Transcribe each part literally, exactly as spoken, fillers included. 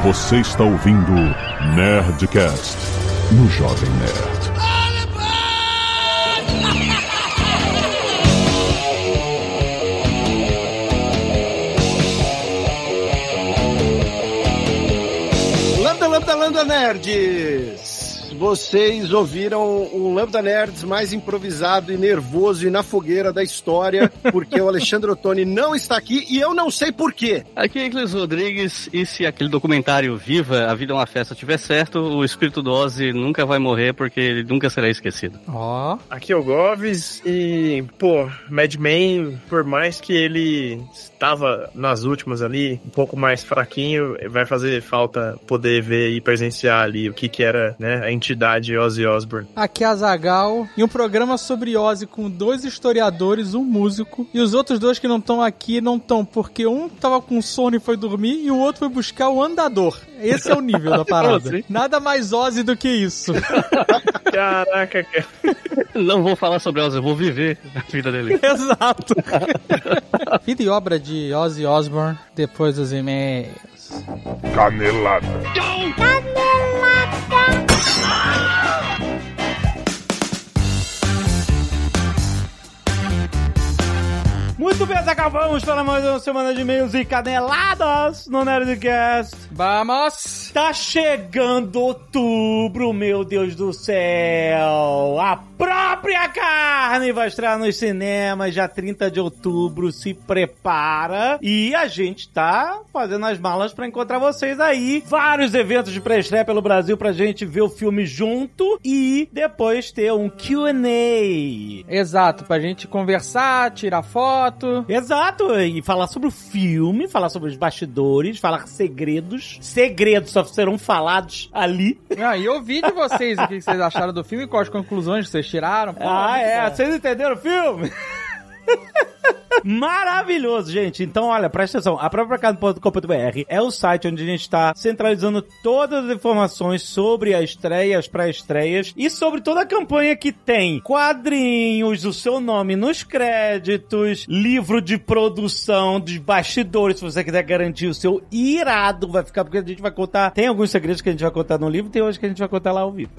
Você está ouvindo Nerdcast no Jovem Nerd. Lambda, Lambda, Lambda Nerds! Vocês ouviram o Lambda Nerds mais improvisado e nervoso e na fogueira da história, porque o Alexandre Ottoni não está aqui e eu não sei por quê. Aqui é Iclis Rodrigues, e se aquele documentário Viva, A Vida é uma Festa tiver certo, o espírito do Ozzy nunca vai morrer porque ele nunca será esquecido. Ó. Oh. Aqui é o Goves e, pô, Mad Men, por mais que ele estava nas últimas ali, um pouco mais fraquinho, vai fazer falta poder ver e presenciar ali o que que era, né, a entidade Ozzy Osbourne. Aqui é a Zagal e um programa sobre Ozzy com dois historiadores, um músico, e os outros dois que não estão aqui não estão, porque um tava com sono e foi dormir e o outro foi buscar o andador. Esse é o nível da parada. Nada mais Ozzy do que isso. Caraca, cara. Não vou falar sobre Ozzy, eu vou viver a vida dele. Exato. Vida e obra de Ozzy Osbourne depois dos e-mails. Canelada. Canelada. Muito bem, acabamos para mais uma semana de e-mails e caneladas no Nerdcast. Vamos! Tá chegando outubro, meu Deus do céu! A própria carne vai estrear nos cinemas dia trinta de outubro, se prepara. E a gente tá fazendo as malas pra encontrar vocês aí. Vários eventos de pré-estreia pelo Brasil pra gente ver o filme junto e depois ter um Q and A. Exato, pra gente conversar, tirar foto. Exato, e falar sobre o filme, falar sobre os bastidores, falar segredos. Segredos só serão falados ali. Ah, e eu ouvi de vocês o que vocês acharam do filme e quais conclusões que vocês tiraram. Pô, ah, é? bom. Vocês entenderam o filme? Maravilhoso, gente. Então, olha, presta atenção. A própria carne ponto com ponto b r é o site onde a gente está centralizando todas as informações sobre a estreia, as pré-estreias e sobre toda a campanha que tem quadrinhos, o seu nome nos créditos, livro de produção, dos bastidores, se você quiser garantir o seu irado, vai ficar, porque a gente vai contar, tem alguns segredos que a gente vai contar no livro, tem hoje que a gente vai contar lá ao vivo.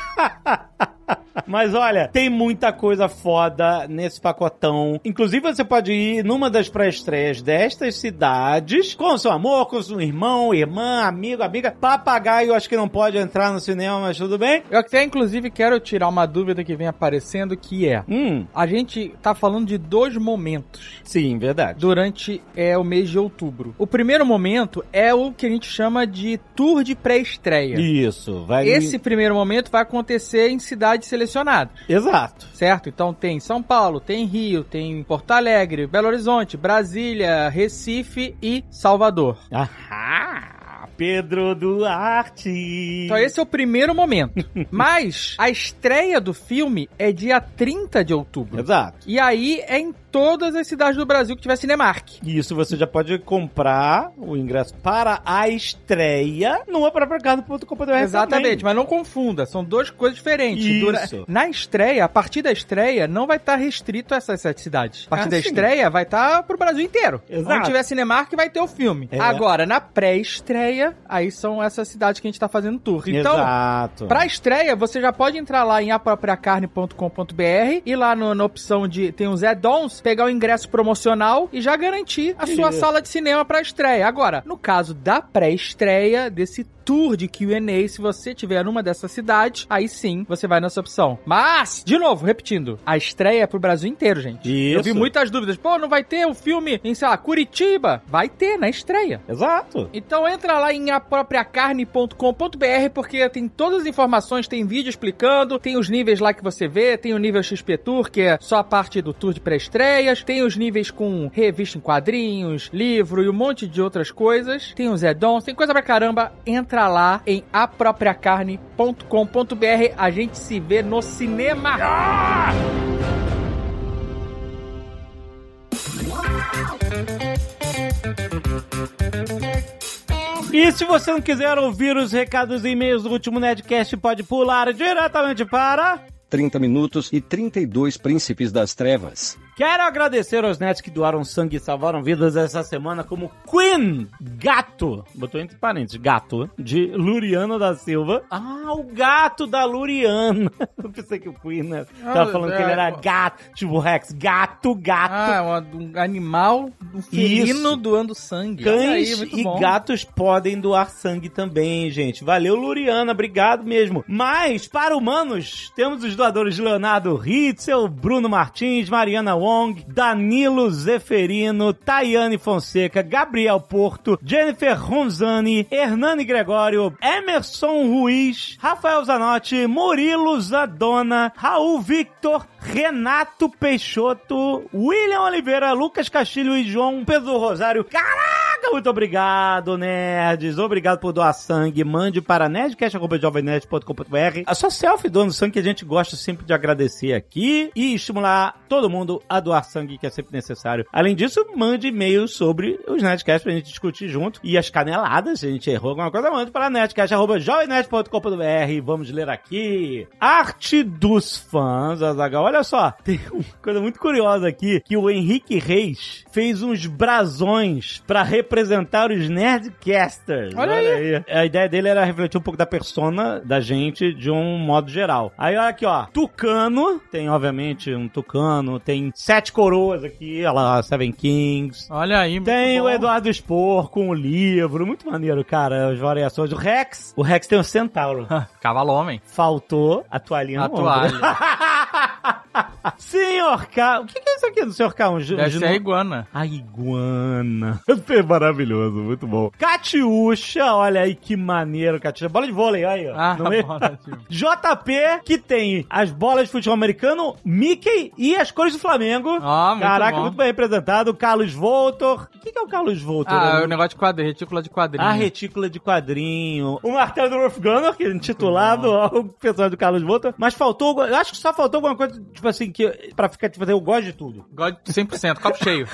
Mas olha, tem muita coisa foda nesse pacotão. Inclusive você pode ir numa das pré-estreias destas cidades com seu amor, com seu irmão, irmã, amigo, amiga. Papagaio acho que não pode entrar no cinema, mas tudo bem. Eu até inclusive quero tirar uma dúvida que vem aparecendo, que é hum. a gente tá falando de dois momentos. Sim, verdade. Durante é, o mês de outubro. O primeiro momento é o que a gente chama de tour de pré-estreia. Isso. Vai... Esse primeiro momento vai acontecer em cidades selecionadas. Exato. Certo? Então tem São Paulo, tem Rio, tem Porto Alegre, Belo Horizonte, Brasília, Recife e Salvador. Ahá! Pedro Duarte. Então esse é o primeiro momento. Mas a estreia do filme é dia trinta de outubro. Exato. E aí é em todas as cidades do Brasil que tiver Cinemark. Isso, você já pode comprar o ingresso para a estreia no própria carne ponto com ponto b r. Exatamente, mas não confunda, são duas coisas diferentes. Isso. Dura... Na estreia, a partir da estreia, não vai estar restrito a essas sete cidades. A partir ah, da sim. estreia, vai estar pro Brasil inteiro. Exato. Onde tiver Cinemark, vai ter o filme. É. Agora, na pré-estreia, aí são essas cidades que a gente tá fazendo tour. Então, exato. Pra estreia, você já pode entrar lá em a própria carne ponto com ponto b r e lá no, na opção de, tem uns add-ons, pegar o ingresso promocional e já garantir a sua Isso. sala de cinema pra estreia. Agora, no caso da pré-estreia, desse tour de Q and A, se você tiver numa dessas cidades, aí sim, você vai nessa opção. Mas, de novo, repetindo, a estreia é pro Brasil inteiro, gente. Isso. Eu vi muitas dúvidas. Pô, não vai ter um filme em, sei lá, Curitiba? Vai ter na estreia. Exato. Então entra lá em a própria carne ponto com ponto b r, porque tem todas as informações, tem vídeo explicando, tem os níveis lá que você vê, tem o nível X P Tour, que é só a parte do tour de pré-estreias, tem os níveis com revista em quadrinhos, livro e um monte de outras coisas, tem os add-ons, tem coisa pra caramba. Entra lá em a própria carne ponto com ponto b r. A gente se vê no cinema. Ah! E se você não quiser ouvir os recados e e-mails do último Nerdcast, pode pular diretamente para trinta minutos e trinta e dois Príncipes das Trevas. Quero agradecer aos nerds que doaram sangue e salvaram vidas essa semana, como Queen Gato, botou entre parênteses, gato, de Luriano da Silva. Ah, o gato da Luriana. Eu pensei que o Queen, né? Tava falando é, que ele era é, gato, tipo Rex, gato, gato. Ah, um animal, um felino Isso. doando sangue. Cães aí, muito e bom. gatos podem doar sangue também, gente. Valeu, Luriana, obrigado mesmo. Mas, para humanos, temos os doadores Leonardo Ritzel, Bruno Martins, Mariana Wong, Danilo Zeferino, Tayane Fonseca, Gabriel Porto, Jennifer Ronzani, Hernani Gregório, Emerson Ruiz, Rafael Zanotti, Murilo Zadona, Raul Victor, Renato Peixoto, William Oliveira, Lucas Castilho e João Pedro Rosário. Caraca, muito obrigado, nerds. Obrigado por doar sangue. Mande para nerdcast arroba jovem nerd ponto com ponto b r a sua selfie doando sangue, que a gente gosta sempre de agradecer aqui e estimular todo mundo a doar sangue, que é sempre necessário. Além disso, mande e-mails sobre os Nerdcasts pra gente discutir junto. E as caneladas, se a gente errou alguma coisa, mande para nerdcast arroba jovem nerd ponto com ponto b r. Vamos ler aqui. Arte dos fãs, Azaghal. Olha só, tem uma coisa muito curiosa aqui, que o Henrique Reis fez uns brasões pra representar os Nerdcasters. Olha, olha aí. aí. A ideia dele era refletir um pouco da persona da gente de um modo geral. Aí olha aqui, ó. Tucano, tem obviamente um Tucano, tem Sete Coroas aqui, olha lá, Seven Kings. Olha aí, muito Tem bom. o Eduardo Spor com o livro, muito maneiro, cara, as variações. O Rex, o Rex tem um centauro. Cavalo homem. Faltou a toalhinha A no ombro. toalha. Senhor K, o que que é isso aqui do senhor K? Um, Deve um, ser a iguana. A iguana. É maravilhoso, muito bom. Catiúcha, olha aí que maneiro, Catiúcha. Bola de vôlei, aí, ó. Ah, no meio. bola de- J P, que tem as bolas de futebol americano, Mickey e as cores do Flamengo. Ah, muito Caraca, bom. muito bem representado. Carlos Voltor. O que que é o Carlos Voltor? Ah, É o negócio de quadrinho, retícula de quadrinho. a retícula de quadrinho. O martelo do Rolf Gunnar, que é intitulado ao personagem do Carlos Voltor. Mas faltou, eu acho que só faltou alguma coisa, tipo assim, que pra ficar, tipo, eu gosto de tudo. Gosto de cem por cento, copo cheio.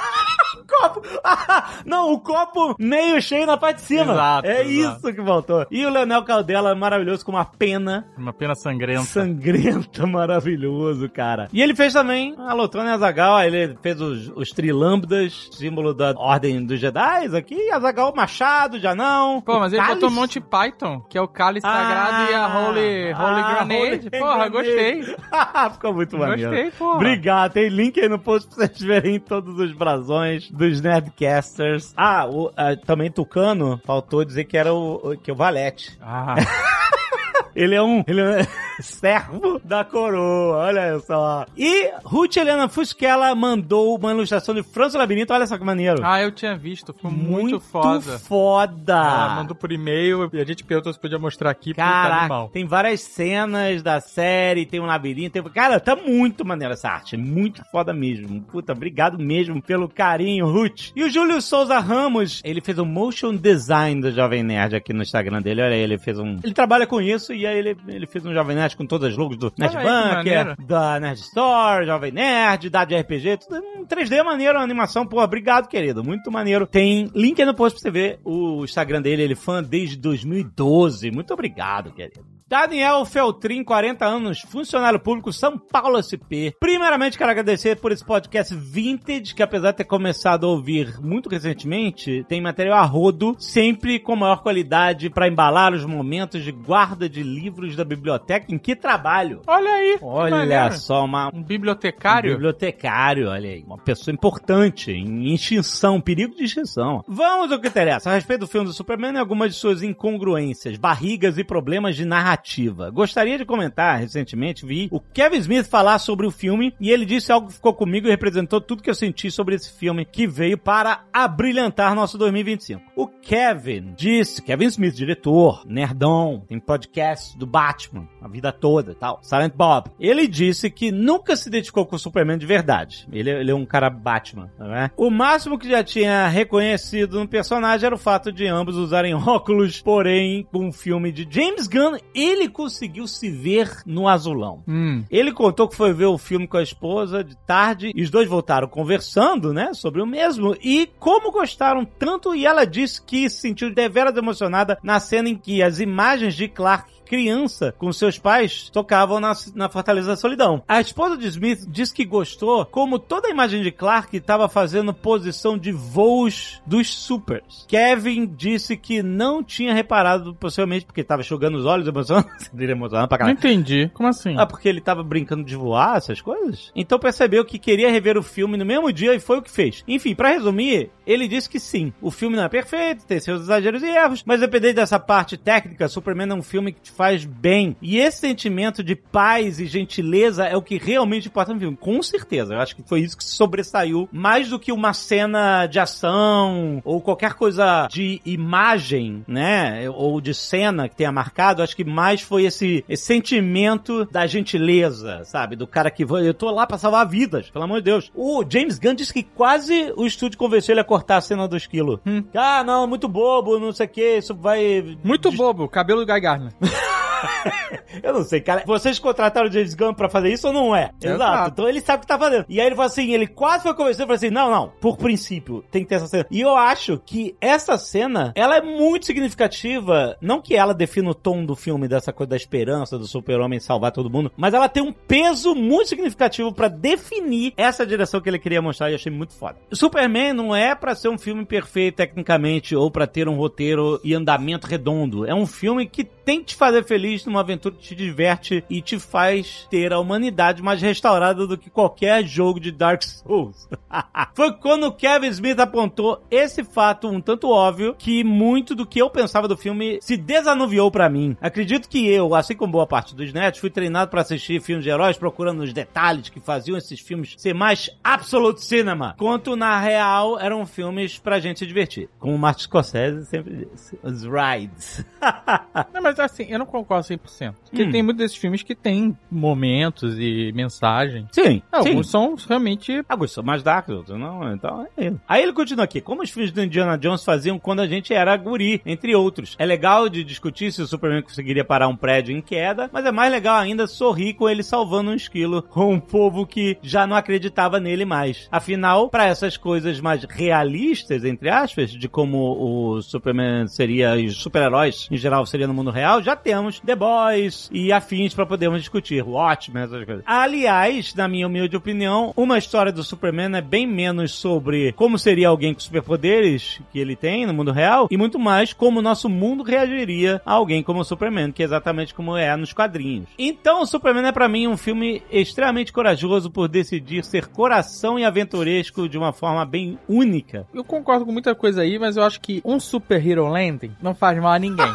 Copo! Ah, não, o copo meio cheio na parte de cima. Exato, é exato. isso que faltou. E o Leonel Caldela, maravilhoso, com uma pena Uma pena sangrenta. sangrenta, maravilhoso, cara. E ele fez também a Lotrona e Azaghal, ele fez os, os trilâmbadas, símbolo da Ordem dos Jedi aqui, e Azaghal Machado, já não. Pô, mas ele Cálice. botou Monty Python, que é o cálice sagrado e a Holy, Holy ah, Grenade. Holy Porra, Grenade. gostei. Ficou muito maneiro. Gostei, porra. Obrigado. Tem link aí no post pra vocês verem todos os brasões dos Nerdcasters. Ah, o, ah, também Tucano, faltou dizer que era o, o- que é o Valete. Ah, Ele é um, ele é um servo da coroa, olha só. E Ruth Helena Fusquela mandou uma ilustração de França Labirinto, olha só que maneiro. ah, eu tinha visto, ficou muito, foda. foda. Ela mandou por e-mail e a gente perguntou se podia mostrar aqui, porque tá Caraca, animal. tem várias cenas da série, tem um labirinto, tem... Cara, tá muito maneira essa arte, muito foda mesmo. Puta, obrigado mesmo pelo carinho, Ruth. E o Júlio Souza Ramos, ele fez um motion design do Jovem Nerd aqui no Instagram dele, olha aí, ele fez um... Ele trabalha com isso e aí ele, ele fez um Jovem Nerd com todas as logos do Olha aí, que Nerdbunker, maneiro. da Nerd Store, Jovem Nerd, da de R P G, tudo em três D maneiro, uma animação, pô, obrigado, querido, muito maneiro. Tem link aí no post pra você ver o Instagram dele, ele é fã desde dois mil e doze, muito obrigado, querido. Daniel Feltrin, quarenta anos, funcionário público, São Paulo S P. Primeiramente, quero agradecer por esse podcast vintage, que apesar de ter começado a ouvir muito recentemente, tem material a rodo, sempre com maior qualidade para embalar os momentos de guarda de livros da biblioteca em que trabalho. Olha aí, que Olha maneiro. só, uma, Um bibliotecário? um bibliotecário, olha aí. Uma pessoa importante, em extinção, perigo de extinção. Vamos ao que interessa. A respeito do filme do Superman e algumas de suas incongruências, barrigas e problemas de narrativa. Gostaria de comentar, recentemente vi o Kevin Smith falar sobre o filme e ele disse algo que ficou comigo e representou tudo que eu senti sobre esse filme que veio para abrilhantar nosso dois mil e vinte e cinco. O Kevin disse, Kevin Smith, diretor, nerdão, tem podcast do Batman a vida toda e tal, Silent Bob. Ele disse que nunca se identificou com o Superman de verdade. Ele, ele é um cara Batman, não é? O máximo que já tinha reconhecido no personagem era o fato de ambos usarem óculos, porém, com um filme de James Gunn, ele conseguiu se ver no azulão. Hum. Ele contou que foi ver o filme com a esposa de tarde e os dois voltaram conversando, né, sobre o mesmo e como gostaram tanto, e ela disse que que se sentiu deveras emocionada na cena em que as imagens de Clark criança com seus pais tocavam na, na Fortaleza da Solidão. A esposa de Smith disse que gostou como toda a imagem de Clark estava fazendo posição de voos dos supers. Kevin disse que não tinha reparado, possivelmente porque estava enxugando os olhos, emocionando. emocionando pra Não caralho. entendi. Como assim? Ah, porque ele tava brincando de voar, essas coisas? Então percebeu que queria rever o filme no mesmo dia e foi o que fez. Enfim, pra resumir, ele disse que sim, o filme não é perfeito, tem seus exageros e erros, mas dependendo dessa parte técnica, Superman é um filme que te faz bem. E esse sentimento de paz e gentileza é o que realmente importa no filme. Com certeza. Eu acho que foi isso que sobressaiu mais do que uma cena de ação ou qualquer coisa de imagem, né? Ou de cena que tenha marcado. Acho que mais foi esse, esse sentimento da gentileza, sabe? Do cara que... Eu tô lá pra salvar vidas, pelo amor de Deus. O James Gunn disse que quase o estúdio convenceu ele a cortar a cena do esquilo. Hum. Ah, não, muito bobo, não sei o que, isso vai... Muito bobo, cabelo do Guy Gardner. Eu não sei, cara. Vocês contrataram o James Gunn pra fazer isso ou não é? É Exato. exato. Então ele sabe o que tá fazendo. E aí ele falou assim, ele quase foi convencido, falou assim, não, não, por princípio, tem que ter essa cena. E eu acho que essa cena, ela é muito significativa, não que ela defina o tom do filme, dessa coisa da esperança, do super-homem salvar todo mundo, mas ela tem um peso muito significativo pra definir essa direção que ele queria mostrar e eu achei muito foda. Superman não é pra ser um filme perfeito tecnicamente ou pra ter um roteiro e andamento redondo. É um filme que tem que te fazer feliz numa aventura que te diverte e te faz ter a humanidade mais restaurada do que qualquer jogo de Dark Souls. Foi quando o Kevin Smith apontou esse fato um tanto óbvio que muito do que eu pensava do filme se desanuviou pra mim. Acredito que eu, assim como boa parte dos netos, fui treinado pra assistir filmes de heróis procurando os detalhes que faziam esses filmes ser mais absolute cinema, quanto na real eram filmes pra gente se divertir. Como o Martin Scorsese sempre disse, os rides. Não, mas assim, eu não concordo cem por cento. Porque Hum. tem muitos desses filmes que tem momentos e mensagem. Sim, Alguns sim. são realmente... Alguns são mais dark, outros não, então é isso. Aí ele continua aqui, como os filmes do Indiana Jones faziam quando a gente era guri, entre outros. É legal de discutir se o Superman conseguiria parar um prédio em queda, mas é mais legal ainda sorrir com ele salvando um esquilo com um povo que já não acreditava nele mais. Afinal, para essas coisas mais realistas, entre aspas, de como o Superman seria, e os super-heróis em geral seria no mundo real, já temos The Boys e afins para podermos discutir. Watchmen, essas coisas. Aliás, na minha humilde opinião, uma história do Superman é bem menos sobre como seria alguém com superpoderes que ele tem no mundo real e muito mais como o nosso mundo reagiria a alguém como o Superman, que é exatamente como é nos quadrinhos. Então, o Superman é pra mim um filme extremamente corajoso por decidir ser coração e aventuresco de uma forma bem única. Eu concordo com muita coisa aí, mas eu acho que um Super Hero Landing não faz mal a ninguém.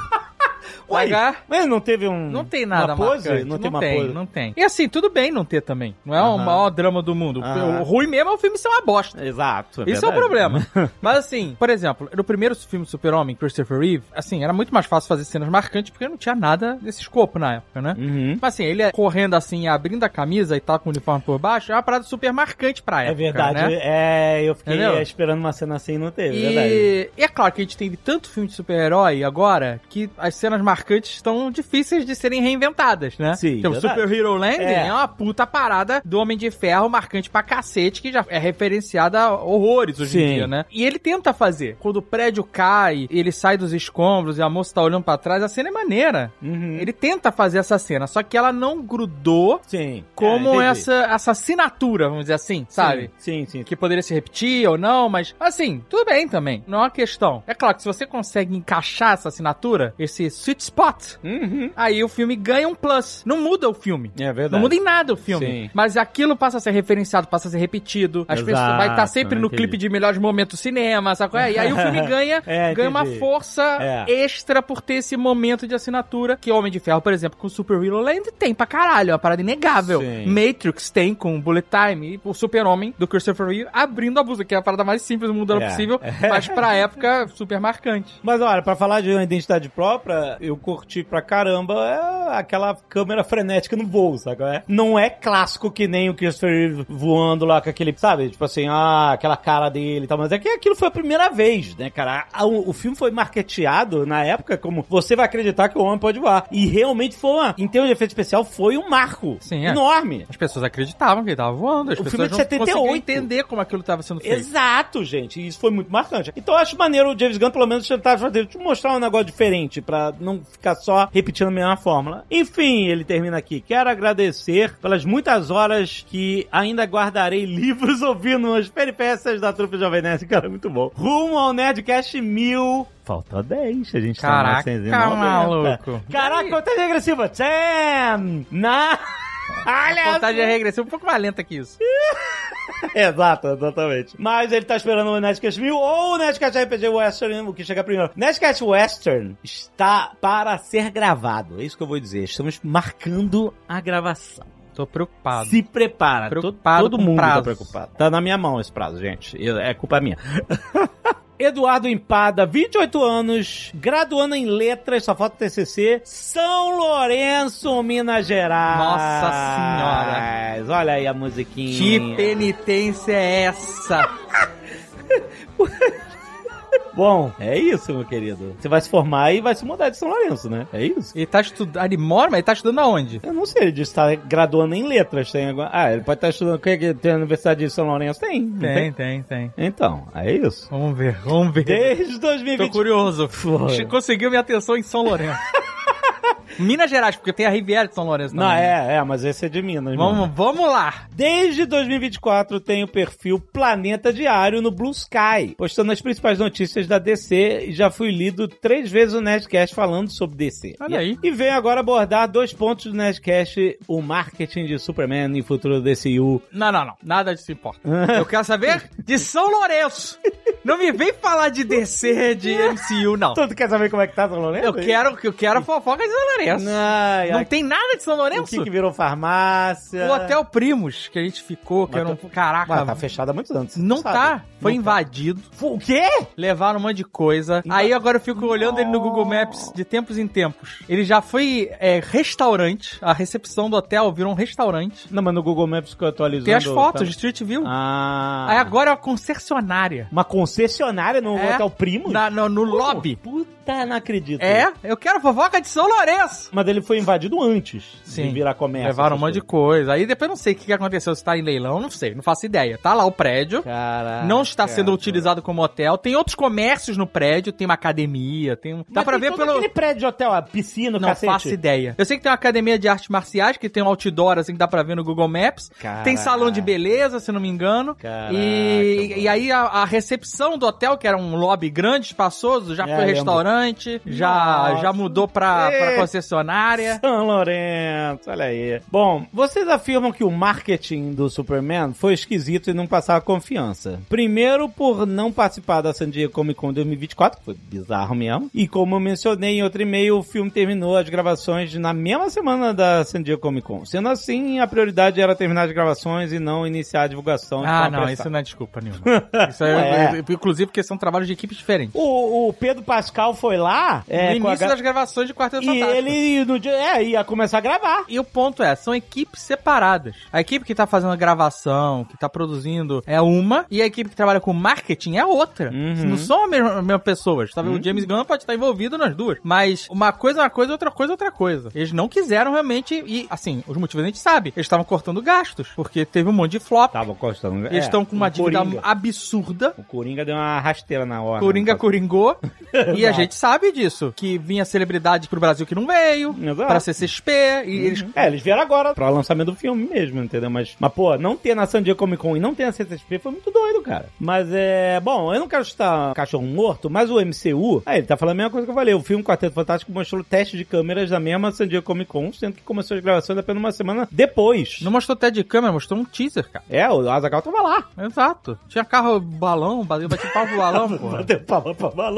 Ué, Pagar... mas não teve um... Não tem nada uma pose? marcante. Não, Não tem uma tem, pose? não tem. E assim, tudo bem não ter também. Não é o Aham. maior drama do mundo. Aham. O ruim mesmo é o filme ser uma bosta. Exato. Isso é o verdade. problema. Mas assim, por exemplo, no primeiro filme Super-Homem, Christopher Reeve, assim, era muito mais fácil fazer cenas marcantes porque não tinha nada desse escopo na época, né? Uhum. Mas assim, ele correndo assim, abrindo a camisa e tal, com o uniforme por baixo, é uma parada super marcante pra É época, verdade. né? É, eu fiquei Entendeu? esperando uma cena assim e não teve, é verdade. E... e é claro que a gente teve tanto filme de super-herói agora que as cenas marcantes estão difíceis de serem reinventadas, né? Sim, Então, verdade. Super Hero Landing É. é. uma puta parada do Homem de Ferro marcante pra cacete, que já é referenciada a horrores hoje Sim. em dia, né? E ele tenta fazer. Quando o prédio cai, ele sai dos escombros e a moça tá olhando pra trás, a cena é maneira. Uhum. Ele tenta fazer essa cena, só que ela não grudou Sim. como É, entendi. essa, essa assinatura, vamos dizer assim, sabe? Sim, sim. sim. Que poderia se repetir ou não, mas assim, tudo bem também. Não é uma questão. É claro que se você consegue encaixar essa assinatura, esse sweet spot, Uhum. aí o filme ganha um plus. Não muda o filme. É verdade. Não muda em nada o filme. Sim. Mas aquilo passa a ser referenciado, passa a ser repetido. As Exato, pessoas vai estar sempre no entendi. clipe de melhores momentos do cinema, sabe qual é? E aí o filme ganha, É, ganha uma entendi. força É. extra por ter esse momento de assinatura que Homem de Ferro, por exemplo, com Super Hero Land tem pra caralho. É uma parada inegável. Sim. Matrix tem com Bullet Time e o Super-Homem do Christopher Reeve abrindo a blusa, que é a parada mais simples do mundo É. possível, mas pra época super marcante. Mas olha, pra falar de uma identidade própria, eu curti pra caramba é aquela câmera frenética no voo, sabe? É? Não é clássico que nem o Christopher Reeve voando lá com aquele, sabe? Tipo assim, ah, aquela cara dele e tal, mas é que aquilo foi a primeira vez, né, cara? O, o filme foi marketeado na época como você vai acreditar que o homem pode voar. E realmente foi uma, em termos de efeito especial, foi um marco Sim, é. enorme. As pessoas acreditavam que ele tava voando, as O pessoas filme é de não setenta e oito. conseguiam entender como aquilo tava sendo feito. Exato, gente. E isso foi muito marcante. Então eu acho maneiro o James Gunn, pelo menos, tentar fazer, te mostrar um negócio diferente, pra não ficar só repetindo a mesma fórmula. Enfim, ele termina aqui. Quero agradecer pelas muitas horas que ainda guardarei livros ouvindo as peripécias da Trupe Jovem Nerd. Cara, muito bom. Rumo ao Nerdcast mil. Faltou dez, a gente Caraca, tá na novecentos e noventa. maluco. Caraca, contagem regressiva. Sam! Na... A contagem regressiva um pouco mais lenta que isso. Exato, exatamente. Mas ele tá esperando o Nerdcast mil ou o Nerdcast R P G Western, o que chega primeiro. Nerdcast Western está para ser gravado. É isso que eu vou dizer. Estamos marcando a gravação. Tô preocupado. Se prepara. Preocupado Todo com mundo prazo. tá preocupado. Tá na minha mão esse prazo, gente. Eu- É culpa minha. Eduardo Empada, vinte e oito anos, graduando em letras, só falta T C C, São Lourenço, Minas Gerais. Nossa Senhora. Olha aí a musiquinha. Que penitência é essa? Bom, é isso, meu querido. Você vai se formar e vai se mudar de São Lourenço, né? É isso? Ele tá estudando. Ele mora, mas ele tá estudando aonde? Eu não sei, ele disse que tá graduando em letras. Tem agora... Ah, ele pode estar estudando. O que é que tem na Universidade de São Lourenço? Tem. não Tem, tem, tem. Então, é isso. Vamos ver, vamos ver. Desde dois mil e Tô vinte. curioso. Foi. Conseguiu minha atenção em São Lourenço. Minas Gerais, porque tem a Riviera de São Lourenço também. Não, né? é, é, mas esse é de Minas. Vamos, mesmo. vamos lá. Desde dois mil e vinte e quatro tem o perfil Planeta Diário no Blue Sky, postando as principais notícias da D C e já fui lido três vezes o Nerdcast falando sobre D C. Olha e, aí. E venho agora abordar dois pontos do Nerdcast, o marketing de Superman e futuro do D C U. Não, não, não. Nada disso importa. Eu quero saber de São Lourenço. Não me vem falar de D C, de M C U, não. Então, tu quer saber como é que tá São Lourenço? Eu quero, eu quero a fofoca de São Lourenço. Ai, Não ai, tem nada de São o Lourenço? que, que virou farmácia? O Hotel Primos, que a gente ficou, que Mas era um... tá- Caraca. Mas tá fechado há muitos anos. Não sabe? tá. Foi Não invadido. tá. O quê? Levaram um monte de coisa. Aí agora eu fico olhando ele no Google Maps de tempos em tempos. Ele já foi é, restaurante. A recepção do hotel virou um restaurante. Não, mas no Google Maps que eu atualizando... Tem as fotos tá- de Street View. Ah... Aí agora é uma concessionária. Uma concessionária no É. Hotel Primo? Na- no no Pô, lobby. Puta, não acredito. É, eu quero fofoca de São Lourenço. Mas ele foi invadido antes Sim. de virar comércio. Levaram um essas monte de coisas. coisa. Aí depois eu não sei o que que aconteceu. Se tá em leilão, não sei. Não faço ideia. Tá lá o prédio. Caraca. Não está sendo utilizado como hotel. Tem outros comércios no prédio. Tem uma academia. Tem um... Dá Mas pra tem ver todo pelo... aquele prédio de hotel, a piscina, o Não cacete. faço ideia. Eu sei que tem uma academia de artes marciais, que tem um outdoor, assim, que dá pra ver no Google Maps. Caraca. Tem salão de beleza, se não me engano. Caraca, e, mano. e aí a, a recepção do hotel, que era um lobby grande, espaçoso, já É, foi lembro. restaurante, já, Nossa. já mudou pra, pra É. concessionária. São Lourenço, olha aí. Bom, vocês afirmam que o marketing do Superman foi esquisito e não passava confiança. Primeiro, por não participar da San Diego Comic Con dois mil e vinte e quatro, que foi bizarro mesmo. E como eu mencionei em outro e-mail, o filme terminou as gravações na mesma semana da San Diego Comic Con. Sendo assim, a prioridade era terminar as gravações e não iniciar a divulgação de Ah, forma não, apressada. isso não é desculpa nenhuma. Isso é, Ué. inclusive porque são trabalhos de equipes diferentes. O, o Pedro Pascal foi lá é, no com a início gra- das gravações de Quarteto e Fantástico. ele no dia, é, ia começar a gravar. E o ponto é, são equipes separadas. A equipe que tá fazendo a gravação, que tá produzindo, é uma, e a equipe que trabalha com marketing é outra. Uhum. Não são as mesmas, as mesmas pessoas. Tá vendo? O James Gunn pode estar envolvido nas duas. Mas uma coisa é uma coisa, outra coisa é outra coisa. Eles não quiseram realmente, e assim, os motivos a gente sabe. Eles estavam cortando gastos, porque teve um monte de flop. Tava gostando. Eles estão com uma o dívida Coringa. absurda. O Coringa deu uma rasteira na hora. Coringa né? coringou. E a Exato. gente sabe disso. Que vinha celebridade pro Brasil que não veio. Exato. Pra C C X P. E eles... É, eles vieram agora para o lançamento do filme mesmo, entendeu? Mas, mas, pô, não ter na San Diego Comic Con e não ter na C C X P foi muito doido, cara. Mas é... Bom, eu não quero chutar cachorro morto, mas o M C U... Ah, ele tá falando a mesma coisa que eu falei. O filme Quarteto Fantástico mostrou teste de câmeras da mesma San Diego Comic Con, sendo que começou as gravações apenas uma semana depois. Não mostrou até de câmera, mostrou um teaser, cara. É, o Azaghal tava lá. Exato. Tinha carro, balão, bateu bate palma pro balão, porra. Bateu palma pra balão, exato.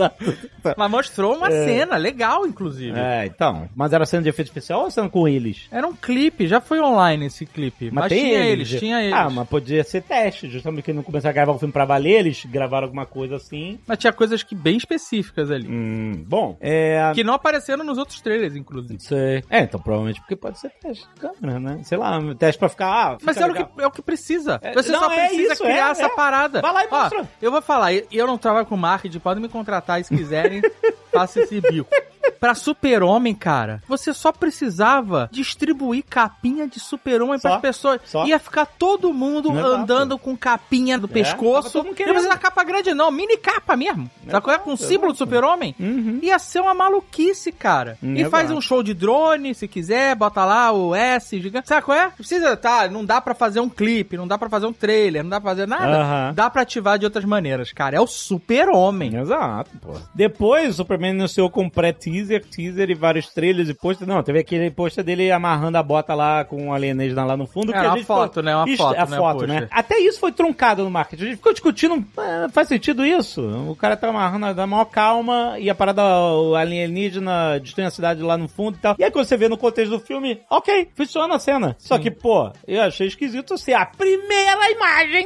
Exato. Mas mostrou uma É. cena legal, inclusive. É, então. Mas era cena de efeito especial ou cena com eles? Era um clipe, já foi online esse clipe. Mas, tem tinha eles, tinha eles. Ah, mas podia ser teste. Justamente que não começaram a gravar o filme pra valer, eles gravaram alguma coisa assim. Mas tinha coisas que bem específicas ali. Hum, bom, é... Que não apareceram nos outros trailers, inclusive. Não sei. É, então provavelmente porque pode ser teste de câmera, né? Sei lá, teste pra ficar... Ah, fica Mas é o, legal. que, é o que precisa. É, Você não, só é precisa isso, criar é, essa é. parada. Vai lá e Ó, mostra. eu vou falar, eu- eu não trabalho com marketing, podem me contratar se quiserem, faço esse bico. Pra Super-Homem, cara, você só precisava distribuir capinha de Super-Homem Só? pras pessoas. Só? Ia ficar todo mundo Exato. andando com capinha do tava pescoço. todo mundo Não querendo. precisa capa grande, não. Mini capa mesmo. Sabe qual é? Com o símbolo do Super-Homem? Uhum. Ia ser uma maluquice, cara. Hum, e faz exato. um show de drone, se quiser, bota lá o S gigante. Sabe qual é? Precisa, tá, não dá pra fazer um clipe, não dá pra fazer um trailer, não dá pra fazer nada. Aham. Dá pra ativar de outras maneiras, cara. É o Super-Homem. Exato, pô. Depois o Superman anunciou com pré-teaser, teaser e vários trailers e pôster. Não, teve aquele pôster dele amarrando a bota lá com um alienígena lá no fundo. É, que a uma gente foto, falou, né? Uma isso, foto, a né, foto, pôster. né? Até isso foi truncado no marketing. A gente ficou discutindo, ah, faz sentido isso? O cara tá amarrando da maior calma e a parada, o alienígena destruindo a cidade lá no fundo e tal. E aí quando você vê no contexto do filme, ok, funciona a cena. Só que, pô, eu achei esquisito ser a primeira imagem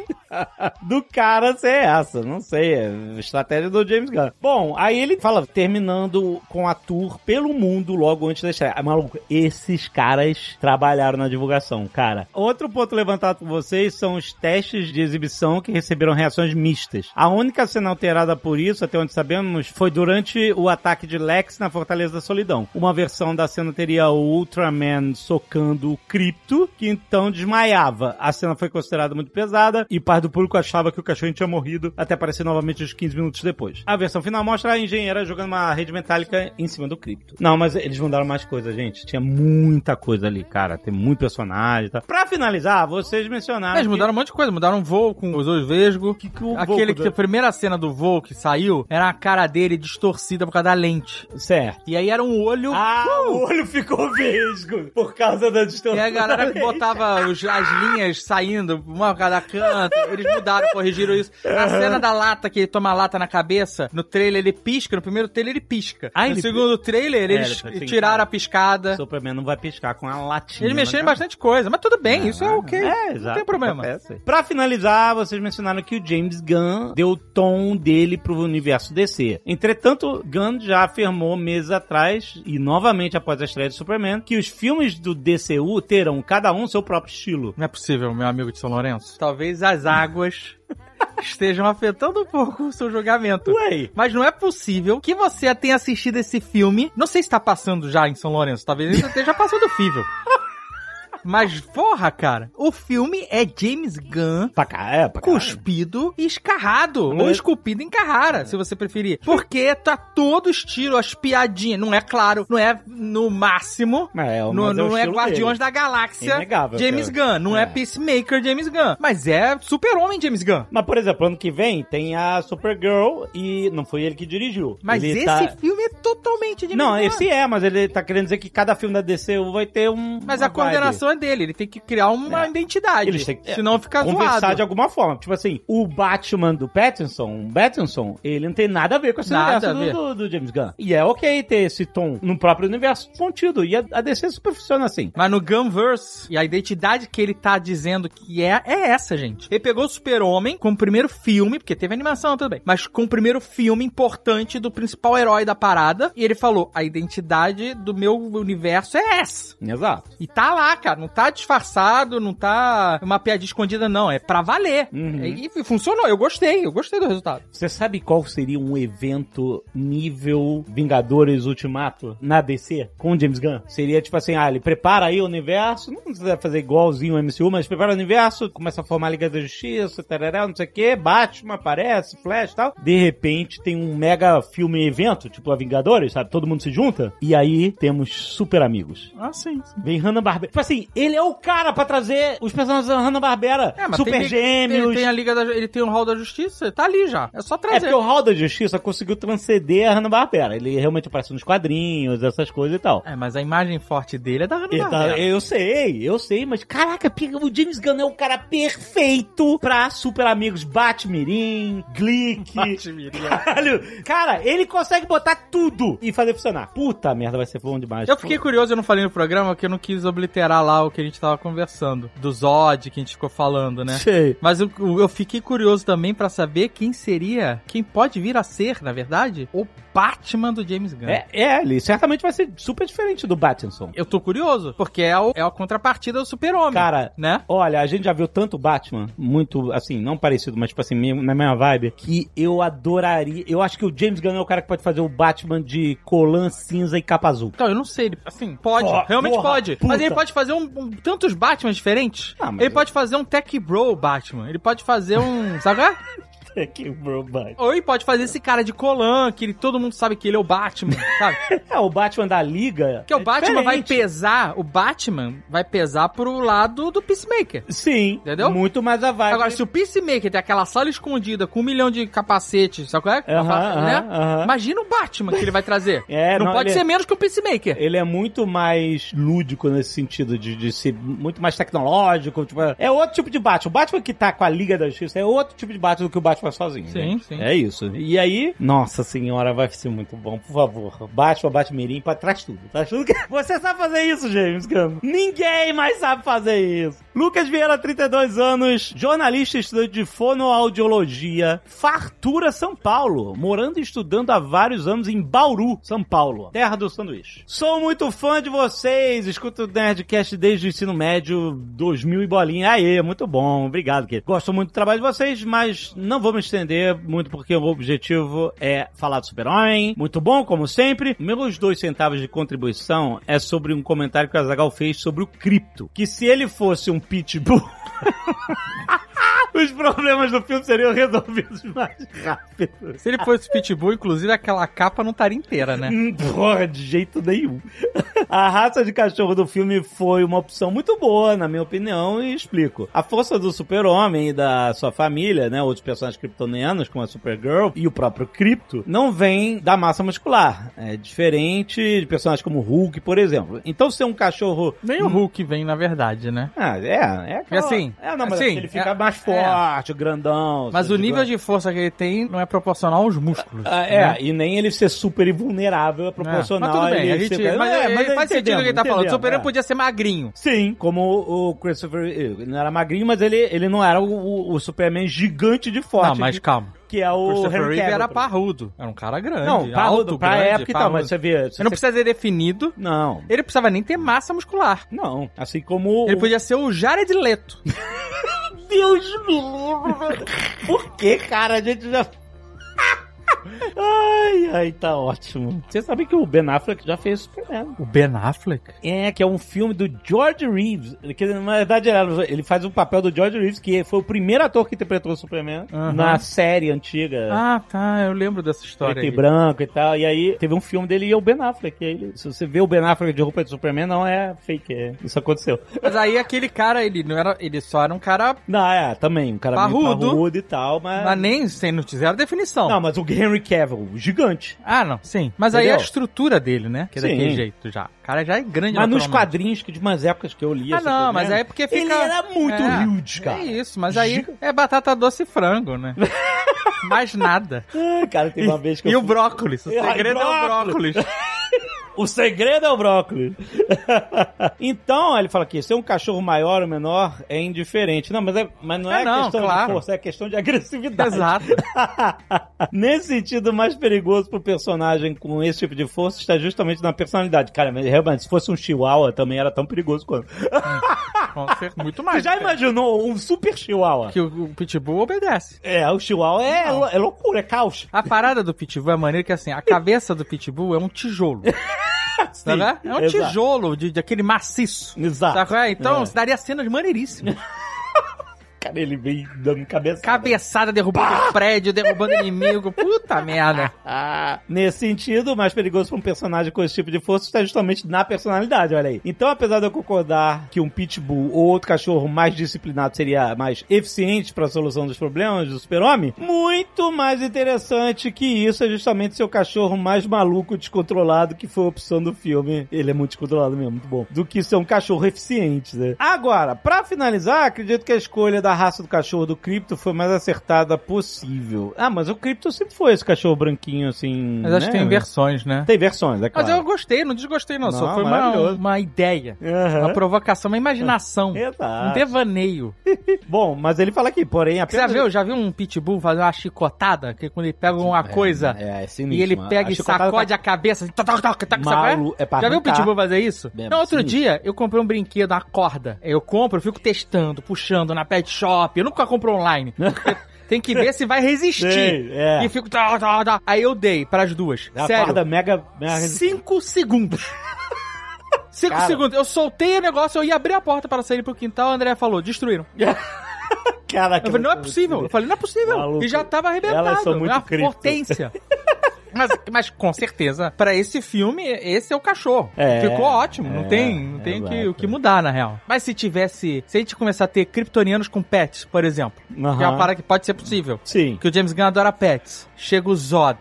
do cara ser essa. Não sei, é estratégia do James Gunn. Bom, aí ele fala, terminando com a tour pelo mundo logo antes da estreia. Ah, maluco, esses caras trabalharam na divulgação, cara. Outro ponto levantado por vocês são os testes de exibição que receberam reações mistas. A única cena alterada por isso, até onde sabemos, foi durante o ataque de Lex na Fortaleza da Solidão. Uma versão da cena teria o Ultraman socando o Krypto, que então desmaiava. A cena foi considerada muito pesada e parte do público achava que o cachorro tinha morrido até aparecer novamente uns quinze minutos depois. A versão final mostra a engenheira jogando uma rede metálica em cima do Krypto. Não, mas eles mudaram mais coisa, gente. Tinha muita coisa ali, cara. Tem muito personagem e tal. Pra finalizar, vocês mencionaram Eles que- mudaram um monte de coisa. Mudaram um voo com os dois vesgos. que o Aquele voo que a primeira cena do voo que saiu era a cara dele distorcida por causa da lente. Certo. E aí era um olho. Ah, o olho ficou vesgo por causa da distorção. E a galera da que lente. botava os- as linhas saindo, uma por cada canto, eles mudaram, corrigiram isso. A cena da lata, que ele toma a lata na cabeça, no trailer ele pisca, no primeiro trailer ele pisca. Ah, no ele- segundo trailer, É, eles ele assim, tiraram cara, a piscada. O Superman não vai piscar com a latinha. Eles mexeram em né, bastante coisa, mas tudo bem, isso é ok. É, não exato. tem problema. Acontece. Pra finalizar, vocês mencionaram que o James Gunn deu o tom dele pro universo D C. Entretanto, Gunn já afirmou meses atrás, e novamente após a estreia de Superman, que os filmes do D C U terão cada um seu próprio estilo. Não é possível, meu amigo de São Lourenço. Talvez as águas estejam afetando um pouco o seu julgamento. Ué. Mas não é possível que você tenha assistido esse filme. Não sei se tá passando já em São Lourenço, talvez ele esteja passando fível. Mas, porra, cara, o filme é James Gunn Pra cá, é, pra caralho. cuspido e escarrado. É. Ou esculpido em Carrara, se você preferir. Porque tá todo estilo, as piadinhas. Não é claro, não é no máximo. É, Não, mas é o não é estilo Guardiões dele. da Galáxia Inegável, James cara. Gunn. Não é, É. Peacemaker James Gunn. Mas é Super-Homem James Gunn. Mas, por exemplo, ano que vem tem a Supergirl e não foi ele que dirigiu. Mas ele esse tá... filme é totalmente James Não, Gunn. esse é, mas ele tá querendo dizer que cada filme da D C U vai ter um. Mas uma a coordenação é dele. Ele tem que criar uma É. identidade. Eles têm que Senão fica conversar zoado. de alguma forma. Tipo assim, o Batman do Pattinson, o Pattinson, ele não tem nada a ver com esse Nada universo a do, do, do James Gunn. E é ok ter esse tom no próprio universo contido. E a, a D C super funciona assim. Mas no Gunverse, e a identidade que ele tá dizendo que é, é essa, gente. Ele pegou o Super-Homem com o primeiro filme, porque teve animação também, mas com o primeiro filme importante do principal herói da parada, e ele falou, a identidade do meu universo é essa. Exato. E tá lá, cara, não tá disfarçado, não tá uma piadinha escondida, não, é pra valer. Uhum. E, e funcionou, eu gostei, eu gostei do resultado. Você sabe qual seria um evento nível Vingadores Ultimato na D C com o James Gunn? Seria tipo assim, ah, ele prepara aí o universo, não precisa fazer igualzinho o M C U, mas prepara o universo, começa a formar a Liga da Justiça, tarará, não sei o que, Batman aparece, Flash e tal. De repente tem um mega filme evento, tipo a Vingadores, sabe? Todo mundo se junta, e aí temos super amigos. Ah, sim. Vem Hanna-Barbera. Tipo assim, Ele é o cara pra trazer os personagens da Hanna-Barbera. É, mas Super tem, Gêmeos. Ele tem a Liga da, ele tem o Hall da Justiça, tá ali já. É só É trazer. porque o Hall da Justiça conseguiu transcender a Hanna-Barbera. Ele realmente aparece nos quadrinhos, essas coisas e tal. É, mas a imagem forte dele é da Ele tá- Hanna-Barbera. eu sei, eu sei, mas caraca, o James Gunn é o cara perfeito pra Super Amigos Batmirim, Glick. Batmirim. Caralho, cara, ele consegue botar tudo e fazer funcionar. Puta merda, vai ser bom demais. Eu fiquei curioso, eu não falei no programa, que eu não quis obliterar lá o que a gente tava conversando. Do Zod, que a gente ficou falando, né? Sei. Mas eu, eu fiquei curioso também pra saber quem seria, quem pode vir a ser, na verdade, o Batman do James Gunn. É, é, ele certamente vai ser super diferente do Battinson. Eu tô curioso, porque é, o, é a contrapartida do Super-Homem. Cara, né? Olha, a gente já viu tanto Batman, muito, assim, não parecido, mas tipo assim, mesmo- na mesma vibe, que eu adoraria. Eu acho que o James Gunn é o cara que pode fazer o Batman de colã cinza e capa azul. Então, eu não sei, ele, assim, pode, Porra, realmente porra, pode. puta. Mas ele pode fazer um, um- tantos Batman diferentes. Ah, mas ele eu- pode fazer um Tech Bro Batman. Ele pode fazer um, sabe qual é? Quebrou o Batman. Ou ele pode fazer esse cara de colã, que ele, todo mundo sabe que ele é o Batman, sabe? É, o Batman da Liga. Porque o Batman vai diferente. pesar, o Batman vai pesar pro lado do Peacemaker. Sim, Entendeu? muito mais a vibe. Agora, se o Peacemaker tem aquela sala escondida com um milhão de capacetes, sabe qual é? Aham, aham, né? aham. Imagina o Batman que ele vai trazer. É, não, não, pode ele- ser menos que o Peacemaker. Ele é muito mais lúdico nesse sentido, de, de ser muito mais tecnológico. Tipo, é outro tipo de Batman. O Batman que tá com a Liga da Justiça é outro tipo de Batman do que o Batman sozinho. Sim, gente. sim. É isso. E aí, nossa senhora, vai ser muito bom, por favor. Batman, Batmirim, pra trás tudo. Traz tudo que... Você sabe fazer isso, James Gunn. Ninguém mais sabe fazer isso. Lucas Vieira, trinta e dois anos, jornalista e estudante de fonoaudiologia, Fartura, São Paulo, morando e estudando há vários anos em Bauru, São Paulo, terra do sanduíche. Sou muito fã de vocês, escuto o Nerdcast desde o ensino médio, dois mil e bolinha. Aê, muito bom, obrigado, querido. Gosto muito do trabalho de vocês, mas não vou me estender muito porque o objetivo é falar do Super-Homem. Muito bom, como sempre. Meus dois centavos de contribuição é sobre um comentário que o Azaghal fez sobre o Crypto, que se ele fosse um pitbull... os problemas do filme seriam resolvidos mais rápido. Se ele fosse Pitbull, inclusive, aquela capa não estaria inteira, né? Hum, Porra, de jeito nenhum. A raça de cachorro do filme foi uma opção muito boa, na minha opinião, e explico. A força do Super-Homem e da sua família, né, outros personagens kryptonianos, como a Supergirl e o próprio Krypto, não vem da massa muscular. É diferente de personagens como o Hulk, por exemplo. Então, ser um cachorro... Nem o Hulk vem, na verdade, né? Ah, é, é aquela... assim, É, não, mas assim, ele fica é- mais forte, grandão. Mas o sabe, nível igual- de força que ele tem não é proporcional aos músculos. Ah, é, né? e nem ele ser super invulnerável é proporcional. Mas tudo bem, ele a gente, ser- mas, É, é, mas faz sentido o que ele tá falando. O entendemos, Super-Homem é. podia ser magrinho. Sim, como o Christopher... Ele não era magrinho, mas ele, ele não era o, o, o Superman gigante de forte. Não, mas que, calma. que é O o Christopher Henry Reeve Cavill, era por parrudo. Era um cara grande. exemplo. Não, parrudo, alto, pra grande, época e tal, parrudo. mas você vê... se Ele não você- precisa ser definido. Não, Ele precisava nem ter massa muscular. não. Assim como... Ele o- podia ser o Jared Leto. Deus me livre! Por que, cara? A gente já... Ai, ai, tá ótimo. Você sabe que o Ben Affleck já fez Superman. O Ben Affleck? É, que é um filme do George Reeves. Que, na verdade, ele faz o papel do George Reeves, que foi o primeiro ator que interpretou o Superman Aham. na série antiga. Ah, tá. Eu lembro dessa história Preto e aí. branco e tal. E aí teve um filme dele e é o Ben Affleck. E aí, ele- se você vê o Ben Affleck de roupa de Superman, não é fake. É, isso aconteceu. Mas aí aquele cara, ele não era, ele só era um cara, Não, é, também. Um cara meio Parrudo. parrudo e tal, mas... mas nem sem não fizeram definição. Não, mas o Henry Cavill, gigante. Ah, não, sim. Mas aí é a Entendeu? estrutura dele, né? Que é Sim. daquele jeito já. O cara já é grande Mas nos naturalmente. quadrinhos que de umas épocas que eu li... Ah, esse não, Superman, mas aí é porque fica... Ele era muito é, huge, cara. É isso, mas aí Giga- é batata doce e frango, né? Mais nada. Ah, cara, teve uma vez que E eu o fui- brócolis. O Ai, segredo é o brócolis. brócolis. O segredo é o brócolis. Então, ele fala aqui, ser um cachorro maior ou menor é indiferente. Não, mas, é, mas não é, É, não, questão claro. de força, é questão de agressividade. Exato. Nesse sentido, o mais perigoso pro personagem com esse tipo de força está justamente na personalidade. Cara, mas realmente, se fosse um chihuahua, também era tão perigoso quanto. Com certeza, muito Você mais. já imaginou um super chihuahua? Que o, o Pitbull obedece. É, o chihuahua é, lou- é loucura, é caos. A parada do Pitbull é a maneira que, assim, a cabeça do Pitbull é um tijolo. Sim, Tá vendo? É um exato. tijolo de, de aquele maciço. Exato. Tá vendo? Então, É. daria cenas maneiríssimas. Cara, ele vem dando cabeçada. Cabeçada, derrubando prédio, derrubando inimigo. Puta merda. Nesse sentido, o mais perigoso para um personagem com esse tipo de força está justamente na personalidade, olha aí. Então, apesar de eu concordar que um pitbull ou outro cachorro mais disciplinado seria mais eficiente para a solução dos problemas do super-homem, muito mais interessante que isso é justamente seu cachorro mais maluco, descontrolado, que foi a opção do filme. Ele é muito descontrolado mesmo, muito bom. Do que ser um cachorro eficiente, né? Agora, pra finalizar, acredito que a escolha da raça do cachorro do Krypto foi mais acertada possível. Ah, mas o Krypto sempre foi esse cachorro branquinho, assim... Mas acho né? que tem versões, né? Tem versões, é claro. Mas eu gostei, não desgostei não, Não, só foi uma, maravilhoso. uma ideia, Uhum. uma provocação, uma imaginação, Exato. um devaneio. Bom, mas ele fala aqui, porém... Você apenas... já viu, já viu um pitbull fazer uma chicotada? Que quando ele pega uma coisa É, é sinistro, e ele mano. pega A e chicotada sacode tá- a cabeça, assim, toc, toc, toc, toc, sabe qual é? Malu- é pra Já viu o arrancar. pitbull fazer isso? É, Não, outro sinistro. dia eu comprei um brinquedo, uma corda. Eu compro, eu fico testando, puxando na pet shop. Eu nunca compro online. Tem que ver se vai resistir. Sei, é. E fico... Tá, tá, tá. Aí eu dei pras duas. A Sério. corda mega... mega... Cinco segundos. Cinco Cara. segundos. Eu soltei o negócio, eu ia abrir a porta para sair pro quintal, o André falou, destruíram. Caraca, Eu falei, não é possível. Eu falei, não é possível. Maluco. E já tava arrebentado. Elas são muito é uma cripto. potência. Mas, mas com certeza, pra esse filme, esse é o cachorro. É, Ficou ótimo. é, não tem, não tem exato. que, o que mudar, na real. Mas se tivesse... Se a gente começar a ter kryptonianos com pets, por exemplo, Aham. que é uma parada que pode ser possível. Sim. Que o James Gunn adora pets. Chega o Zod.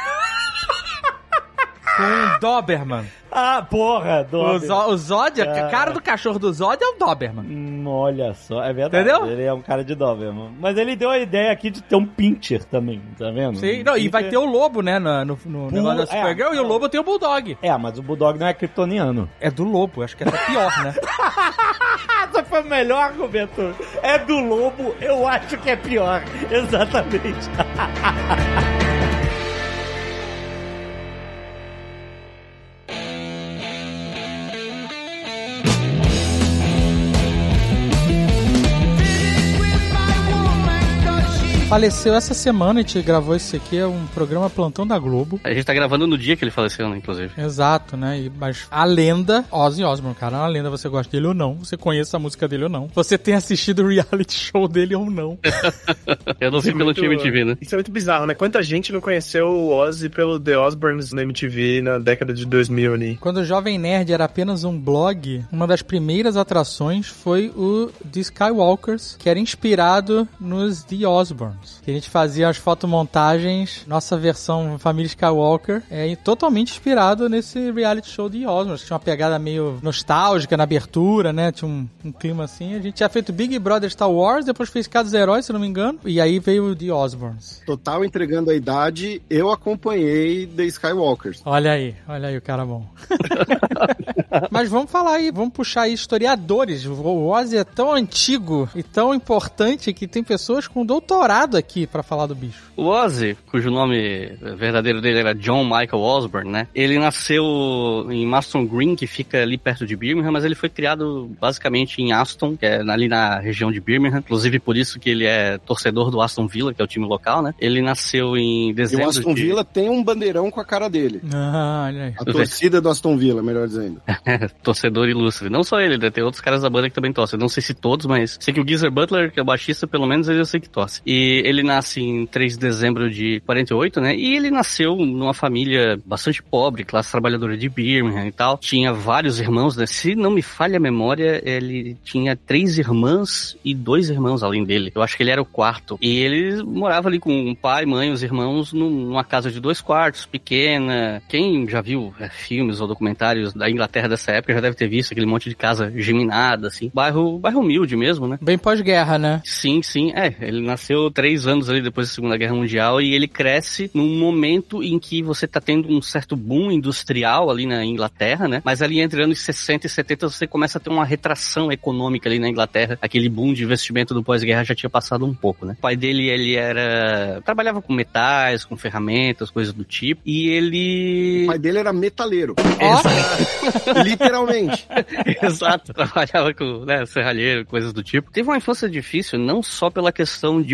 Com um Doberman. Ah, porra, O, Doberman. Zo- o Zod, a Ah. cara do cachorro do Zod é o Doberman. Hum, olha só, é verdade. Entendeu? Ele é um cara de Doberman. Mas ele deu a ideia aqui de ter um pincher também, tá vendo? Sim, Um não, e pincher- vai ter o lobo, né, no, no, no negócio da Supergirl, é. e o lobo tem o Bulldog. É, mas o Bulldog não é kryptoniano. É do lobo, acho que é até pior, né? Essa foi o melhor argumento. É do lobo, eu acho que é pior. Exatamente. Faleceu essa semana, a gente gravou esse aqui, é um programa Plantão da Globo. A gente tá gravando no dia que ele faleceu, né, inclusive. Exato, né? E, mas a lenda, Ozzy Osbourne, cara, é uma lenda, você gosta dele ou não, você conhece a música dele ou não, você tem assistido o reality show dele ou não. Eu não vi pelo time M T V, né? Isso é muito bizarro, né? Quanta gente não conheceu o Ozzy pelo The Osbournes no M T V na década de dois mil ali. Quando o Jovem Nerd era apenas um blog, uma das primeiras atrações foi o The Skywalkers, que era inspirado nos The Osbournes. Que a gente fazia as fotomontagens, nossa versão Família Skywalker, é totalmente inspirado nesse reality show The Osbournes. Tinha uma pegada meio nostálgica na abertura, né? Tinha um, um clima assim. A gente tinha feito Big Brother Star Wars, depois fez Casa dos Heróis, se não me engano. E aí veio o The Osbournes. Total entregando a idade, eu acompanhei The Skywalkers. Olha aí, olha aí o cara bom. Mas vamos falar aí, vamos puxar aí historiadores. O Ozzy é tão antigo e tão importante que tem pessoas com doutorado aqui pra falar do bicho. O Ozzy, cujo nome verdadeiro dele era John Michael Osborne, né? Ele nasceu em Marston Green, que fica ali perto de Birmingham, mas ele foi criado basicamente em Aston, que é ali na região de Birmingham. Inclusive por isso que ele é torcedor do Aston Villa, que é o time local, né? Ele nasceu em E dezembro o Aston de... Villa tem um bandeirão com a cara dele. Ah, olha aí. A torcida do Aston Villa, melhor dizendo. torcedor ilustre. Não só ele, né? Tem outros caras da banda que também torcem. Não sei se todos, mas sei que o Geezer Butler, que é o baixista, pelo menos ele eu sei que torce. E ele nasce em três de dezembro de quarenta e oito, né? E ele nasceu numa família bastante pobre, classe trabalhadora de Birmingham e tal. Tinha vários irmãos, né? Se não me falha a memória, ele tinha três irmãs e dois irmãos além dele. Eu acho que ele era o quarto. E ele morava ali com o pai, mãe, os irmãos numa casa de dois quartos, pequena. Quem já viu é, filmes ou documentários da Inglaterra dessa época já deve ter visto aquele monte de casa geminada, assim. Bairro, bairro humilde mesmo, né? Bem pós-guerra, né? Sim, sim. É, ele nasceu três anos ali depois da Segunda Guerra Mundial e ele cresce num momento em que você tá tendo um certo boom industrial ali na Inglaterra, né? Mas ali entre anos sessenta e setenta você começa a ter uma retração econômica ali na Inglaterra. Aquele boom de investimento do pós-guerra já tinha passado um pouco, né? O pai dele, ele era... trabalhava com metais, com ferramentas, coisas do tipo. E ele... O pai dele era metaleiro. Ó, Literalmente. Exato. Trabalhava com, né, serralheiro, coisas do tipo. Teve uma infância difícil, não só pela questão de pobreza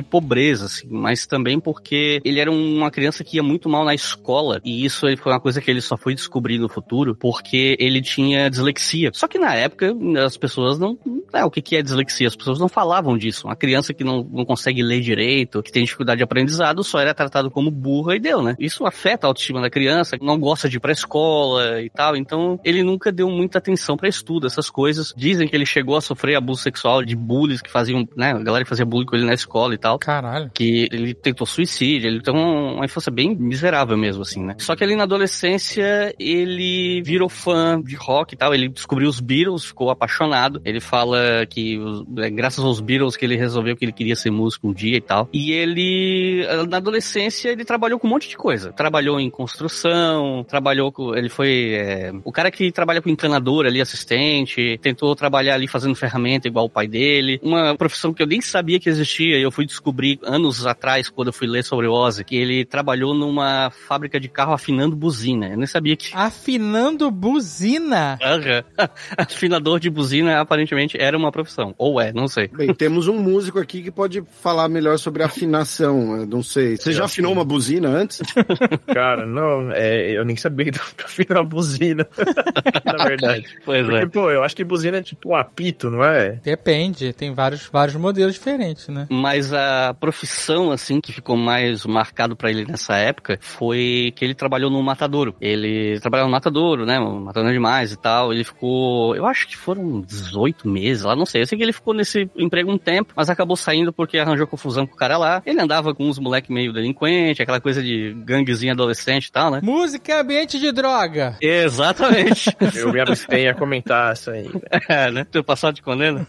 inglês, assim, mas também porque ele era uma criança que ia muito mal na escola, e isso foi uma coisa que ele só foi descobrir no futuro, porque ele tinha dislexia. Só que na época, as pessoas não... É, o que é dislexia? As pessoas não falavam disso. Uma criança que não, não consegue ler direito, que tem dificuldade de aprendizado, só era tratado como burra e deu, né? Isso afeta a autoestima da criança, não gosta de ir pra escola e tal, então ele nunca deu muita atenção pra estudo, essas coisas. Dizem que ele chegou a sofrer abuso sexual de bullies que faziam, né, a galera que fazia bullying com ele na escola e tal. Caralho. Que ele tentou suicídio, ele teve uma infância bem miserável mesmo, assim, né? Só que ali na adolescência, ele virou fã de rock e tal, ele descobriu os Beatles, ficou apaixonado. Ele fala que é graças aos Beatles que ele resolveu que ele queria ser músico um dia e tal. E ele, na adolescência, ele trabalhou com um monte de coisa. Trabalhou em construção, trabalhou com... Ele foi é, o cara que trabalha com encanador ali, assistente, tentou trabalhar ali fazendo ferramenta igual o pai dele. Uma profissão que eu nem sabia que existia, e eu fui descobrir anos atrás, quando eu fui ler sobre o Ozzy, que ele trabalhou numa fábrica de carro afinando buzina. Eu nem sabia que... Afinando buzina? Uhum. Afinador de buzina, aparentemente, era uma profissão. Ou é, não sei. Bem, temos um músico aqui que pode falar melhor sobre afinação. Eu não sei. Você já afinou uma buzina antes? Cara, não, é, eu nem sabia que afinar uma buzina. Na verdade. Pois Porque, é. pô, eu acho que buzina é tipo um apito, não é? Depende, tem vários, vários modelos diferentes, né? Mas a profissão, assim, que ficou mais marcado pra ele nessa época foi que ele trabalhou no matadouro. Ele trabalhava no matadouro, né? Matando animais e tal. Ele ficou, eu acho que foram dezoito meses lá, não sei. Eu sei que ele ficou nesse emprego um tempo, mas acabou saindo porque arranjou confusão com o cara lá. Ele andava com uns moleque meio delinquente, aquela coisa de ganguezinha adolescente e tal, né? Música é ambiente de droga. Exatamente. Eu me abstenho a comentar isso aí. É, né? Teu passado de condena.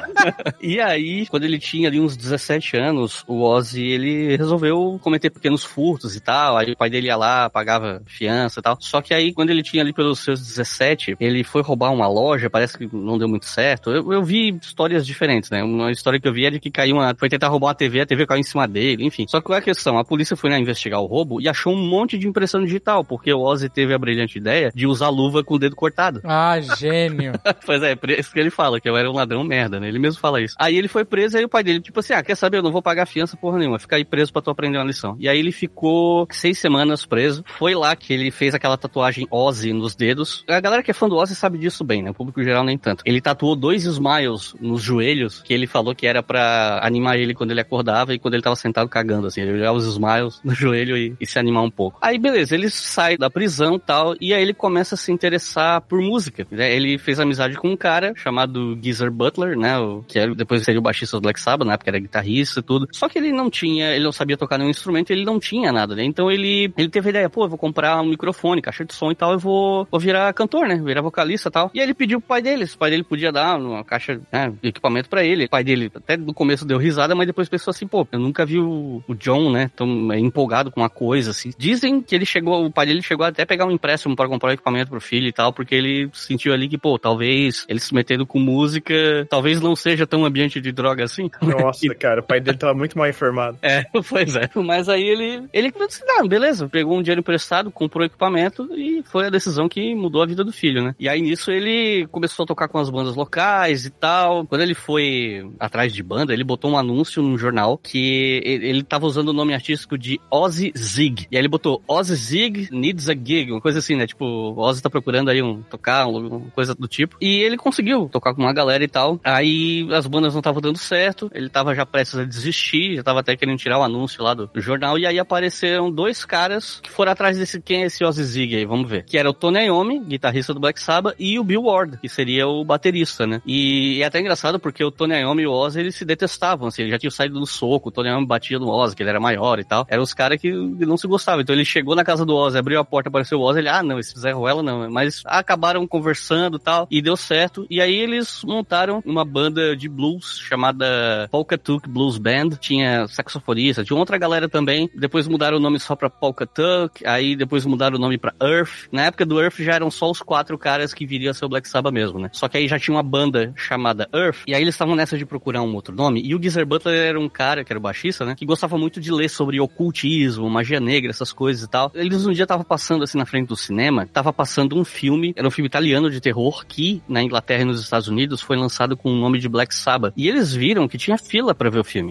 E aí, quando ele tinha ali uns dezessete anos, o Ozzy, ele resolveu cometer pequenos furtos e tal. Aí o pai dele ia lá, pagava fiança e tal. Só que aí, quando ele tinha ali pelos seus dezessete, ele foi roubar uma loja, parece que não deu muito certo. Eu, eu vi histórias diferentes, né? Uma história que eu vi é de que caiu uma... Foi tentar roubar uma T V, a T V caiu em cima dele, enfim. Só que qual é a questão? A polícia foi lá investigar o roubo e achou um monte de impressão digital, porque o Ozzy teve a brilhante ideia de usar luva com o dedo cortado. Ah, gênio. Pois é, é isso que ele fala, que eu era um ladrão merda, né? Ele mesmo fala isso. Aí ele foi preso, aí o pai dele, tipo assim, ah, quer saber? Eu não vou pagar fiança porra nenhuma, fica aí preso pra tu aprender uma lição. E aí ele ficou seis semanas preso. Foi lá que ele fez aquela tatuagem Ozzy nos dedos. A galera que é fã do Ozzy sabe disso bem, né? O público geral nem tanto. Ele tatuou dois smiles nos joelhos, que ele falou que era pra animar ele quando ele acordava e quando ele tava sentado cagando, assim. Ele olhava os smiles no joelho e, e se animar um pouco. Aí, beleza, ele sai da prisão e tal, e aí ele começa a se interessar por música, né? Ele fez amizade com um cara chamado Geezer Butler, né? O, que era, depois seria o baixista do Black Sabbath, na época era guitarrista e tudo. Só que ele não tinha, ele não sabia tocar nenhum instrumento, ele não tinha nada, né? Então ele, ele teve a ideia, pô, eu vou comprar um microfone, caixa de som e tal, eu vou, vou virar cantor, né? Virar vocalista e tal. E aí ele pediu pro pai dele, o pai dele podia dar uma caixa, né, de equipamento pra ele. O pai dele até no começo deu risada, mas depois pensou assim, pô, eu nunca vi o, o John, né, tão empolgado com uma coisa, assim. Dizem que ele chegou, o pai dele chegou até a pegar um empréstimo pra comprar o equipamento pro filho e tal, porque ele sentiu ali que, pô, talvez ele se metendo com música, talvez não seja tão ambiente de droga assim. Nossa, cara, o pai dele tava muito mal informado. É, pois é. Mas aí ele, ele disse, ah, beleza, pegou um dinheiro emprestado, comprou o equipamento e foi a decisão que mudou a vida do filho, né? E aí nisso ele começou a tocar com as bandas locais e tal. Quando ele foi atrás de banda, ele botou um anúncio num jornal que ele tava usando o nome artístico de Ozzy Zig. E aí ele botou Ozzy Zig needs a gig, uma coisa assim, né? Tipo, Ozzy tá procurando aí um tocar, uma coisa do tipo. E ele conseguiu tocar com uma galera e tal. Aí as bandas não estavam dando certo, ele tava já prestes a desistir, já tava até querendo tirar o anúncio lá do, do jornal. E aí apareceram dois caras que foram atrás desse, quem é esse Ozzy Zig aí, vamos ver. Que era o Tony Iommi, guitarrista do Black Sabbath, e o Bill Ward, que seria o baterista, né? E é até engraçado porque o Tony Iommi e o Ozzy, eles se detestavam, assim, eles já tinham saído no soco, o Tony Iommi batia no Ozzy, que ele era maior e tal. Eram os caras que não se gostavam. Então ele chegou na casa do Ozzy, abriu a porta, apareceu o Ozzy, ele, ah, não, esse Zé Ruela não. Mas acabaram conversando e tal, e deu certo. E aí eles montaram uma banda de blues chamada Polkatuck Blues Band. Tinha saxofonista, tinha outra galera também. Depois mudaram o nome só pra Polkatuck, aí depois mudaram o nome pra Earth. Na época do Earth já eram só os quatro caras que viriam a ser o Black Sabbath mesmo, né? Só que aí já tinha uma banda chamada Earth, e aí eles estavam nessa de procurar um outro nome, e o Geezer Butler era um cara, que era o baixista, né? Que gostava muito de ler sobre ocultismo, magia negra, essas coisas e tal. Eles um dia estavam passando assim na frente do cinema, tava passando um filme, era um filme italiano de terror, que na Inglaterra e nos Estados Unidos foi lançado com o nome de Black Sabbath. E eles viram que tinha fila pra ver o filme. Era um filme que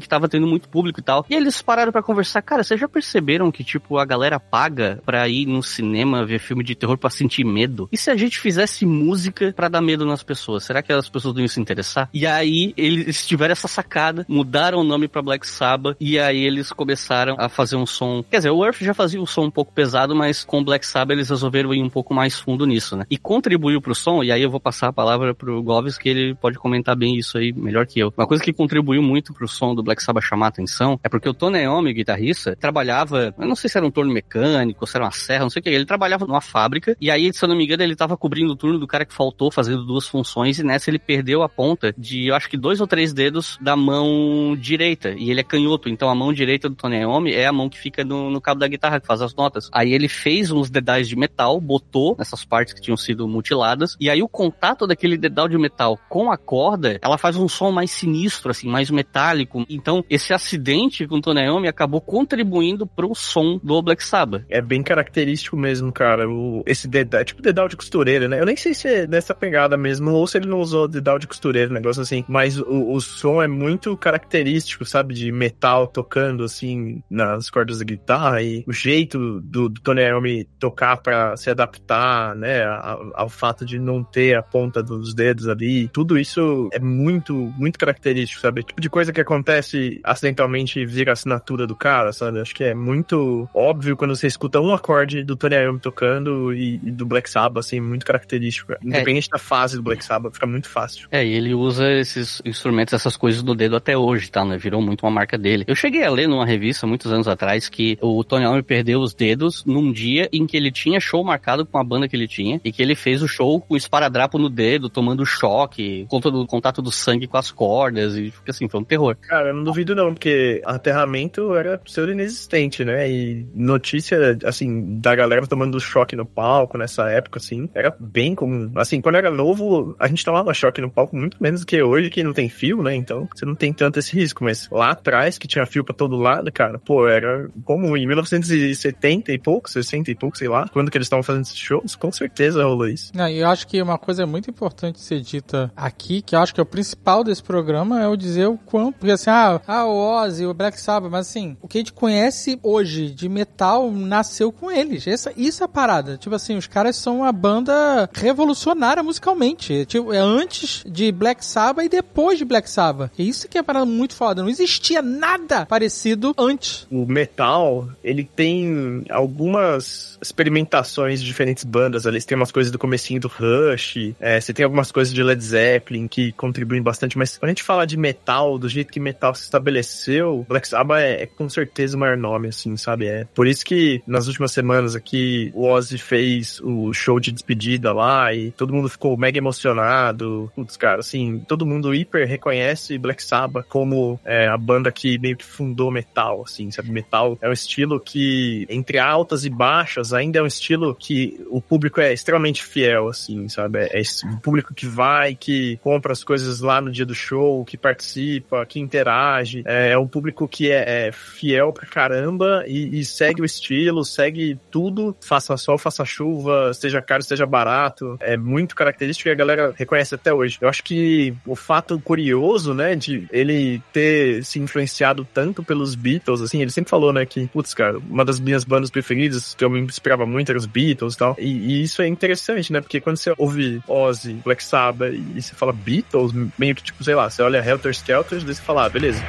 que tava tendo muito público e tal. E eles pararam pra conversar. Cara, vocês já perceberam que, tipo, a galera paga pra ir no cinema ver filme de terror pra sentir medo? E se a gente fizesse música pra dar medo nas pessoas? Será que as pessoas não iam se interessar? E aí, eles tiveram essa sacada, mudaram o nome pra Black Sabbath, e aí eles começaram a fazer um som... Quer dizer, o Earth já fazia um som um pouco pesado, mas com o Black Sabbath eles resolveram ir um pouco mais fundo nisso, né? E contribuiu pro som, e aí eu vou passar a palavra pro Goves, que ele pode comentar bem isso aí, melhor que eu. Uma coisa que contribuiu muito pro som do Black Sabbath chamar a atenção é porque o Tony Iommi, guitarrista, trabalhava, eu não sei se era um torno mecânico, se era uma serra, não sei o que, ele trabalhava numa fábrica, e aí, se eu não me engano, ele tava cobrindo o turno do cara que faltou, fazendo duas funções, e nessa ele perdeu a ponta de, eu acho que dois ou três dedos da mão direita, e ele é canhoto, então a mão direita do Tony Iommi é a mão que fica no, no cabo da guitarra, que faz as notas. Aí ele fez uns dedais de metal, botou nessas partes que tinham sido mutiladas, e aí o contato daquele dedal de metal com a corda, ela faz um som mais sinistro, assim, mais metálico. Então, esse acidente com o Tony Iommi acabou contribuindo pro som do Black Sabbath. É bem característico mesmo, cara, o, esse dedal, tipo dedal de costureira, né? Eu nem sei se é nessa pegada mesmo, ou se ele não usou dedal de costureira, um negócio assim, mas o, o som é muito característico, sabe, de metal tocando, assim, nas cordas da guitarra, e o jeito do, do Tony Iommi tocar pra se adaptar, né, ao, ao fato de não ter a ponta dos dedos ali, tudo isso é muito, muito característico, sabe? Tipo de coisa que acontece acidentalmente e vira a assinatura do cara, sabe? Acho que é muito óbvio quando você escuta um acorde do Tony Iommi tocando e, e do Black Sabbath, assim, muito característico. Independente é. da fase do Black Sabbath, fica muito fácil. É, e ele usa esses instrumentos, essas coisas no dedo até hoje, tá, né? Virou muito uma marca dele. Eu cheguei a ler numa revista, muitos anos atrás, que o Tony Iommi perdeu os dedos num dia em que ele tinha show marcado com a banda que ele tinha, e que ele fez o show com esparadrapo no dedo, tomando choque, conta do contato do sangue com as cordas, e assim, foi um terror. Cara, eu não duvido não, porque aterramento era pseudo inexistente, né? E notícia, assim, da galera tomando choque no palco nessa época, assim, era bem comum. Assim, quando era novo, a gente tomava choque no palco muito menos do que hoje, que não tem fio, né? Então, você não tem tanto esse risco, mas lá atrás, que tinha fio pra todo lado, cara, pô, era comum. Em mil novecentos e setenta e pouco, sessenta e pouco, sei lá, quando que eles estavam fazendo esses shows, com certeza rolou isso. Não, e eu acho que uma coisa muito importante ser dita aqui, que eu acho que é o principal desse programa, é o dizer o quanto, porque assim, ah, ah o Ozzy, o Black Sabbath, mas assim, o que a gente conhece hoje de metal nasceu com eles. Essa, isso é a parada. Tipo assim, os caras são uma banda revolucionária musicalmente. Tipo, é antes de Black Sabbath e depois de Black Sabbath. E isso que é uma parada muito foda. Não existia nada parecido antes. O metal, ele tem algumas experimentações de diferentes bandas. Eles têm umas coisas do comecinho do Rush, é, você tem algumas coisas de Led Zeppelin que contribuem bastante, mas quando a gente fala de metal, do jeito que metal se estabeleceu, Black Sabbath é, é com certeza o maior nome, assim, sabe? É por isso que nas últimas semanas aqui o Ozzy fez o show de despedida lá e todo mundo ficou mega emocionado. Putz, cara, assim, todo mundo hiper reconhece Black Sabbath como é, a banda que meio que fundou metal, assim, sabe? Metal é um estilo que, entre altas e baixas, ainda é um estilo que o público é extremamente fiel, assim, sabe? É, é o público que vai, que compra as coisas lá no dia do show, que participa, que interage. É, é um público que é, é fiel pra caramba e, e segue o estilo, segue tudo, faça sol, faça chuva, seja caro, seja barato. É muito característico e a galera reconhece até hoje. Eu acho que o fato curioso, né, de ele ter se influenciado tanto pelos Beatles, assim, ele sempre falou, né, que, putz, cara, uma das minhas bandas preferidas, que eu me inspirava muito, era os Beatles e tal. E, e isso é interessante, né, porque quando você ouve Ozzy, Black Sabbath e você fala Beatles, meio que, tipo, sei lá, você olha Helter Skelter, daí você fala, ah, beleza.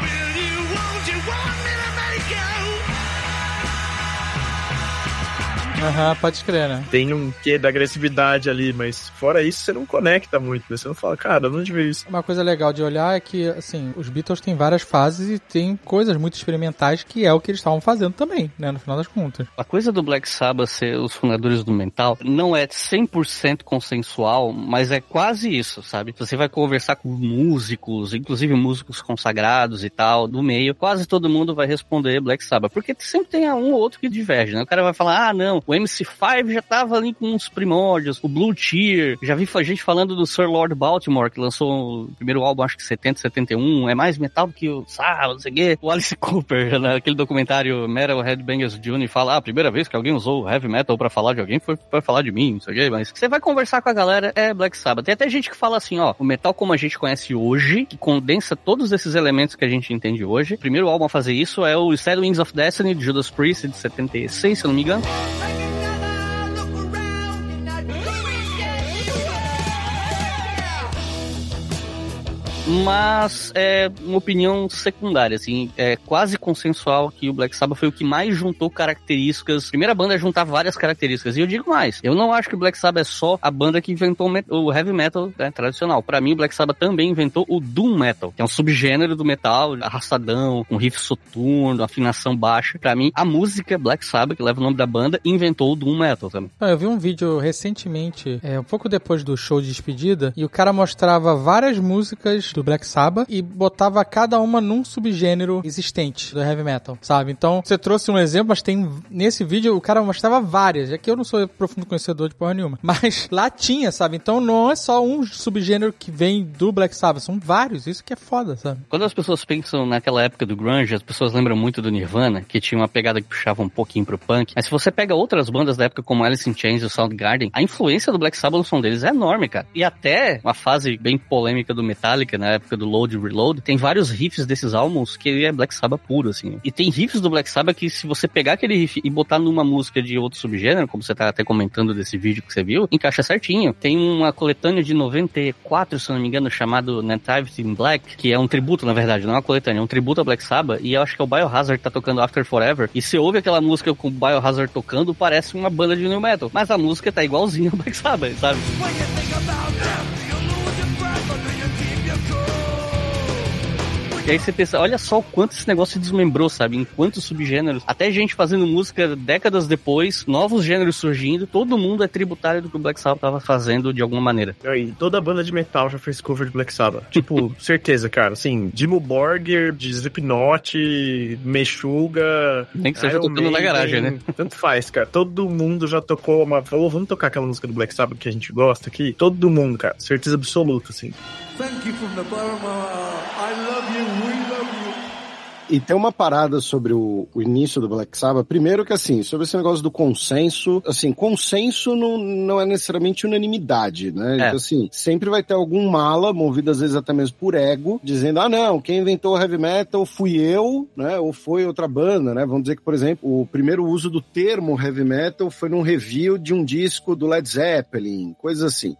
Aham, uhum, pode crer, né? Tem um quê da agressividade ali, mas fora isso você não conecta muito, né? Você não fala, cara, onde veio isso? Uma coisa legal de olhar é que, assim, os Beatles têm várias fases e tem coisas muito experimentais que é o que eles estavam fazendo também, né? No final das contas. A coisa do Black Sabbath ser os fundadores do metal não é cem por cento consensual, mas é quase isso, sabe? Você vai conversar com músicos, inclusive músicos consagrados e tal, do meio, quase todo mundo vai responder Black Sabbath, porque sempre tem um ou outro que diverge, né? O cara vai falar, ah, não, O M C cinco já tava ali com uns primórdios, o Blue Cheer, já vi gente falando do Sir Lord Baltimore, que lançou o primeiro álbum, acho que setenta, setenta e um, é mais metal do que o Sá, não sei o quê. O Alice Cooper, naquele documentário Metal Headbangers Junior, fala, ah, a primeira vez que alguém usou heavy metal pra falar de alguém foi pra falar de mim, não sei o quê, mas você vai conversar com a galera, é Black Sabbath. Tem até gente que fala assim, ó, o metal como a gente conhece hoje, que condensa todos esses elementos que a gente entende hoje. O primeiro álbum a fazer isso é o Sad Wings of Destiny, de Judas Priest, de setenta e seis, se eu não me engano. Mas é uma opinião secundária, assim, é quase consensual que o Black Sabbath foi o que mais juntou características. A primeira banda a juntar várias características, e eu digo mais, eu não acho que o Black Sabbath é só a banda que inventou o heavy metal, né, tradicional. Pra mim, o Black Sabbath também inventou o doom metal, que é um subgênero do metal, arrastadão, um riff soturno, afinação baixa. Pra mim, a música Black Sabbath, que leva o nome da banda, inventou o doom metal também. Eu vi um vídeo recentemente, é, um pouco depois do show de despedida, e o cara mostrava várias músicas do Black Sabbath e botava cada uma num subgênero existente do heavy metal, sabe? Então, você trouxe um exemplo, mas tem nesse vídeo o cara mostrava várias. É que eu não sou profundo conhecedor de porra nenhuma, mas lá tinha, sabe? Então não é só um subgênero que vem do Black Sabbath, são vários. Isso que é foda, sabe? Quando as pessoas pensam naquela época do grunge, as pessoas lembram muito do Nirvana, que tinha uma pegada que puxava um pouquinho pro punk. Mas se você pega outras bandas da época como Alice in Chains e o Soundgarden, a influência do Black Sabbath no som deles é enorme, cara. E até uma fase bem polêmica do Metallica, na época do Load e Reload, tem vários riffs desses álbuns que é Black Sabbath puro, assim. E tem riffs do Black Sabbath que se você pegar aquele riff e botar numa música de outro subgênero, como você tá até comentando desse vídeo que você viu, encaixa certinho. Tem uma coletânea de noventa e quatro, se não me engano, chamado Nativity in Black, que é um tributo, na verdade, não é uma coletânea, é um tributo ao Black Sabbath, e eu acho que é o Biohazard que tá tocando After Forever, e você ouve aquela música com o Biohazard tocando, parece uma banda de new metal, mas a música tá igualzinha ao Black Sabbath, sabe? E aí você pensa, olha só o quanto esse negócio se desmembrou, sabe? Em quantos subgêneros. Até gente fazendo música décadas depois, novos gêneros surgindo, todo mundo é tributário do que o Black Sabbath tava fazendo de alguma maneira. E toda banda de metal já fez cover de Black Sabbath. Tipo, certeza, cara. Assim, Dimmu Borgir, de Slipknot, Meshuggah... Nem que seja Iron tocando Maiden, na garagem, né? Tanto faz, cara. Todo mundo já tocou uma... Falou, vamos tocar aquela música do Black Sabbath que a gente gosta aqui? Todo mundo, cara. Certeza absoluta, assim. Thank you from the bottom of our... I love you, we love you. E tem uma parada sobre o, o início do Black Sabbath. Primeiro que, assim, sobre esse negócio do consenso, assim, consenso não, não é necessariamente unanimidade, né? É. Então, assim, sempre vai ter algum mala, movido às vezes até mesmo por ego, dizendo, ah, não, quem inventou o heavy metal fui eu, né? Ou foi outra banda, né? Vamos dizer que, por exemplo, o primeiro uso do termo heavy metal foi num review de um disco do Led Zeppelin, coisas assim.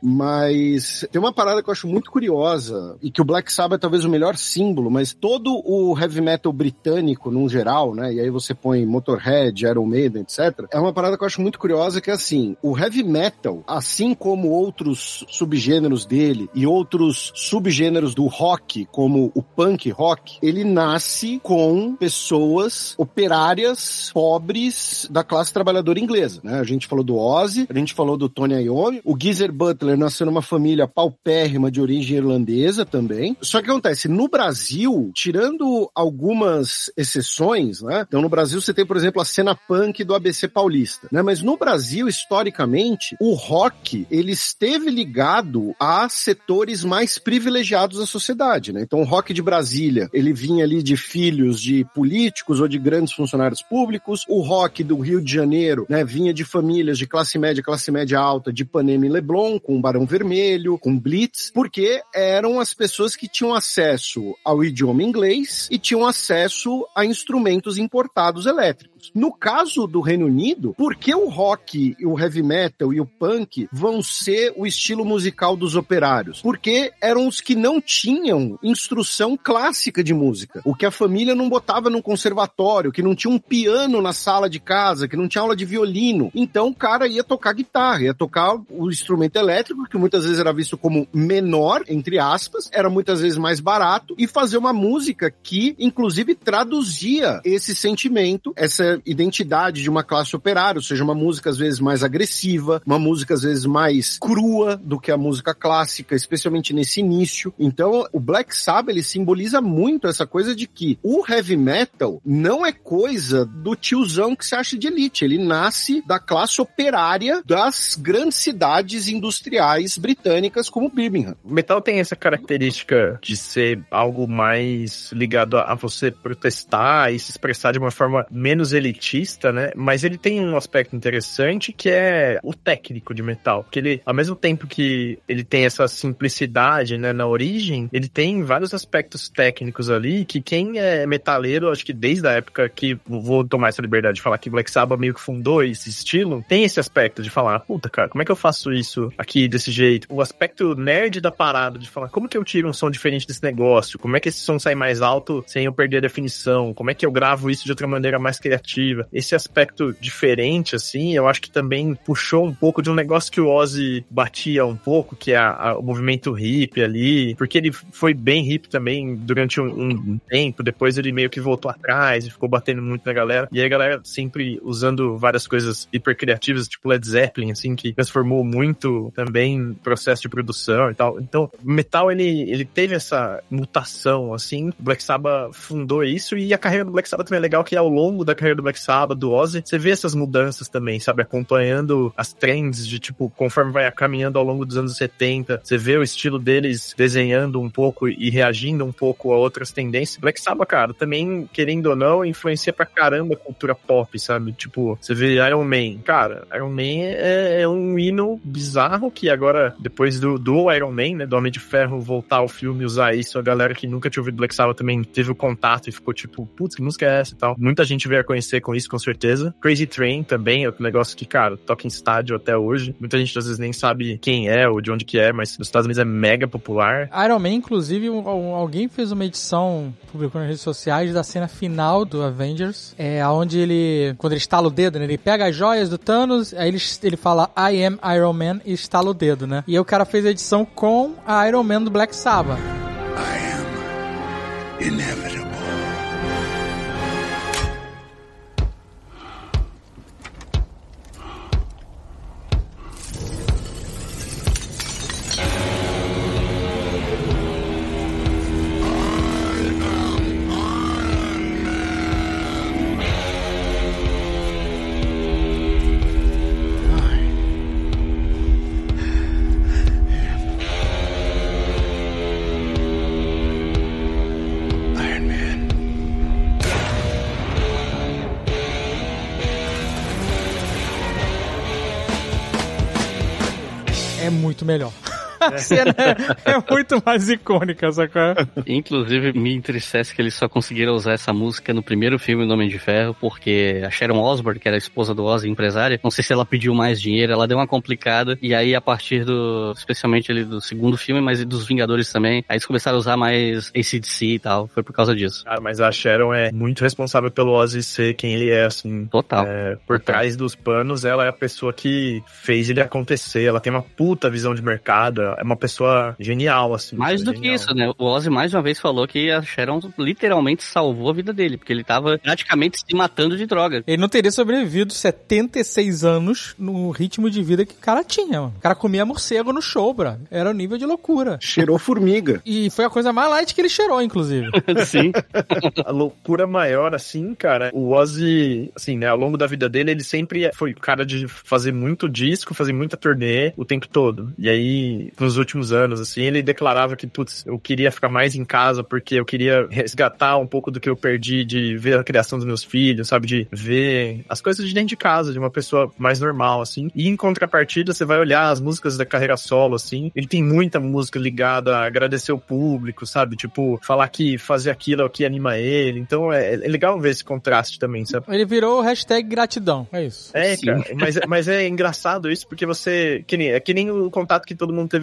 Mas tem uma parada que eu acho muito curiosa, e que o Black Sabbath é talvez o melhor símbolo, mas todo o heavy metal britânico, num geral, né, e aí você põe Motorhead, Iron Maiden, etcétera, é uma parada que eu acho muito curiosa, que é assim, o heavy metal, assim como outros subgêneros dele e outros subgêneros do rock, como o punk rock, ele nasce com pessoas operárias, pobres, da classe trabalhadora inglesa, né, a gente falou do Ozzy, a gente falou do Tony Iommi, o Geezer Butler nasceu numa família paupérrima de origem irlandesa também, só que acontece, no Brasil, tirando algumas exceções, né? Então no Brasil você tem, por exemplo, a cena punk do A B C Paulista, né? Mas no Brasil, historicamente, o rock, ele esteve ligado a setores mais privilegiados da sociedade, né? Então o rock de Brasília, ele vinha ali de filhos de políticos ou de grandes funcionários públicos, o rock do Rio de Janeiro, né? Vinha de famílias de classe média, classe média alta, de Ipanema e Leblon, com Barão Vermelho, com Blitz, porque eram as pessoas que tinham acesso ao idioma inglês e tinham acesso a instrumentos importados elétricos. No caso do Reino Unido, por que o rock, o heavy metal e o punk vão ser o estilo musical dos operários? Porque eram os que não tinham instrução clássica de música, o que a família não botava no conservatório, que não tinha um piano na sala de casa, que não tinha aula de violino. Então o cara ia tocar guitarra, ia tocar o instrumento elétrico, que muitas vezes era visto como menor, entre aspas, era muitas vezes mais barato, e fazer uma música que, inclusive, traduzia esse sentimento, essa própria identidade de uma classe operária, ou seja, uma música às vezes mais agressiva, uma música às vezes mais crua do que a música clássica, especialmente nesse início. Então, o Black Sabbath, ele simboliza muito essa coisa de que o heavy metal não é coisa do tiozão que se acha de elite, ele nasce da classe operária das grandes cidades industriais britânicas como Birmingham. O metal tem essa característica de ser algo mais ligado a você protestar e se expressar de uma forma menos elitista, né? Mas ele tem um aspecto interessante que é o técnico de metal. Porque ele, ao mesmo tempo que ele tem essa simplicidade, né, na origem, ele tem vários aspectos técnicos ali que quem é metaleiro, acho que desde a época que, vou tomar essa liberdade de falar que Black Sabbath meio que fundou esse estilo, tem esse aspecto de falar, puta, cara, como é que eu faço isso aqui desse jeito? O aspecto nerd da parada de falar, como que eu tiro um som diferente desse negócio? Como é que esse som sai mais alto sem eu perder a definição? Como é que eu gravo isso de outra maneira mais criativa? Esse aspecto diferente, assim, eu acho que também puxou um pouco de um negócio que o Ozzy batia um pouco, que é a, a, o movimento hippie ali, porque ele foi bem hippie também durante um, um tempo, depois ele meio que voltou atrás e ficou batendo muito na galera, e aí a galera sempre usando várias coisas hiper criativas, tipo Led Zeppelin, assim, que transformou muito também o processo de produção e tal. Então, o metal, ele, ele teve essa mutação, assim, o Black Sabbath fundou isso, e a carreira do Black Sabbath também é legal, que ao longo da carreira do Black Sabbath, do Ozzy, você vê essas mudanças também, sabe, acompanhando as trends de, tipo, conforme vai caminhando ao longo dos anos setenta, você vê o estilo deles desenhando um pouco e reagindo um pouco a outras tendências. Black Sabbath, cara, também, querendo ou não, influencia pra caramba a cultura pop, sabe, tipo, você vê Iron Man, cara, Iron Man é, é um hino bizarro que agora, depois do, do Iron Man, né, do Homem de Ferro voltar ao filme e usar isso, a galera que nunca tinha ouvido Black Sabbath também teve o contato e ficou tipo, putz, que música é essa e tal. Muita gente veio a conhecer com isso, com certeza. Crazy Train também é outro negócio que, cara, toca em estádio até hoje. Muita gente às vezes nem sabe quem é ou de onde que é, mas nos Estados Unidos é mega popular. Iron Man, inclusive, um, um, alguém fez uma edição, publicou nas redes sociais, da cena final do Avengers, é onde ele, quando ele estala o dedo, né, ele pega as joias do Thanos, aí ele, ele fala I am Iron Man e estala o dedo, né? E aí o cara fez a edição com a Iron Man do Black Sabbath. I am inevitable. Muito melhor. A cena é, é muito mais icônica, sacou? Inclusive, me entristece que eles só conseguiram usar essa música no primeiro filme do Homem de Ferro, porque a Sharon Osbourne, que era a esposa do Ozzy, empresária, não sei se ela pediu mais dinheiro, ela deu uma complicada, e aí a partir do, especialmente ali do segundo filme, mas dos Vingadores também, aí eles começaram a usar mais A C D C e tal, foi por causa disso. Cara, mas a Sharon é muito responsável pelo Ozzy ser quem ele é, assim. Total. É, por Total. trás dos panos, ela é a pessoa que fez ele acontecer, ela tem uma puta visão de mercado, é uma pessoa genial, assim. Mais do genial. que isso, né? O Ozzy mais uma vez falou que a Sharon literalmente salvou a vida dele, porque ele tava praticamente se matando de droga. Ele não teria sobrevivido setenta e seis anos no ritmo de vida que o cara tinha, mano. O cara comia morcego no show, bro. Era o nível de loucura. Cheirou formiga. E foi a coisa mais light que ele cheirou, inclusive. Sim. A loucura maior, assim, cara, o Ozzy, assim, né, ao longo da vida dele, ele sempre foi o cara de fazer muito disco, fazer muita turnê o tempo todo. E aí, nos últimos anos, assim, ele declarava que, putz, eu queria ficar mais em casa porque eu queria resgatar um pouco do que eu perdi de ver a criação dos meus filhos, sabe, de ver as coisas de dentro de casa, de uma pessoa mais normal, assim. E em contrapartida, você vai olhar as músicas da carreira solo, assim, ele tem muita música ligada a agradecer o público, sabe, tipo, falar que fazer aquilo é o que anima ele. Então é, é legal ver esse contraste também, sabe? Ele virou o hashtag gratidão, é isso. É, Sim. cara, mas, mas é engraçado isso porque você, que nem, é que nem o contato que todo mundo teve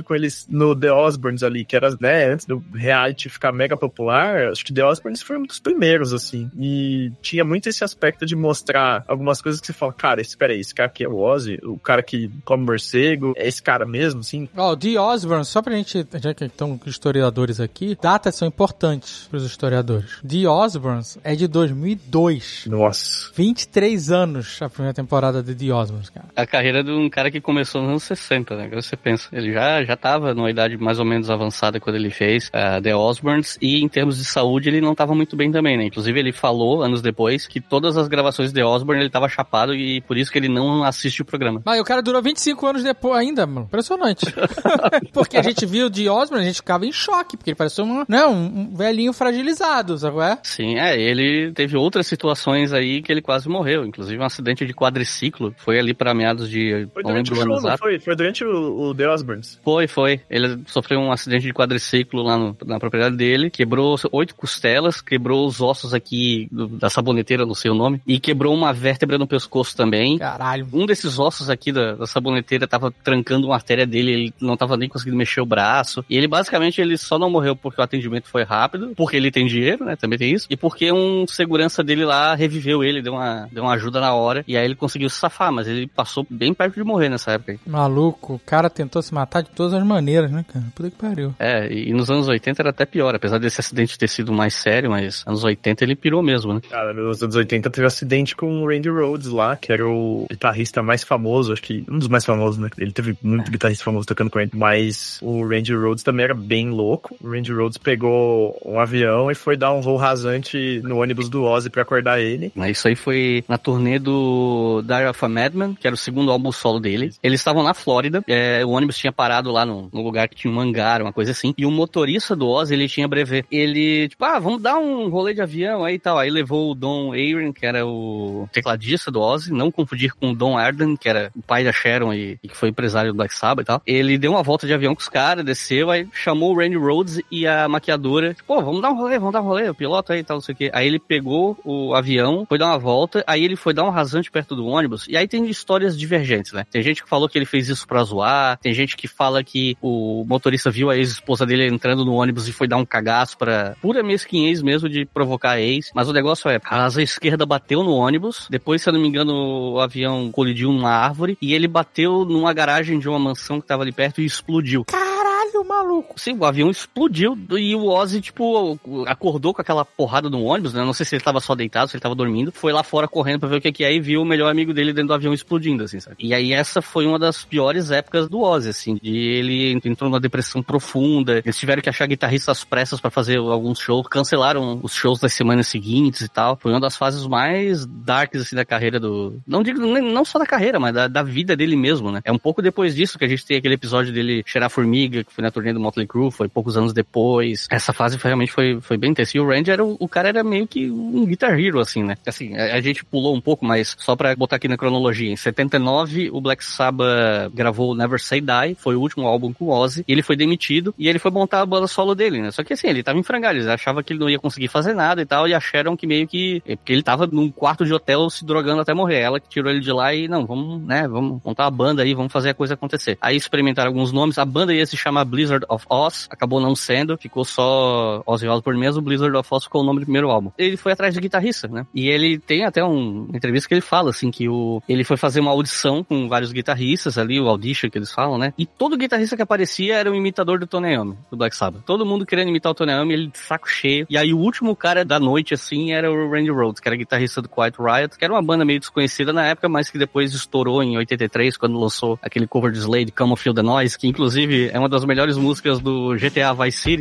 com eles no The Osbournes ali, que era, né, antes do reality ficar mega popular, acho que The Osbournes foi um dos primeiros, assim. E tinha muito esse aspecto de mostrar algumas coisas que você fala, cara, espera aí, esse cara aqui é o Ozzy, o cara que come morcego, é esse cara mesmo, assim? Ó, oh, The Osbourne, só pra gente, já que estão historiadores aqui, datas são importantes pros historiadores. The Osbourne é de dois mil e dois. Nossa. vinte e três anos a primeira temporada de The Osbourne, cara. A carreira de um cara que começou nos anos sessenta, né? Você pensa, ele já, já tava numa idade mais ou menos avançada quando ele fez uh, The Osbournes, e em termos de saúde ele não tava muito bem também, né? Inclusive ele falou, anos depois, que todas as gravações de The Osbourne ele tava chapado e por isso que ele não assiste o programa. Mas o cara durou vinte e cinco anos depois ainda, mano. Impressionante. Porque a gente viu The Osbourne, a gente ficava em choque, porque ele parecia um, não, um velhinho fragilizado, sabe qual é? Sim, é, ele teve outras situações aí que ele quase morreu, inclusive um acidente de quadriciclo, foi ali pra meados de... Foi durante o show, não foi? Foi durante o, o The Osbournes? Foi, foi. Ele sofreu um acidente de quadriciclo lá no, na propriedade dele, quebrou oito costelas, quebrou os ossos aqui do, da saboneteira, não sei o nome, e quebrou uma vértebra no pescoço também. Caralho. Um desses ossos aqui da, da saboneteira tava trancando uma artéria dele, ele não tava nem conseguindo mexer o braço, e ele basicamente ele só não morreu porque o atendimento foi rápido, porque ele tem dinheiro, né, também tem isso, e porque um segurança dele lá reviveu ele, deu uma, deu uma ajuda na hora, e aí ele conseguiu se safar, mas ele passou bem perto de morrer nessa época aí. Maluco, o cara tentou se matar de todas as maneiras, né, cara? Puta que pariu. É, e nos anos oitenta era até pior, apesar desse acidente ter sido mais sério, mas anos oitenta ele pirou mesmo, né? Cara, nos anos oitenta teve um acidente com o Randy Rhoads lá, que era o guitarrista mais famoso, acho que um dos mais famosos, né? Ele teve muito guitarrista famoso tocando com ele, mas o Randy Rhoads também era bem louco. O Randy Rhoads pegou um avião e foi dar um voo rasante no ônibus do Ozzy pra acordar ele. Mas isso aí foi na turnê do Diary of a Madman, que era o segundo álbum solo dele. Eles estavam na Flórida, é, o ônibus tinha parado lá no, no lugar que tinha um hangar, uma coisa assim, e o motorista do Ozzy, ele tinha brevet. Ele, tipo, ah, vamos dar um rolê de avião aí e tal. Aí levou o Don Aaron, que era o tecladista do Ozzy, não confundir com o Don Arden, que era o pai da Sharon e, e que foi empresário do Black Sabbath e tal. Ele deu uma volta de avião com os caras, desceu, aí chamou o Randy Rhoads e a maquiadora, pô, vamos dar um rolê, vamos dar um rolê, o piloto aí e tal, não sei o quê. Aí ele pegou o avião, foi dar uma volta, aí ele foi dar um rasante perto do ônibus, e aí tem histórias divergentes, né? Tem gente que falou que ele fez isso pra zoar, tem gente que fala que o motorista viu a ex-esposa dele entrando no ônibus e foi dar um cagaço pra pura mesquinhez mesmo de provocar a ex, mas o negócio é, a asa esquerda bateu no ônibus, depois, se eu não me engano, o avião colidiu numa árvore, e ele bateu numa garagem de uma mansão que tava ali perto e explodiu. Caralho, maluco. Sim, o avião explodiu e o Ozzy, tipo, acordou com aquela porrada no ônibus, né? Não sei se ele tava só deitado, se ele tava dormindo. Foi lá fora correndo pra ver o que que é e viu o melhor amigo dele dentro do avião explodindo, assim, sabe? E aí essa foi uma das piores épocas do Ozzy, assim, de ele entrou numa depressão profunda. Eles tiveram que achar guitarristas às pressas pra fazer alguns shows, cancelaram os shows das semanas seguintes e tal. Foi uma das fases mais darks, assim, da carreira do... Não digo, não só da carreira, mas da, da vida dele mesmo, né? É um pouco depois disso que a gente tem aquele episódio dele cheirar formiga, que foi na turnê do Motley Crue, foi poucos anos depois. Essa fase foi, realmente foi, foi bem intensa. E o Randy era, o, o cara era meio que um guitar hero, assim, né? Assim, a, a gente pulou um pouco, mas só pra botar aqui na cronologia. Em setenta e nove, o Black Sabbath gravou Never Say Die, foi o último álbum com o Ozzy, e ele foi demitido, e ele foi montar a banda solo dele, né? Só que assim, ele tava em frangalhos, ele achava que ele não ia conseguir fazer nada e tal, e acharam que meio que... Porque ele tava num quarto de hotel se drogando até morrer. Ela que tirou ele de lá e, não, vamos, né, vamos montar a banda aí, vamos fazer a coisa acontecer. Aí experimentaram alguns nomes, a banda ia se chamar Blizzard of Oz, acabou não sendo, ficou só Ozzy Osbourne mesmo, Blizzard of Oz ficou o nome do primeiro álbum. Ele foi atrás de guitarrista, né? E ele tem até um, uma entrevista que ele fala, assim, que o, ele foi fazer uma audição com vários guitarristas ali, o audition que eles falam, né? E todo guitarrista que aparecia era um imitador do Tony Iommi, do Black Sabbath. Todo mundo querendo imitar o Tony Iommi, ele de saco cheio. E aí o último cara da noite, assim, era o Randy Rhoads, que era guitarrista do Quiet Riot, que era uma banda meio desconhecida na época, mas que depois estourou em oitenta e três, quando lançou aquele cover de Slade, Come On Feel the Noise, que inclusive é uma das melhores músicas do G T A Vice City.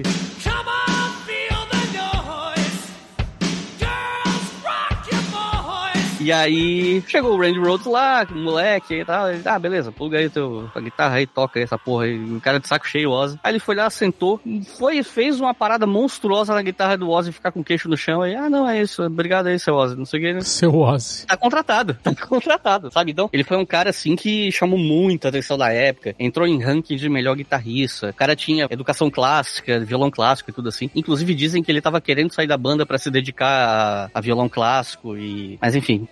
E aí, chegou o Randy Rhoads lá, moleque e tal. Ele, ah, beleza, pluga aí teu, a guitarra aí, toca aí essa porra aí. O cara de saco cheio, o Ozzy. Aí ele foi lá, sentou, foi, fez uma parada monstruosa na guitarra do Ozzy, ficar com o queixo no chão. Aí, ah, não, é isso, obrigado aí, seu Ozzy. Não sei o que. Né? Seu Ozzy. Tá contratado, tá contratado, sabe? Então, ele foi um cara, assim, que chamou muita atenção da época. Entrou em ranking de melhor guitarrista. O cara tinha educação clássica, violão clássico e tudo assim. Inclusive, dizem que ele tava querendo sair da banda pra se dedicar a, a violão clássico e... Mas, enfim...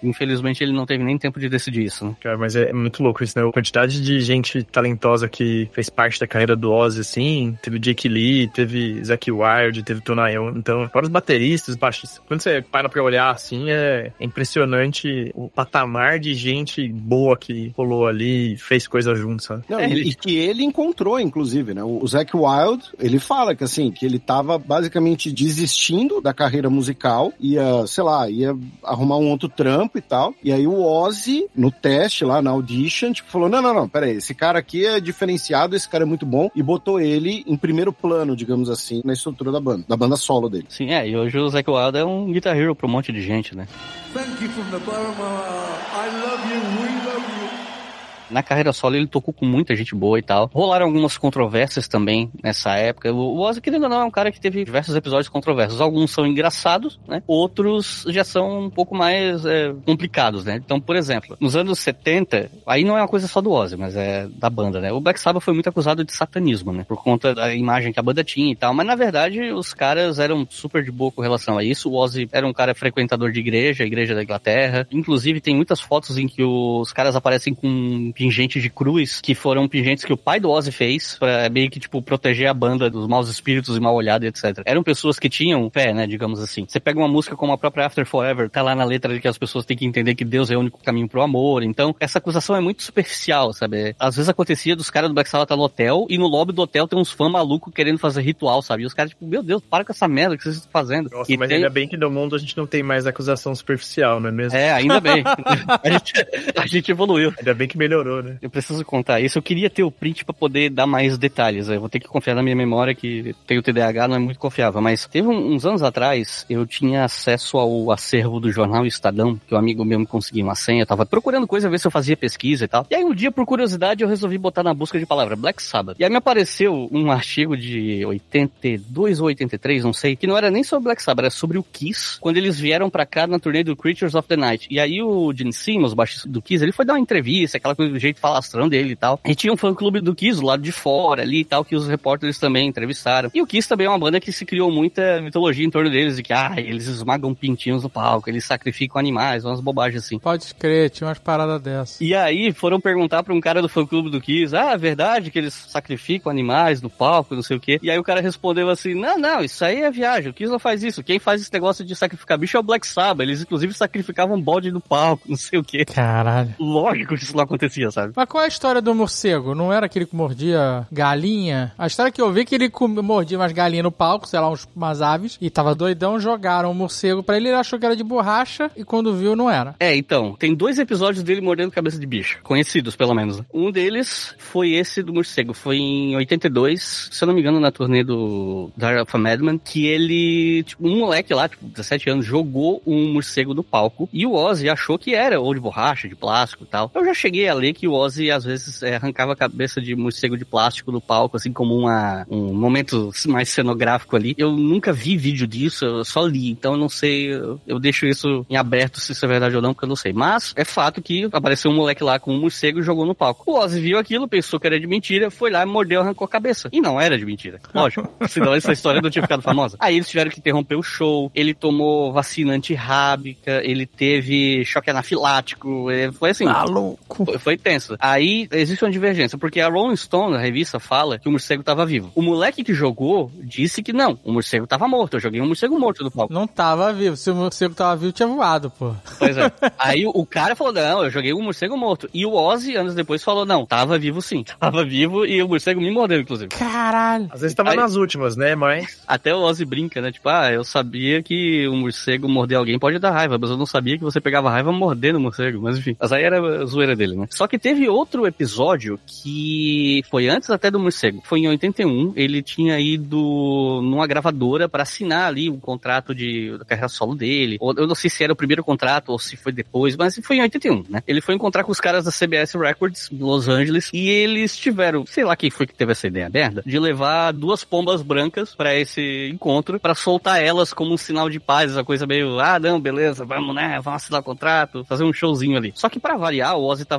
infelizmente ele não teve nem tempo de decidir isso, né? Cara, mas é muito louco isso, né? A quantidade de gente talentosa que fez parte da carreira do Ozzy, assim, teve Jake Lee, teve Zakk Wylde, teve Tony Iommi, então, fora os bateristas, baixistas. Quando você para pra olhar, assim, é, é impressionante o patamar de gente boa que rolou ali e fez coisa junto, sabe? Não, É, e, ele- e que ele encontrou, inclusive, né? O Zakk Wylde, ele fala que, assim, que ele tava basicamente desistindo da carreira musical, ia, sei lá, ia arrumar um outro trampo e tal, e aí o Ozzy, no teste lá, na audition, tipo, falou, não, não, não, peraí, esse cara aqui é diferenciado, esse cara é muito bom, e botou ele em primeiro plano, digamos assim, na estrutura da banda, da banda solo dele. Sim, é, e hoje o Zakk Wylde é um Guitar Hero pra um monte de gente, né? Thank you from the bottom of our, I love you, we love you. Na carreira solo ele tocou com muita gente boa e tal. Rolaram algumas controvérsias também nessa época. O Ozzy, querendo ou não, é um cara que teve diversos episódios controversos. Alguns são engraçados, né? Outros já são um pouco mais é, complicados, né? Então, por exemplo, nos anos setenta, aí não é uma coisa só do Ozzy, mas é da banda, né? O Black Sabbath foi muito acusado de satanismo, né? Por conta da imagem que a banda tinha e tal. Mas, na verdade, os caras eram super de boa com relação a isso. O Ozzy era um cara frequentador de igreja, a igreja da Inglaterra. Inclusive, tem muitas fotos em que os caras aparecem com pingentes de cruz, que foram pingentes que o pai do Ozzy fez, pra meio que, tipo, proteger a banda dos maus espíritos e mal olhado e etcétera. Eram pessoas que tinham fé, né, digamos assim. Você pega uma música como a própria After Forever, tá lá na letra de que as pessoas têm que entender que Deus é o único caminho pro amor. Então, essa acusação é muito superficial, sabe? Às vezes acontecia dos caras do Black Sabbath tá no hotel, e no lobby do hotel tem uns fãs malucos querendo fazer ritual, sabe? E os caras, tipo, meu Deus, para com essa merda que vocês estão fazendo. Nossa, E mas tem... ainda bem que no mundo a gente não tem mais acusação superficial, não é mesmo? É, ainda bem. a, gente, a gente evoluiu. Ainda bem que melhorou, né? Eu preciso contar isso. Eu queria ter o print pra poder dar mais detalhes. Eu vou ter que confiar na minha memória, que tem o T D A H, não é muito confiável. Mas teve um, uns anos atrás, eu tinha acesso ao acervo do jornal Estadão, que um amigo meu me conseguiu uma senha. Eu tava procurando coisa, ver se eu fazia pesquisa e tal. E aí um dia, por curiosidade, eu resolvi botar na busca de palavra Black Sabbath. E aí me apareceu um artigo de oitenta e dois ou oitenta e três, não sei, que não era nem sobre Black Sabbath, era sobre o Kiss, quando eles vieram pra cá na turnê do Creatures of the Night. E aí o Gene Simmons, o baixista do Kiss, ele foi dar uma entrevista, aquela coisa do jeito falastrão dele e tal. E tinha um fã-clube do Kiss do lado de fora ali e tal, que os repórteres também entrevistaram. E o Kiss também é uma banda que se criou muita mitologia em torno deles, de que, ah, eles esmagam pintinhos no palco, eles sacrificam animais, umas bobagens assim. Pode crer, tinha umas paradas dessas. E aí foram perguntar pra um cara do fã-clube do Kiss, ah, é verdade que eles sacrificam animais no palco, não sei o quê. E aí o cara respondeu assim, não, não, isso aí é viagem, o Kiss não faz isso. Quem faz esse negócio de sacrificar bicho é o Black Sabbath. Eles inclusive sacrificavam bode no palco, não sei o quê. Caralho. Lógico que isso não acontecia, sabe? Mas qual é a história do morcego? Não era aquele que mordia galinha? A história que eu vi é que ele com- mordia umas galinhas no palco, sei lá, uns, umas aves, e tava doidão, jogaram um morcego pra ele, ele achou que era de borracha, e quando viu, não era. É, então, tem dois episódios dele mordendo cabeça de bicho, conhecidos pelo menos. Um deles foi esse do morcego, foi em oitenta e dois, se eu não me engano, na turnê do Diary of a Madman, que ele, tipo, um moleque lá, tipo, dezessete anos, jogou um morcego no palco, e o Ozzy achou que era ou de borracha, de plástico e tal. Eu já cheguei a ler que o Ozzy, às vezes, é, arrancava a cabeça de morcego de plástico no palco, assim, como uma, um momento mais cenográfico ali. Eu nunca vi vídeo disso, eu só li, então eu não sei, eu, eu deixo isso em aberto se isso é verdade ou não, porque eu não sei. Mas é fato que apareceu um moleque lá com um morcego e jogou no palco. O Ozzy viu aquilo, pensou que era de mentira, foi lá, mordeu, arrancou a cabeça. E não era de mentira, lógico. Senão essa história não tinha ficado famosa. Aí eles tiveram que interromper o show, ele tomou vacina antirrábica, ele teve choque anafilático, foi assim. Maluco. Foi, foi tenso. Aí existe uma divergência, porque a Rolling Stone, a revista, fala que o morcego tava vivo. O moleque que jogou disse que não, o morcego tava morto. Eu joguei um morcego morto no palco. Não tava vivo. Se o morcego tava vivo, tinha voado, pô. Pois é. Aí o, o cara falou, não, eu joguei um morcego morto. E o Ozzy, anos depois, falou, não, tava vivo sim. Tava vivo e o morcego me mordeu, inclusive. Caralho. Às vezes tava Aí- nas últimas, né? Mas Até o Ozzy brinca, né? Tipo, ah, eu sabia que um morcego morder alguém pode dar raiva, mas eu não sabia que você pegava raiva mordendo o morcego. Mas enfim, mas aí era a zoeira dele, né? Só que teve outro episódio que foi antes até do morcego. Foi em oitenta e um, ele tinha ido numa gravadora pra assinar ali um contrato de da carreira solo dele. Ou, eu não sei se era o primeiro contrato ou se foi depois, mas foi em oitenta e um, né? Ele foi encontrar com os caras da C B S Records, em Los Angeles, e eles tiveram, sei lá quem foi que teve essa ideia merda, de levar duas pombas brancas pra esse encontro, pra soltar elas como um sinal de paz, essa coisa meio, ah, não, beleza, vamos, né, vamos assinar o contrato, fazer um showzinho ali. Só que pra variar, o Ozzy tava doido.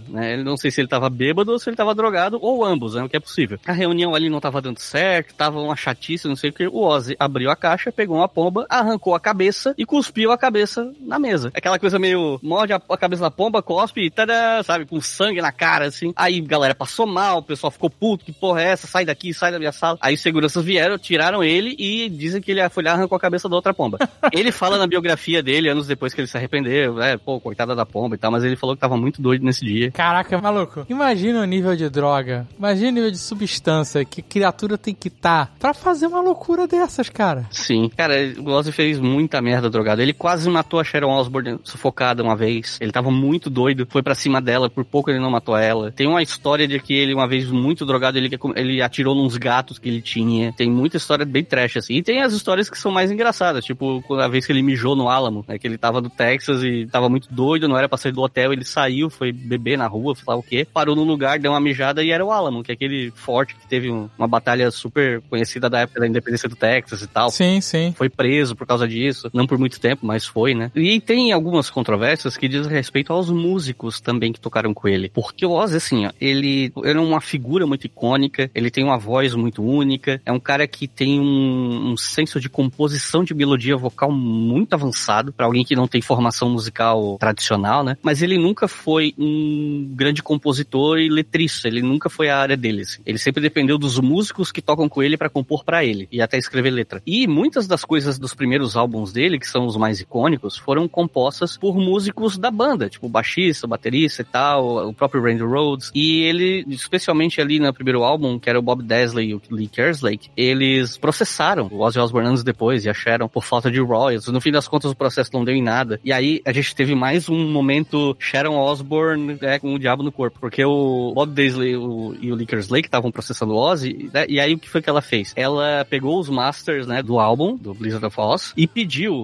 né? Ele não sei se ele tava bêbado ou se ele tava drogado, ou ambos, né? O que é possível. A reunião ali não tava dando certo, tava uma chatice, não sei o que. O Ozzy abriu a caixa, pegou uma pomba, arrancou a cabeça e cuspiu a cabeça na mesa. Aquela coisa meio, morde a, a cabeça da pomba, cospe e tada, sabe? Com sangue na cara, assim. Aí a galera passou mal, o pessoal ficou puto, que porra é essa? Sai daqui, sai da minha sala. Aí os seguranças vieram, tiraram ele e dizem que ele foi lá e arrancou a cabeça da outra pomba. Ele fala na biografia dele, anos depois que ele se arrependeu, né? Pô, coitada da pomba e tal, mas ele falou que tava muito doido nesse dia. Caraca, maluco, imagina o nível de droga, imagina o nível de substância que criatura tem que estar tá pra fazer uma loucura dessas, cara. Sim, cara, o Ozzy fez muita merda drogado. Ele quase matou a Sharon Osbourne sufocada uma vez. Ele tava muito doido, foi pra cima dela, por pouco ele não matou ela. Tem uma história de que ele, uma vez muito drogado, ele, ele atirou nos gatos que ele tinha. Tem muita história bem trash, assim. E tem as histórias que são mais engraçadas, tipo, a vez que ele mijou no Alamo, né, que ele tava no Texas e tava muito doido, não era pra sair do hotel, ele saiu, foi beber na rua, sei lá o quê, parou no lugar, deu uma mijada e era o Alamo, que é aquele forte que teve um, uma batalha super conhecida da época da independência do Texas e tal. Sim, sim. Foi preso por causa disso, não por muito tempo, mas foi, né? E tem algumas controvérsias que dizem respeito aos músicos também que tocaram com ele, porque o Ozzy, assim, ó, ele era uma figura muito icônica, ele tem uma voz muito única, é um cara que tem um, um senso de composição de melodia vocal muito avançado, pra alguém que não tem formação musical tradicional, né? Mas ele nunca foi um grande compositor e letrista, ele nunca foi a área dele, assim. Ele sempre dependeu dos músicos que tocam com ele pra compor pra ele, e até escrever letra. E muitas das coisas dos primeiros álbuns dele, que são os mais icônicos, foram compostas por músicos da banda, tipo baixista, baterista e tal, o próprio Randy Rhoads. E ele, especialmente ali no primeiro álbum, que era o Bob Daisley e o Lee Kerslake, eles processaram o Ozzy Osbourne anos depois e acharam por falta de royalties. No fim das contas, o processo não deu em nada. E aí, a gente teve mais um momento Sharon Osbourne é, com o diabo no corpo, porque o Bob Daisley o, e o Lee Kerslake estavam processando o Ozzy, né? E aí o que foi que ela fez? Ela pegou os masters, né, do álbum, do Blizzard of Oz, e pediu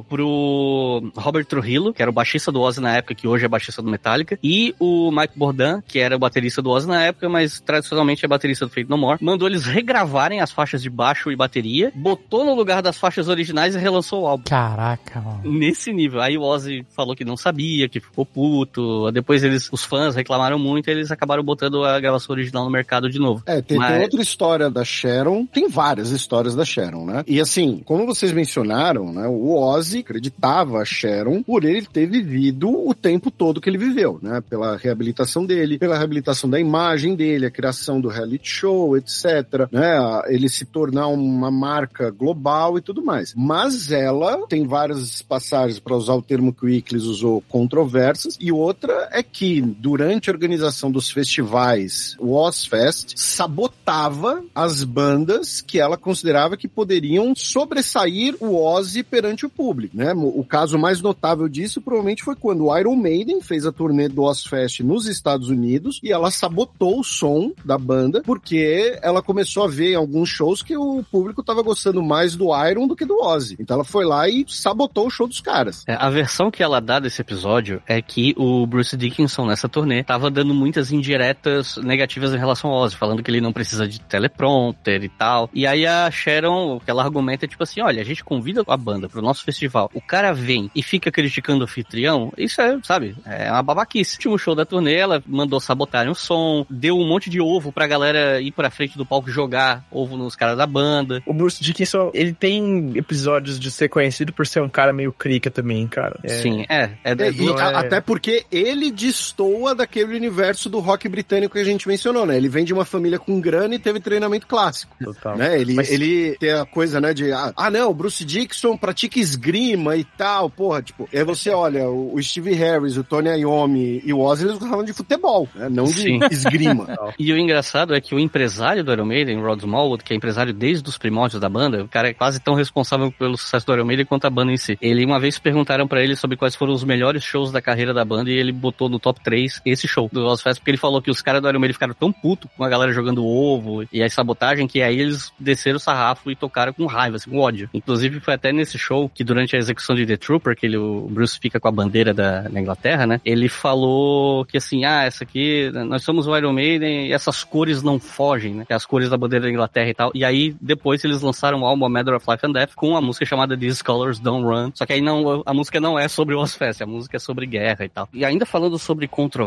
pro Robert Trujillo, que era o baixista do Ozzy na época, que hoje é baixista do Metallica, e o Mike Bourdain, que era o baterista do Ozzy na época, mas tradicionalmente é baterista do Faith No More, mandou eles regravarem as faixas de baixo e bateria, botou no lugar das faixas originais e relançou o álbum. Caraca, mano. Nesse nível. Aí o Ozzy falou que não sabia, que ficou puto, depois eles, os fãs reclamaram muito e eles acabaram botando a gravação original no mercado de novo. É, tem, mas... tem outra história da Sharon, tem várias histórias da Sharon, né? E assim, como vocês mencionaram, né, o Ozzy acreditava a Sharon por ele ter vivido o tempo todo que ele viveu, né? Pela reabilitação dele, pela reabilitação da imagem dele, a criação do reality show, etcétera, né? Ele se tornar uma marca global e tudo mais. Mas ela tem várias passagens, para usar o termo que o Iclis usou, controversas, e outra é que durante a organização dos festivais, o Ozfest sabotava as bandas que ela considerava que poderiam sobressair o Ozzy perante o público, né? O caso mais notável disso provavelmente foi quando o Iron Maiden fez a turnê do Ozfest nos Estados Unidos e ela sabotou o som da banda porque ela começou a ver em alguns shows que o público estava gostando mais do Iron do que do Ozzy. Então ela foi lá e sabotou o show dos caras. É, a versão que ela dá desse episódio é que o Bruce Dickinson, nessa turnê, tava dando muitas indiretas negativas em relação ao Ozzy, falando que ele não precisa de teleprompter e tal. E aí a Sharon, o que ela argumenta é tipo assim, olha, a gente convida a banda pro nosso festival, o cara vem e fica criticando o anfitrião, isso é, sabe, é uma babaquice. No último show da turnê, ela mandou sabotarem o som, deu um monte de ovo pra galera ir pra frente do palco jogar ovo nos caras da banda. O Bruce Dickinson, ele tem episódios de ser conhecido por ser um cara meio crica também, cara. É... Sim, é. é, é, e, é... A, até porque ele destoa daquele universo do rock britânico que a gente mencionou, né? Ele vem de uma família com grana e teve treinamento clássico. Total. Né? Ele, Mas... ele tem a coisa, né, de ah, ah, não, o Bruce Dickinson pratica esgrima e tal, porra, tipo, aí você olha, o, o Steve Harris, o Tony Iommi e o Ozzy, eles gostavam de futebol, né? Não de Sim. esgrima. E o engraçado é que o empresário do Iron Maiden, Rod Smallwood, que é empresário desde os primórdios da banda, o cara é quase tão responsável pelo sucesso do Iron Maiden quanto a banda em si. Ele, uma vez perguntaram pra ele sobre quais foram os melhores shows da carreira da banda e ele botou no top três esse show do Ozfest, porque ele falou que os caras do Iron Maiden ficaram tão putos com a galera jogando ovo e a sabotagem que aí eles desceram o sarrafo e tocaram com raiva, assim, com ódio. Inclusive foi até nesse show que durante a execução de The Trooper, que ele, o Bruce fica com a bandeira da, da Inglaterra, né? Ele falou que assim, ah, essa aqui, nós somos o Iron Maiden e essas cores não fogem, né? As cores da bandeira da Inglaterra e tal. E aí depois eles lançaram o álbum A Matter of Life and Death com uma música chamada These Colors Don't Run. Só que aí não, a música não é sobre o Ozfest, a música é sobre guerra e tal. E ainda falando sobre controvérsia,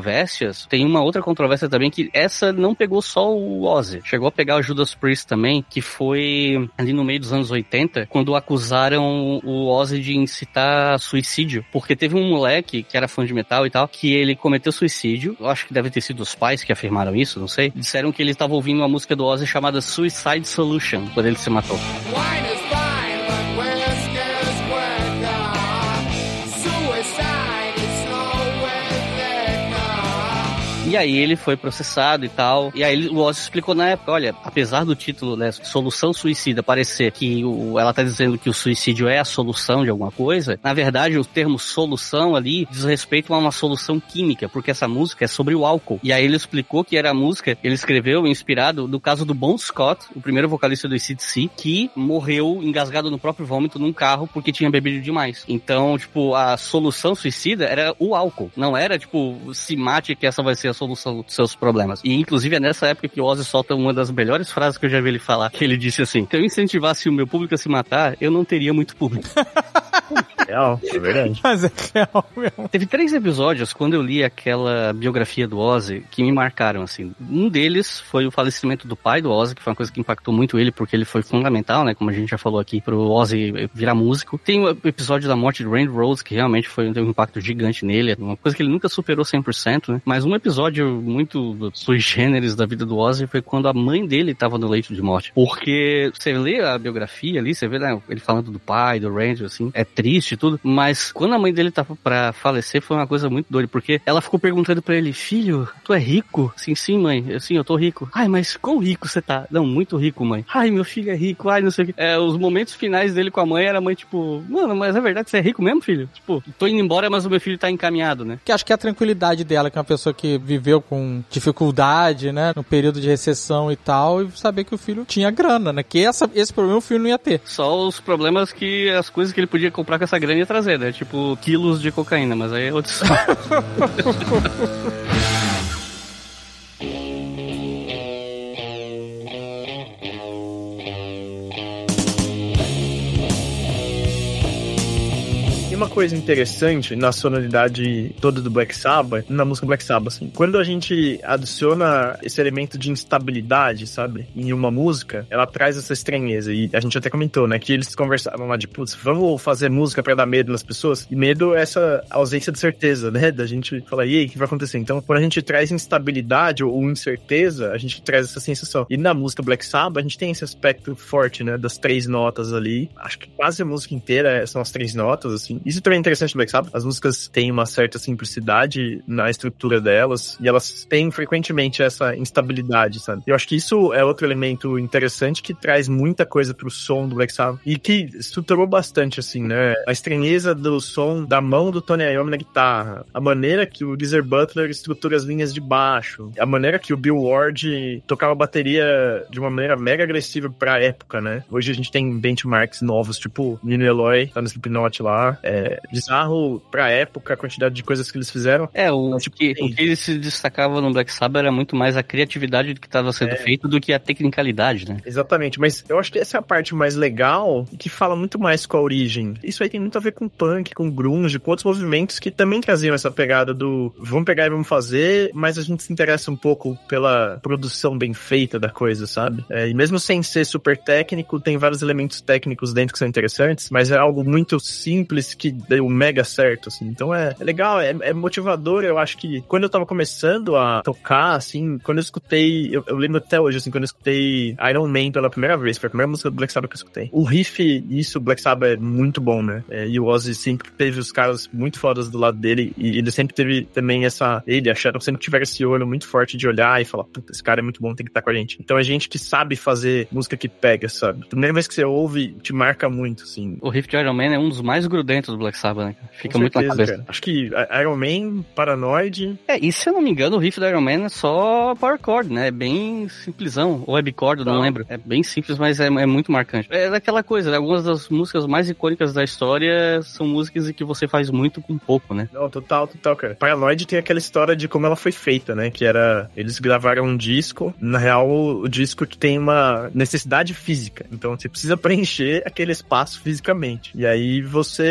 controvérsias, tem uma outra controvérsia também, que essa não pegou só o Ozzy, chegou a pegar o Judas Priest também, que foi ali no meio dos anos oitenta, quando acusaram o Ozzy de incitar suicídio, porque teve um moleque que era fã de metal e tal, que ele cometeu suicídio, eu acho que deve ter sido os pais que afirmaram isso, não sei, disseram que ele estava ouvindo uma música do Ozzy chamada Suicide Solution, quando ele se matou. E aí ele foi processado e tal. E aí ele, o Ozzy explicou na época, olha, apesar do título, né, Solução Suicida, parecer que o, ela tá dizendo que o suicídio é a solução de alguma coisa, na verdade o termo solução ali diz respeito a uma solução química, porque essa música é sobre o álcool. E aí ele explicou que era a música, ele escreveu inspirado no caso do Bon Scott, o primeiro vocalista do A C D C, que morreu engasgado no próprio vômito num carro porque tinha bebido demais. Então, tipo, a solução suicida era o álcool, não era, tipo, se mate que essa vai ser a solução dos seus problemas. E inclusive é nessa época que o Ozzy solta uma das melhores frases que eu já vi ele falar, que ele disse assim: se eu incentivasse o meu público a se matar, eu não teria muito público. Real, é verdade. Mas é real mesmo. Teve três episódios, quando eu li aquela biografia do Ozzy, que me marcaram, assim. Um deles foi o falecimento do pai do Ozzy, que foi uma coisa que impactou muito ele, porque ele foi fundamental, né, como a gente já falou aqui, pro Ozzy virar músico. Tem o episódio da morte de Randy Rhoads, que realmente foi, teve um impacto gigante nele, uma coisa que ele nunca superou cem por cento, né, mas um episódio muito sui generis da vida do Ozzy foi quando a mãe dele estava no leito de morte. Porque você lê a biografia ali, você vê, né, ele falando do pai, do Randy, assim, é triste e tudo, mas quando a mãe dele tava pra falecer foi uma coisa muito doida, porque ela ficou perguntando pra ele: filho, tu é rico? Sim, sim, mãe, sim, eu tô rico. Ai, mas quão rico você tá? Não, muito rico, mãe. Ai, meu filho é rico, ai, não sei o que. É, os momentos finais dele com a mãe era a mãe, tipo, mano, mas é verdade, você é rico mesmo, filho? Tipo, tô indo embora, mas o meu filho tá encaminhado, né? Que acho que é a tranquilidade dela, que é uma pessoa que viveu com dificuldade, né, no período de recessão e tal, e saber que o filho tinha grana, né, que essa, esse problema o filho não ia ter. Só os problemas que, as coisas que ele podia comprar com essa grana ia trazer, né, tipo, quilos de cocaína, mas aí é outro história. Uma coisa interessante na sonoridade toda do Black Sabbath, na música Black Sabbath, assim, quando a gente adiciona esse elemento de instabilidade, sabe, em uma música, ela traz essa estranheza, e a gente até comentou, né, que eles conversavam lá de, putz, vamos fazer música pra dar medo nas pessoas, e medo é essa ausência de certeza, né, da gente falar, e aí, o que vai acontecer? Então, quando a gente traz instabilidade ou incerteza, a gente traz essa sensação. E na música Black Sabbath, a gente tem esse aspecto forte, né, das três notas ali, acho que quase a música inteira são as três notas, assim. Isso também é interessante no Black Sabbath. As músicas têm uma certa simplicidade na estrutura delas e elas têm frequentemente essa instabilidade, sabe? Eu acho que isso é outro elemento interessante que traz muita coisa pro som do Black Sabbath e que estruturou bastante, assim, né? A estranheza do som da mão do Tony Iommi na guitarra, a maneira que o Geezer Butler estrutura as linhas de baixo, a maneira que o Bill Ward tocava a bateria de uma maneira mega agressiva pra época, né? Hoje a gente tem benchmarks novos, tipo Nino Eloy, tá no Slipknot lá, é bizarro pra época a quantidade de coisas que eles fizeram. É, o, então, tipo, que, o que se destacava no Black Sabbath era muito mais a criatividade do que estava sendo é. feito do que a tecnicalidade, né? Exatamente, mas eu acho que essa é a parte mais legal e que fala muito mais com a origem. Isso aí tem muito a ver com punk, com grunge, com outros movimentos que também traziam essa pegada do vamos pegar e vamos fazer, mas a gente se interessa um pouco pela produção bem feita da coisa, sabe? É, e mesmo sem ser super técnico, tem vários elementos técnicos dentro que são interessantes, mas é algo muito simples que deu mega certo, assim. Então é, é legal, é, é motivador. Eu acho que quando eu tava começando a tocar, assim, quando eu escutei, eu, eu lembro até hoje, assim, quando eu escutei Iron Man pela primeira vez, foi a primeira música do Black Sabbath que eu escutei. O riff, isso, o Black Sabbath é muito bom, né? É, e o Ozzy sempre teve os caras muito fodas do lado dele e ele sempre teve também essa, ele, a Shadow sempre tiveram esse olho muito forte de olhar e falar, puta, esse cara é muito bom, tem que estar com a gente. Então é gente que sabe fazer música que pega, sabe? A primeira vez que você ouve, te marca muito, assim. O riff de Iron Man é um dos mais grudentos do Black Sabbath, né? Fica com muito certeza, na cabeça. Cara. Acho que Iron Man, Paranoid... É, e se eu não me engano, o riff do Iron Man é só power chord, né? É bem simplesão. Ou web chord, não, não lembro. É bem simples, mas é, é muito marcante. É daquela coisa, né? Algumas das músicas mais icônicas da história são músicas em que você faz muito com pouco, né? Não, total, total, cara. Paranoid tem aquela história de como ela foi feita, né? Que era... Eles gravaram um disco. Na real, o disco tem uma necessidade física. Então, você precisa preencher aquele espaço fisicamente. E aí, você tem que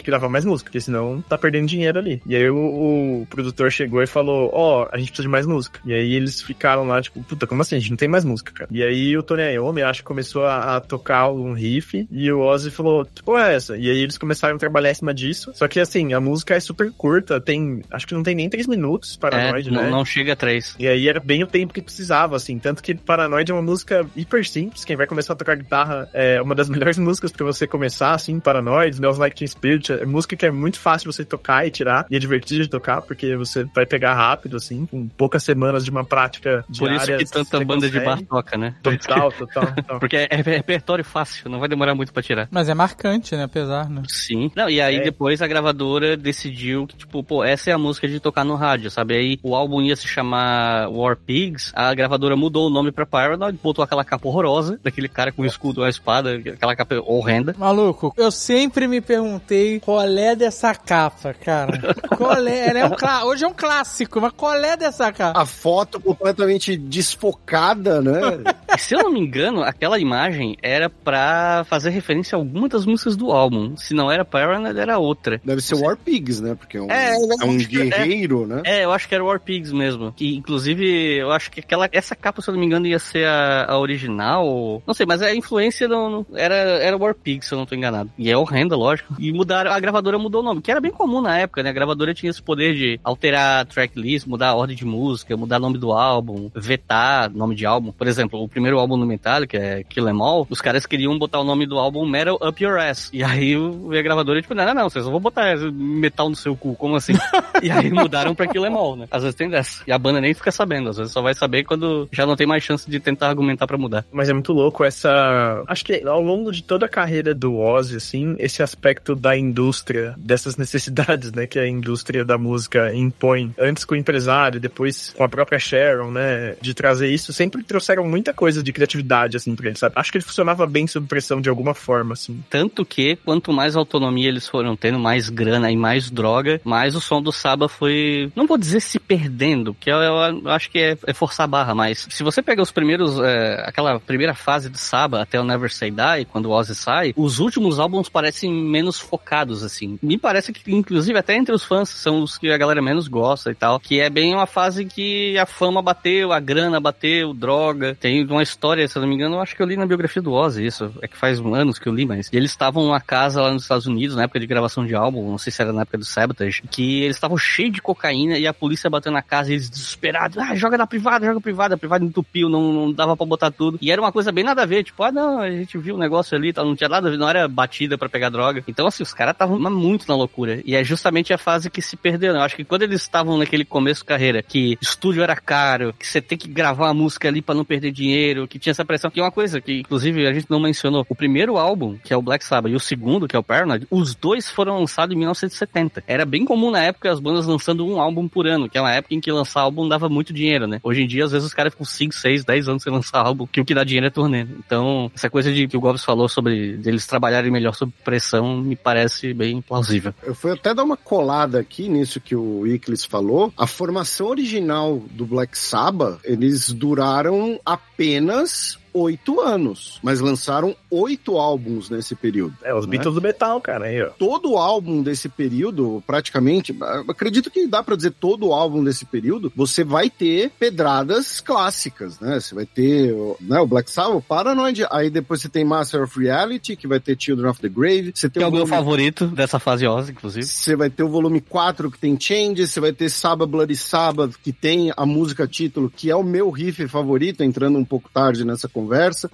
que gravar mais música, porque senão tá perdendo dinheiro ali. E aí o, o produtor chegou e falou, ó, oh, a gente precisa de mais música. E aí eles ficaram lá, tipo, puta, como assim? A gente não tem mais música, cara. E aí o Tony Iommi, acho que começou a, a tocar um riff, e o Ozzy falou, que porra é essa? E aí eles começaram a trabalhar em cima disso. Só que assim, a música é super curta, tem, acho que não tem nem três minutos, Paranoid, é, né? Não, não chega a três. E aí era bem o tempo que precisava, assim. Tanto que Paranoid é uma música hiper simples. Quem vai começar a tocar guitarra é uma das melhores músicas pra você começar, assim, Paranoid, Smells Like Teen Spirit. É música que é muito fácil você tocar e tirar. E é divertido de tocar, porque você vai pegar rápido, assim, com poucas semanas de uma prática diária. Por isso que tanta banda consegue. de bar toca, né? Total, total, total. Porque é, é repertório fácil, não vai demorar muito pra tirar. Mas é marcante, né? Apesar, né? Sim. Não, e aí é. depois a gravadora decidiu que, tipo, pô, essa é a música de tocar no rádio, sabe? Aí o álbum ia se chamar War Pigs, a gravadora mudou o nome pra Paranoid, botou aquela capa horrorosa, daquele cara com o escudo e a espada, aquela capa horrenda. Maluco, eu sempre me perguntei qual é dessa capa, cara. Qual é? Ela é um clá... Hoje é um clássico, mas qual é dessa capa? A foto completamente desfocada, né? Se eu não me engano, aquela imagem era pra fazer referência a alguma das músicas do álbum. Se não era Paranoid, era outra. Deve ser War Pigs, né? Porque é um, é, é um guerreiro, é, né? É, eu acho que era War Pigs mesmo. Que, inclusive, eu acho que aquela, essa capa, se eu não me engano, ia ser a, a original. Não sei, mas a influência não, não, era, era War Pigs, se eu não tô enganado. E é horrenda, lógico. E mudaram, a gravadora mudou o nome, que era bem comum na época, né? A gravadora tinha esse poder de alterar a tracklist, mudar a ordem de música, mudar o nome do álbum, vetar nome de álbum. Por exemplo, o primeiro álbum do Metallica, é Kill 'Em All, os caras queriam botar o nome do álbum Metal Up Your Ass. E aí a gravadora, tipo, não, não, não, vocês não vão botar metal no seu cu, como assim? E aí mudaram pra Kill 'Em All, né? Às vezes tem dessa. E a banda nem fica sabendo, às vezes só vai saber quando já não tem mais chance de tentar argumentar pra mudar. Mas é muito louco essa... Acho que ao longo de toda a carreira do Ozzy, assim, esse aspecto da indústria, dessas necessidades, né, que a indústria da música impõe, antes com o empresário, depois com a própria Sharon, né, de trazer isso, sempre trouxeram muita coisa de criatividade, assim, pra ele, sabe? Acho que ele funcionava bem sob pressão de alguma forma, assim. Tanto que, quanto mais autonomia eles foram tendo, mais grana e mais droga, mais o som do Saba foi, não vou dizer se perdendo, que eu, eu acho que é, é forçar a barra, mas se você pega os primeiros, é, aquela primeira fase do Saba até o Never Say Die, quando o Ozzy sai, os últimos álbuns parecem menos focados, assim. Me parece que, inclusive, até entre os fãs, são os que a galera menos gosta e tal, que é bem uma fase que a fama bateu, a grana bateu, droga. Tem uma história, se eu não me engano, eu acho que eu li na biografia do Ozzy isso, é que faz anos que eu li, mas eles estavam numa casa lá nos Estados Unidos, na época de gravação de álbum, não sei se era na época do Sabotage, que eles estavam cheios de cocaína e a polícia bateu na casa e eles desesperados, ah, joga na privada, joga na privada, a privada entupiu, não, não dava pra botar tudo. E era uma coisa bem nada a ver, tipo, ah, não, a gente viu o negócio ali, não tinha nada a ver, não era batida pra pegar droga. Então, assim, os caras estavam muito na loucura. E é justamente a fase que se perdeu, né? Eu acho que quando eles estavam naquele começo de carreira, que estúdio era caro, que você tem que gravar a música ali pra não perder dinheiro, que tinha essa pressão, que é uma coisa que, inclusive, a gente não mencionou. O primeiro álbum, que é o Black Sabbath, e o segundo, que é o Paranoid, os dois foram lançados em mil novecentos e setenta. Era bem comum na época as bandas lançando um álbum por ano, que é uma época em que lançar álbum dava muito dinheiro, né? Hoje em dia, às vezes, os caras ficam cinco, seis, dez anos sem lançar álbum, que o que dá dinheiro é turnê. Então, essa coisa de que o Gomes falou sobre eles trabalharem melhor sob pressão, me parece bem plausível. Eu fui até dar uma colada aqui nisso que o Iclis falou. A formação original do Black Sabbath, eles duraram apenas oito anos, mas lançaram oito álbuns nesse período. É, os né? Beatles do metal, cara, aí, ó. Todo álbum desse período, praticamente, acredito que dá pra dizer todo álbum desse período, você vai ter pedradas clássicas, né? Você vai ter, né, o Black Sabbath, o Paranoid, aí depois você tem Master of Reality, que vai ter Children of the Grave, você tem que o é o meu volume... favorito dessa fase Ozzy, inclusive. Você vai ter o volume quatro, que tem Changes, você vai ter Sabbath Bloody Sabbath, que tem a música título, que é o meu riff favorito, entrando um pouco tarde nessa conversa. Conversa.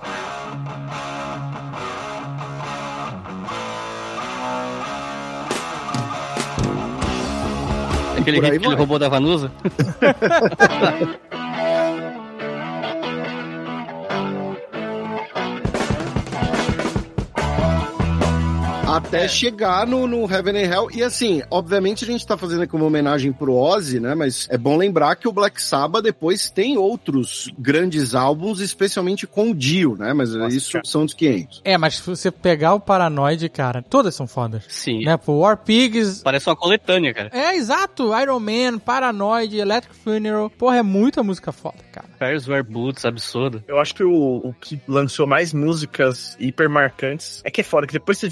Aquele riff que ele roubou da Vanusa? Até chegar no, no Heaven and Hell. E assim, obviamente a gente tá fazendo aqui uma homenagem pro Ozzy, né? Mas é bom lembrar que o Black Sabbath depois tem outros grandes álbuns, especialmente com o Dio, né? Mas Nossa, isso cara. São dos quinhentos. É, mas se você pegar o Paranoid, cara, todas são fodas. Sim. Né? Pô, War Pigs... Parece uma coletânea, cara. É, exato. Iron Man, Paranoid, Electric Funeral. Porra, é muita música foda, cara. Fires Wear Boots, absurdo. Eu acho que o, o que lançou mais músicas hiper marcantes é que é foda, que depois você vira fã de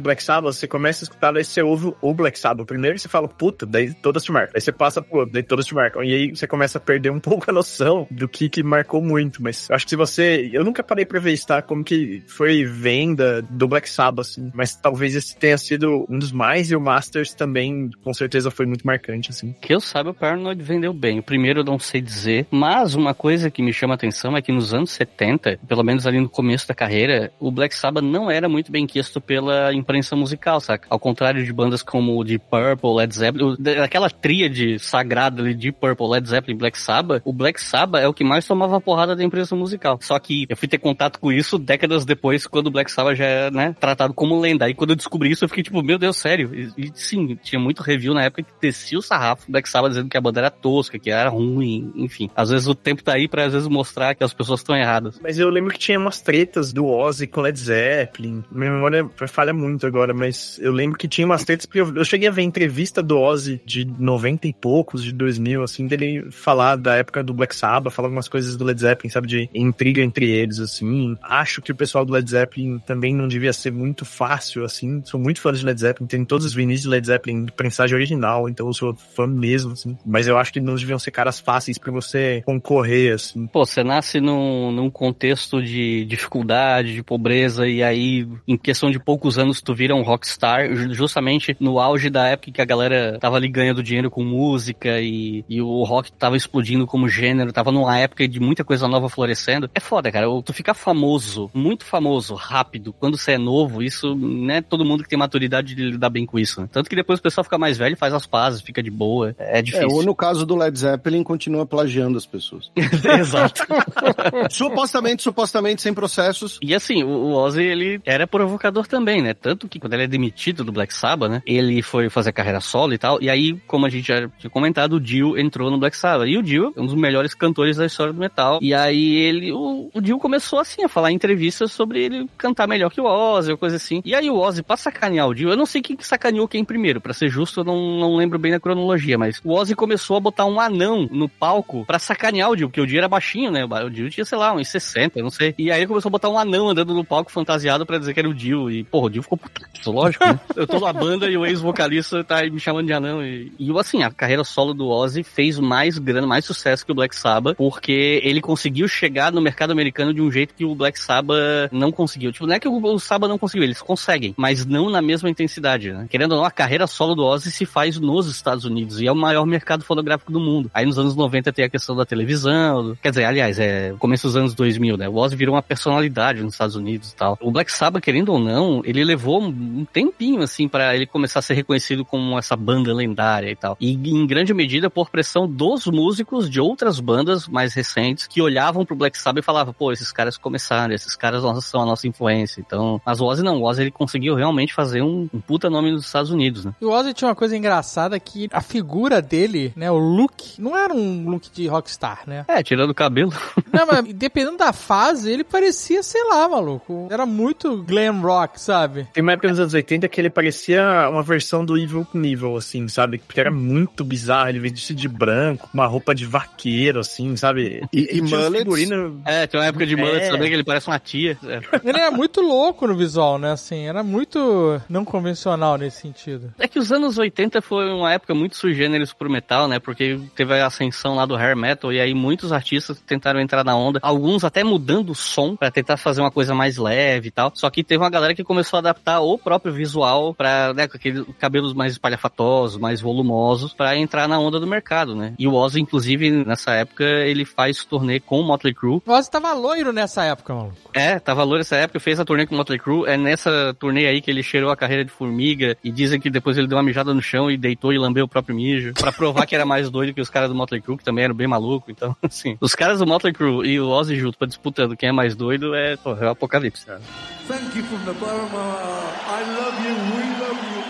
Black Sabbath, você começa a escutar, daí você ouve o Black Sabbath primeiro e você fala, puta, daí todas te marcam. Aí você passa, pô, daí todas te marcam. E aí você começa a perder um pouco a noção do que que marcou muito. Mas eu acho que se você... Eu nunca parei pra ver, tá? Como que foi venda do Black Sabbath, assim. Mas talvez esse tenha sido um dos mais, e o Masters também, com certeza, foi muito marcante, assim. Que eu saiba, o Paranoid vendeu bem. O primeiro eu não sei dizer, mas uma coisa que me chama a atenção é que nos anos setenta, pelo menos ali no começo da carreira, o Black Sabbath não era muito bem quisto pela imprensa musical, saca? Ao contrário de bandas como o Deep Purple, Led Zeppelin, aquela tríade sagrada ali, Deep Purple, Led Zeppelin e Black Sabbath, o Black Sabbath é o que mais tomava porrada da imprensa musical. Só que eu fui ter contato com isso décadas depois, quando o Black Sabbath já é, né, tratado como lenda. Aí quando eu descobri isso, eu fiquei tipo, meu Deus, sério? E, e sim, tinha muito review na época que descia o sarrafo do Black Sabbath dizendo que a banda era tosca, que era ruim, enfim. Às vezes o tempo tá aí pra, às vezes, mostrar que as pessoas estão erradas. Mas eu lembro que tinha umas tretas do Ozzy com Led Zeppelin. Minha memória falha muito agora, mas eu lembro que tinha umas tretas, porque eu, eu cheguei a ver entrevista do Ozzy de noventa e poucos, de dois mil, assim, dele falar da época do Black Sabbath, falar algumas coisas do Led Zeppelin, sabe, de intriga entre eles, assim. Acho que o pessoal do Led Zeppelin também não devia ser muito fácil, assim. Sou muito fã de Led Zeppelin, tem todos os vinis de Led Zeppelin de prensagem original, então eu sou fã mesmo, assim. Mas eu acho que não deviam ser caras fáceis pra você concorrer, assim. Pô, você nasce num, num contexto de dificuldade, de pobreza, e aí, em questão de poucos anos, tu vira um rockstar, justamente no auge da época que a galera tava ali ganhando dinheiro com música e, e o rock tava explodindo como gênero, tava numa época de muita coisa nova florescendo. É foda, cara. Tu ficar famoso, muito famoso, rápido, quando você é novo, isso, né, todo mundo que tem maturidade de lidar bem com isso, né? Tanto que depois o pessoal fica mais velho, faz as pazes, fica de boa. É difícil. É, ou no caso do Led Zeppelin, continua plagiando as pessoas. Exato. supostamente, supostamente, sem processos. E assim, o, o Ozzy, ele era provocador também, né? Tanto que quando ele é demitido do Black Sabbath, né, ele foi fazer carreira solo e tal, e aí, como a gente já tinha comentado, o Dio entrou no Black Sabbath. E o Dio é um dos melhores cantores da história do metal. E aí ele, o, o Dio começou assim a falar em entrevistas sobre ele cantar melhor que o Ozzy, ou coisa assim. E aí o Ozzy, pra sacanear o Dio, eu não sei quem que sacaneou quem primeiro, pra ser justo, eu não, não lembro bem da cronologia, mas o Ozzy começou a botar um anão no palco pra sacanear o Dio, porque o Dio era baixinho, né? O Dio tinha, sei lá, uns sessenta, eu não sei. E aí ele começou a botar um anão andando no palco fantasiado pra dizer que era o Dio. E, porra, o Dio ficou putaço, lógico, né? Eu tô na banda e o ex-vocalista tá me chamando de anão. E, e assim, a carreira solo do Ozzy fez mais grana, mais sucesso que o Black Sabbath, porque ele conseguiu chegar no mercado americano de um jeito que o Black Sabbath não conseguiu. Tipo, não é que o, o Sabbath não conseguiu, eles conseguem, mas não na mesma intensidade, né? Querendo ou não, a carreira solo do Ozzy se faz nos Estados Unidos e é o maior mercado fonográfico do mundo. Aí nos anos noventa tem a questão da televisão, do... quer dizer, aliás, é começo dos anos dois mil, né? O Ozzy virou uma personalidade nos Estados Unidos e tal. O Black Sabbath, querendo ou não, ele levou um tempinho, assim, pra ele começar a ser reconhecido como essa banda lendária e tal. E em grande medida por pressão dos músicos de outras bandas mais recentes que olhavam pro Black Sabbath e falavam, pô, esses caras começaram, esses caras são a nossa influência. Então, mas o Ozzy não, o Ozzy ele conseguiu realmente fazer um, um puta nome nos Estados Unidos, né? E o Ozzy tinha uma coisa engraçada que a figura dele, né, o look, não era um look de rockstar, né? É, tirando o cabelo. Não, mas dependendo da fase, ele parecia, sei lá, maluco, era muito glam rock, sabe? Tem uma época nos anos oitenta que ele parecia uma versão do Evil Knievel, assim, sabe? Porque era muito bizarro, ele vestia de branco, uma roupa de vaqueiro, assim, sabe? E, e mullets. Figurino... É, tem uma época de mullets É. também que ele parece uma tia. É. Ele era muito louco no visual, né, assim, era muito não convencional nesse sentido. É que os anos oitenta foi uma época muito sui generis pro metal, né? Porque teve a ascensão lá do hair metal e aí muitos artistas tentaram entrar na onda, alguns até mudando o som pra tentar fazer uma coisa mais leve e tal. Só que teve uma galera que começou a adaptar o próprio visual pra, né, com aqueles cabelos mais espalhafatosos, mais volumosos, pra entrar na onda do mercado, né? E o Ozzy, inclusive, nessa época, ele faz turnê com o Motley Crue. O Ozzy tava loiro nessa época, maluco. É, tava loiro nessa época, fez a turnê com o Motley Crue. É nessa turnê aí que ele cheirou a carreira de formiga e dizem que depois ele deu uma mijada no chão e deitou e lambeu o próprio mijo, pra provar que era mais doido que os caras do Motley Crue, que também eram bem malucos. Então, assim, os caras do Motley Crue e o Ozzy junto pra disputando quem é mais doido é, pô, é o apocalipse, cara. Thank you from the bottom of our heart. I love you, we love you.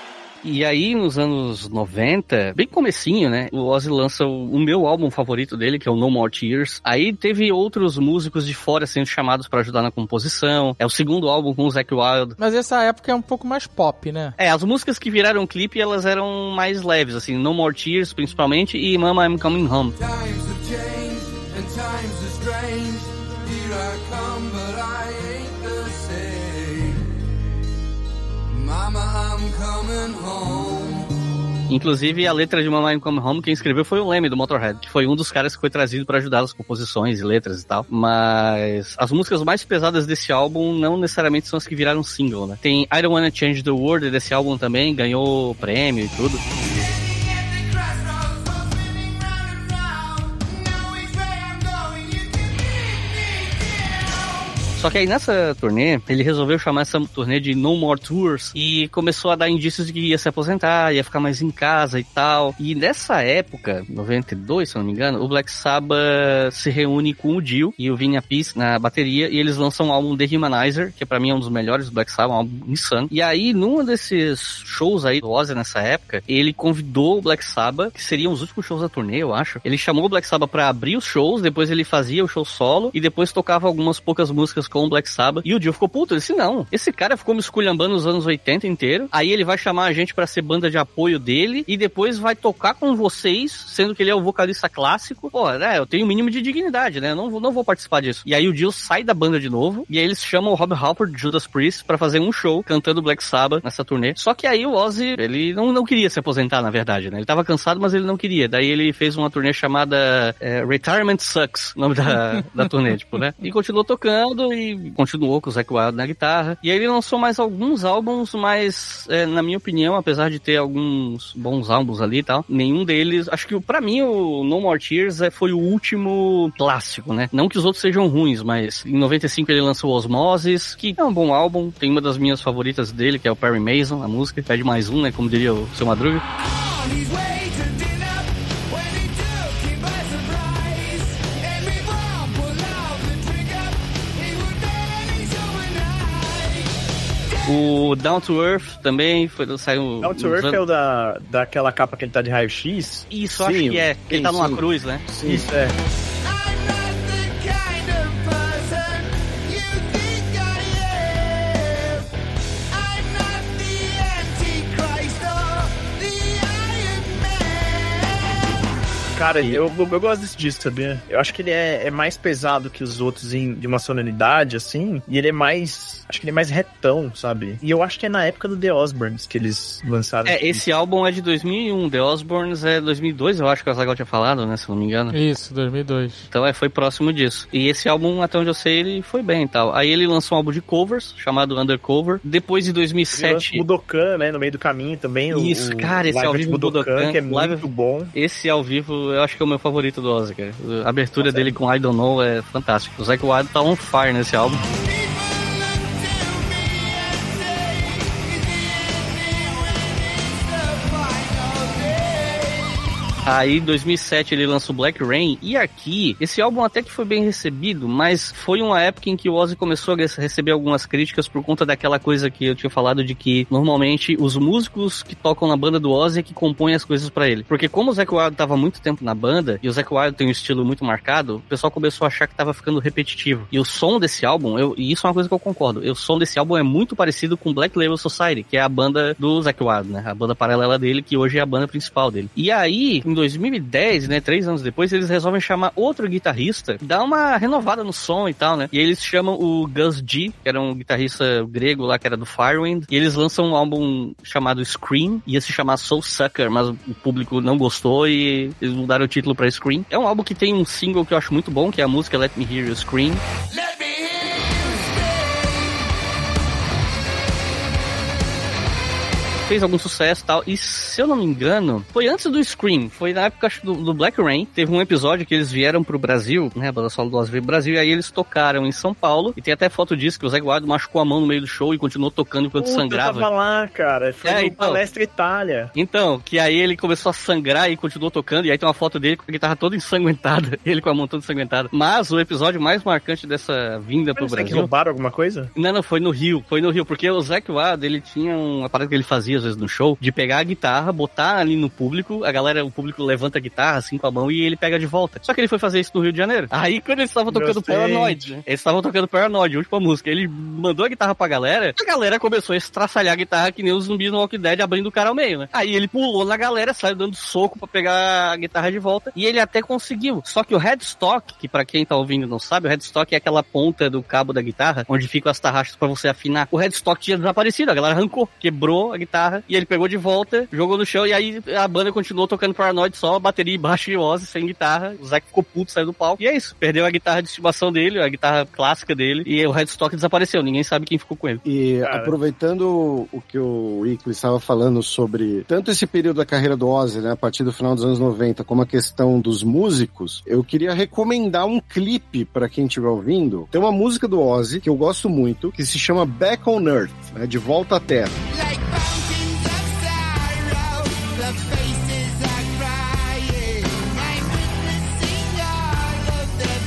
E aí, nos anos noventa, bem comecinho, né, o Ozzy lança o, o meu álbum favorito dele, que é o No More Tears. Aí teve outros músicos de fora sendo chamados pra ajudar na composição. É o segundo álbum com o Zakk Wylde. Mas essa época é um pouco mais pop, né? É, as músicas que viraram clipe, elas eram mais leves, assim, No More Tears, principalmente, e Mama I'm Coming Home. Times have changed and times are strange. Here I come, but I ain't the same. Mama, I'm coming home. Inclusive, a letra de Mama I'm Coming Home, quem escreveu foi o Lemmy, do Motorhead, que foi um dos caras que foi trazido pra ajudar as composições e letras e tal. Mas as músicas mais pesadas desse álbum não necessariamente são as que viraram single, né? Tem I Don't Wanna Change the World desse álbum também, ganhou prêmio e tudo. Só que aí nessa turnê, ele resolveu chamar essa turnê de No More Tours e começou a dar indícios de que ia se aposentar, ia ficar mais em casa e tal. E nessa época, noventa e dois, se eu não me engano, o Black Sabbath se reúne com o Dio e o Vinny Appice na bateria e eles lançam um álbum The Humanizer, que pra mim é um dos melhores do Black Sabbath, um álbum insano. E aí, num desses shows aí do Ozzy nessa época, ele convidou o Black Sabbath, que seriam os últimos shows da turnê, eu acho. Ele chamou o Black Sabbath pra abrir os shows, depois ele fazia o show solo e depois tocava algumas poucas músicas com o Black Sabbath. E o Dio ficou puto, ele disse, não, esse cara ficou me esculhambando nos anos oitenta inteiro, aí ele vai chamar a gente pra ser banda de apoio dele e depois vai tocar com vocês, sendo que ele é o vocalista clássico. Pô, né, eu tenho um mínimo de dignidade, né, eu não, não vou participar disso. E aí o Dio sai da banda de novo e aí eles chamam o Rob Halford de Judas Priest pra fazer um show cantando Black Sabbath nessa turnê. Só que aí o Ozzy, ele não, não queria se aposentar, na verdade, né, ele tava cansado, mas ele não queria. Daí ele fez uma turnê chamada é, Retirement Sucks, o nome da, da turnê, tipo, né, e continuou tocando e continuou com o Zakk Wylde na guitarra. E aí ele lançou mais alguns álbuns, mas, é, na minha opinião, apesar de ter alguns bons álbuns ali e tal, nenhum deles... Acho que, pra mim, o No More Tears foi o último clássico, né? Não que os outros sejam ruins, mas em noventa e cinco ele lançou Osmosis, que é um bom álbum. Tem uma das minhas favoritas dele, que é o Perry Mason, a música. Pede mais um, né? Como diria o Seu Madruga. O Down to Earth também foi, saiu... Down to Earth anos... é o da, daquela capa que ele tá de raio-x? Isso, sim, acho que é. Ele sim, tá numa sim. cruz, né? Sim. Isso, é. Cara, eu, eu, eu gosto desse disco, sabia? Eu acho que ele é, é mais pesado que os outros em, de uma sonoridade, assim, e ele é mais... Acho que ele é mais retão, sabe? E eu acho que é na época do The Osbournes que eles lançaram. É, esse álbum é de dois mil e um, The Osbournes é dois mil e dois, eu acho que o Azaghal tinha falado, né, se não me engano. Isso, dois mil e dois. Então é, foi próximo disso. E esse álbum, até onde eu sei, ele foi bem e tal. Aí ele lançou um álbum de covers, chamado Undercover. Depois de dois mil e sete... O Budokan, né, no meio do caminho também. Isso, o, cara, esse ao vivo do Budokan, que é muito live... bom. Esse ao vivo, eu acho que é o meu favorito do Ozzy, cara. A abertura Nossa, dele é... com I Don't Know é fantástico. O Zakk Wylde tá on fire nesse álbum. Aí, em dois mil e sete, ele lançou Black Rain, e aqui, esse álbum até que foi bem recebido, mas foi uma época em que o Ozzy começou a receber algumas críticas por conta daquela coisa que eu tinha falado de que, normalmente, os músicos que tocam na banda do Ozzy é que compõem as coisas pra ele. Porque como o Zakk Wylde tava muito tempo na banda, e o Zakk Wylde tem um estilo muito marcado, o pessoal começou a achar que tava ficando repetitivo. E o som desse álbum, eu, e isso é uma coisa que eu concordo, o som desse álbum é muito parecido com Black Label Society, que é a banda do Zakk Wylde, né? A banda paralela dele, que hoje é a banda principal dele. E aí, em dois mil e dez, né, três anos depois, eles resolvem chamar outro guitarrista, dar uma renovada no som e tal, né, e aí eles chamam o Gus G, que era um guitarrista grego lá, que era do Firewind, e eles lançam um álbum chamado Scream, ia se chamar Soul Sucker, mas o público não gostou e eles mudaram o título pra Scream. É um álbum que tem um single que eu acho muito bom, que é a música Let Me Hear You Scream. Let me fez algum sucesso e tal, e se eu não me engano, foi antes do Scream, foi na época acho, do, do Black Rain, teve um episódio que eles vieram pro Brasil, né, a banda solo do Ozzy veio pro Brasil, e aí eles tocaram em São Paulo, e tem até foto disso, que o Zakk Wylde machucou a mão no meio do show e continuou tocando enquanto Puta, sangrava. Eu tava lá, cara, foi é, no então, Palestra Itália. Então, que aí ele começou a sangrar e continuou tocando, e aí tem uma foto dele com a guitarra toda ensanguentada, ele com a mão toda ensanguentada. Mas o episódio mais marcante dessa vinda pro Brasil... Brasil... que roubaram alguma coisa? Não, não, foi no Rio, foi no Rio, porque o Zakk Wylde, ele tinha uma parada que ele fazia às vezes no show, de pegar a guitarra, botar ali no público, a galera, o público levanta a guitarra assim com a mão e ele pega de volta. Só que ele foi fazer isso no Rio de Janeiro. Aí quando eles estavam tocando Paranoid, né? Eles estavam tocando Paranoid, a última música, ele mandou a guitarra pra galera, a galera começou a estraçalhar a guitarra que nem os zumbis no Walking Dead, abrindo o cara ao meio, né? Aí ele pulou na galera, saiu dando soco pra pegar a guitarra de volta, e ele até conseguiu. Só que o headstock, que pra quem tá ouvindo não sabe, o headstock é aquela ponta do cabo da guitarra, onde ficam as tarraxas pra você afinar. O headstock tinha desaparecido, a galera arrancou, quebrou a guitarra, e ele pegou de volta, jogou no chão, e aí a banda continuou tocando Paranoid só, bateria baixo e Ozzy sem guitarra, o Zack ficou puto, saiu do palco, e é isso, perdeu a guitarra de estimação dele, a guitarra clássica dele, e o headstock desapareceu, ninguém sabe quem ficou com ele. E Cara. aproveitando o que o Weekly estava falando sobre tanto esse período da carreira do Ozzy, né, a partir do final dos anos noventa, como a questão dos músicos, eu queria recomendar um clipe para quem estiver ouvindo. Tem uma música do Ozzy que eu gosto muito, que se chama Back on Earth, né, de volta à Terra. Like mountains of sorrow, the faces are crying. I'm witnessing all of the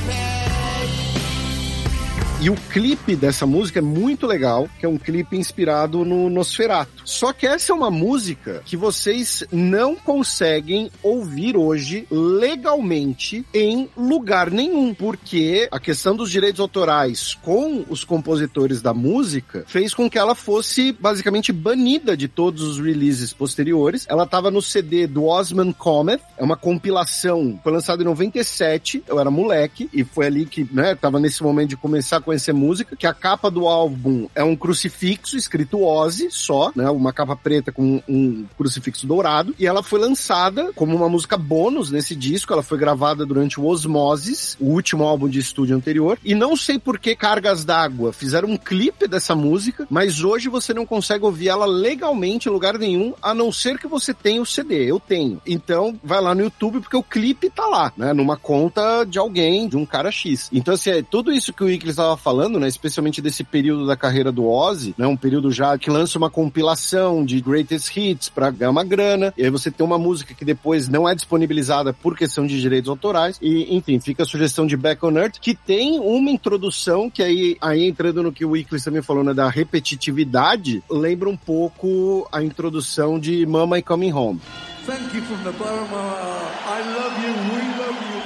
pain. E o clipe dessa música é muito legal, que é um clipe inspirado no Nosferatu. Só que essa é uma música que vocês não conseguem ouvir hoje legalmente em lugar nenhum, porque a questão dos direitos autorais com os compositores da música fez com que ela fosse basicamente banida de todos os releases posteriores. Ela estava no C D do Osman Comet, é uma compilação, foi lançada em noventa e sete, eu era moleque, e foi ali que, né, tava nesse momento de começar a conhecer música, que a capa do álbum é um crucifixo escrito Ozzy só, né, uma capa preta com um crucifixo dourado, e ela foi lançada como uma música bônus nesse disco. Ela foi gravada durante o Osmosis, o último álbum de estúdio anterior, e não sei por que Cargas d'Água fizeram um clipe dessa música, mas hoje você não consegue ouvir ela legalmente em lugar nenhum, a não ser que você tenha o C D. Eu tenho. Então, vai lá no YouTube, porque o clipe tá lá, né, numa conta de alguém, de um cara X. Então, assim, é, tudo isso que o Weekly estava falando, né, especialmente desse período da carreira do Ozzy, né, um período já que lança uma compilação de greatest hits pra ganhar uma grana, e aí você tem uma música que depois não é disponibilizada por questão de direitos autorais, e enfim, fica a sugestão de Back on Earth, que tem uma introdução que aí, aí entrando no que o Weekly também falou, né, da repetitividade, lembra um pouco a introdução de Mama I Coming Home. Thank you from the bottom of our... I love you, we love you.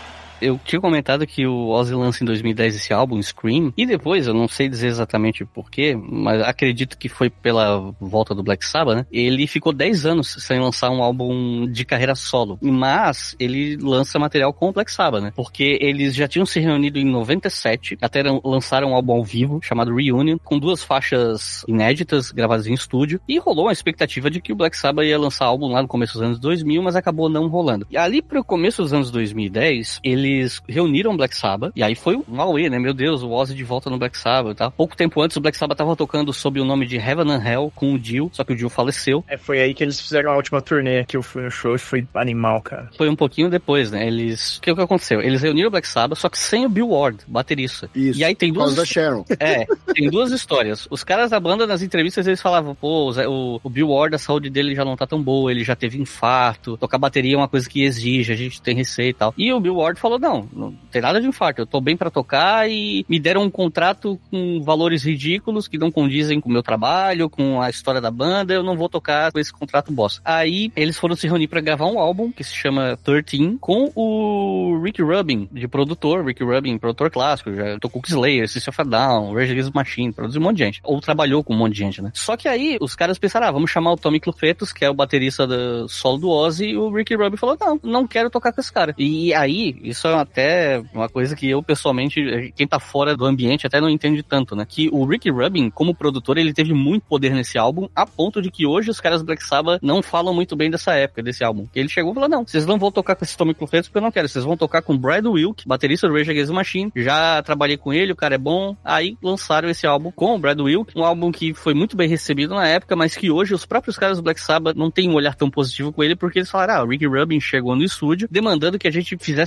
Eu tinha comentado que o Ozzy lança em dois mil e dez esse álbum, Scream, e depois, eu não sei dizer exatamente porquê, mas acredito que foi pela volta do Black Sabbath, né? Ele ficou dez anos sem lançar um álbum de carreira solo, mas ele lança material com o Black Sabbath, né? Porque eles já tinham se reunido em noventa e sete, até lançaram um álbum ao vivo, chamado Reunion, com duas faixas inéditas, gravadas em estúdio, e rolou a expectativa de que o Black Sabbath ia lançar álbum lá no começo dos anos dois mil, mas acabou não rolando. E ali pro começo dos anos dois mil e dez, ele eles reuniram o Black Sabbath, e aí foi um auê, né? Meu Deus, o Ozzy de volta no Black Sabbath e tal. Pouco tempo antes, o Black Sabbath tava tocando sob o nome de Heaven and Hell com o Dio, só que o Dio faleceu. É, foi aí que eles fizeram a última turnê que eu fui no show, foi animal, cara. Foi um pouquinho depois, né? Eles... O que, que aconteceu? Eles reuniram o Black Sabbath, só que sem o Bill Ward, baterista. Isso, e aí tem duas... por causa da Sharon. É, tem duas histórias. Os caras da banda, nas entrevistas, eles falavam, pô, o, o Bill Ward, a saúde dele já não tá tão boa, ele já teve infarto, tocar bateria é uma coisa que exige, a gente tem receio e tal. E o Bill Ward falou, não, não tem nada de infarto, eu tô bem pra tocar, e me deram um contrato com valores ridículos que não condizem com o meu trabalho, com a história da banda, eu não vou tocar com esse contrato bosta. Aí eles foram se reunir pra gravar um álbum que se chama treze com o Rick Rubin, de produtor, Rick Rubin, produtor clássico, já tocou com Slayer, System of a Down, Rage Against the Machine, produziu um monte de gente, ou trabalhou com um monte de gente, né? Só que aí os caras pensaram, ah, vamos chamar o Tommy Clufetos, que é o baterista do solo do Ozzy, e o Rick Rubin falou, não, não quero tocar com esse cara. E aí, isso é até uma coisa que eu, pessoalmente, quem tá fora do ambiente até não entende tanto, né? Que o Rick Rubin, como produtor, ele teve muito poder nesse álbum, a ponto de que hoje os caras do Black Sabbath não falam muito bem dessa época, desse álbum. Ele chegou e falou, não, vocês não vão tocar com esse Tommy Clufetos porque eu não quero, vocês vão tocar com o Brad Wilk, baterista do Rage Against the Machine, já trabalhei com ele, o cara é bom. Aí lançaram esse álbum com o Brad Wilk, um álbum que foi muito bem recebido na época, mas que hoje os próprios caras do Black Sabbath não têm um olhar tão positivo com ele, porque eles falaram, ah, o Rick Rubin chegou no estúdio demandando que a gente fizesse um álbum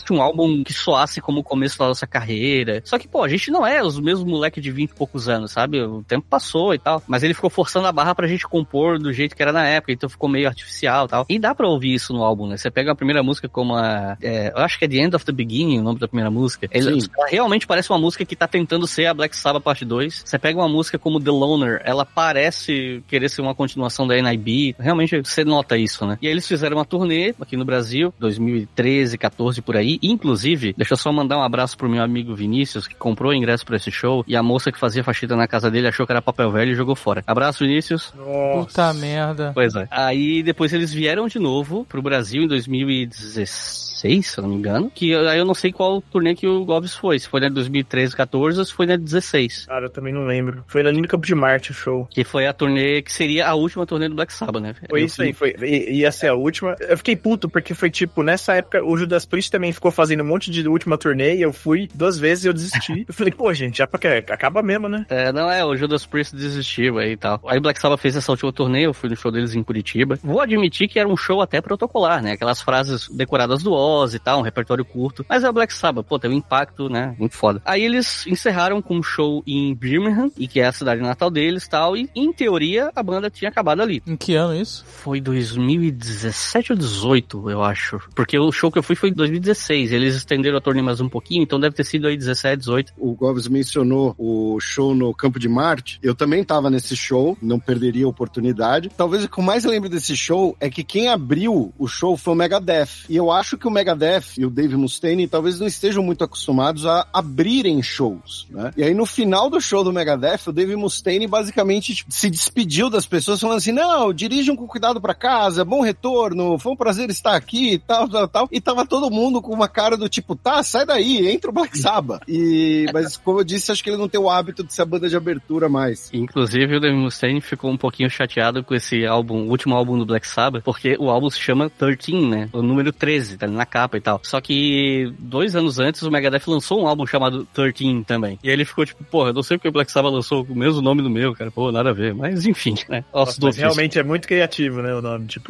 álbum que soasse como o começo da nossa carreira. Só que, pô, a gente não é os mesmos moleques de vinte e poucos anos, sabe? O tempo passou e tal. Mas ele ficou forçando a barra pra gente compor do jeito que era na época, então ficou meio artificial e tal. E dá pra ouvir isso no álbum, né? Você pega a primeira música como a... É, eu acho que é The End of the Beginning, o nome da primeira música. Ele, ela realmente parece uma música que tá tentando ser a Black Sabbath parte dois. Você pega uma música como The Loner, ela parece querer ser uma continuação da N I B. Realmente você nota isso, né? E aí eles fizeram uma turnê aqui no Brasil, dois mil e treze, catorze, por aí. Inclusive, deixa eu só mandar um abraço pro meu amigo Vinícius, que comprou o ingresso pra esse show, e a moça que fazia faxina na casa dele achou que era papel velho e jogou fora. Abraço, Vinícius. Nossa. Puta merda. Pois é. Aí depois eles vieram de novo pro Brasil em dois mil e dezesseis, se eu não me engano, que aí eu não sei qual turnê que o Gomes foi, se foi na dois mil e treze, catorze ou se foi na dezesseis. Cara, eu também não lembro. Foi na Nino Campo de Marte o show. Que foi a turnê, que seria a última turnê do Black Sabbath, né? Foi eu isso aí, foi. Ia ser a última. Eu fiquei puto, porque foi tipo, nessa época, o Judas Priest também ficou fazendo um monte de última turnê, e eu fui duas vezes e eu desisti. Eu falei, pô, gente, já porque acaba mesmo, né? É, não é, o Judas Priest desistiu aí e tal. Aí o Black Sabbath fez essa última turnê, eu fui no show deles em Curitiba. Vou admitir que era um show até protocolar, né? Aquelas frases decoradas do Ozzy e tal, um repertório curto. Mas é o Black Sabbath, pô, tem um impacto, né? Muito foda. Aí eles encerraram com um show em Birmingham, e que é a cidade natal deles e tal, e em teoria a banda tinha acabado ali. Em que ano isso? Foi dois mil e dezessete ou dezoito, eu acho. Porque o show que eu fui foi em dois mil e dezesseis, eles estenderam a turnê mais um pouquinho, então deve ter sido aí dezessete, dezoito. O Gomes mencionou o show no Campo de Marte, eu também tava nesse show, não perderia a oportunidade. Talvez o que eu mais lembro desse show é que quem abriu o show foi o Megadeth, e eu acho que o Megadeth e o Dave Mustaine talvez não estejam muito acostumados a abrirem shows, né? E aí no final do show do Megadeth, o Dave Mustaine basicamente tipo, se despediu das pessoas falando assim, não, dirijam com cuidado pra casa, bom retorno, foi um prazer estar aqui e tal, tal, tal. E tava todo mundo com uma cara do tipo, tá, sai daí, entra o Black Sabbath. E, mas como eu disse, acho que ele não tem o hábito de ser a banda de abertura mais. Inclusive o Dave Mustaine ficou um pouquinho chateado com esse álbum, o último álbum do Black Sabbath, porque o álbum se chama treze, né? O número treze, tá ali na capa e tal. Só que dois anos antes o Megadeth lançou um álbum chamado treze também. E aí ele ficou tipo, porra, eu não sei porque o Black Sabbath lançou o mesmo nome do meu, cara. Pô, nada a ver. Mas enfim, né? Nossa, mas realmente é muito criativo, né, o nome, tipo...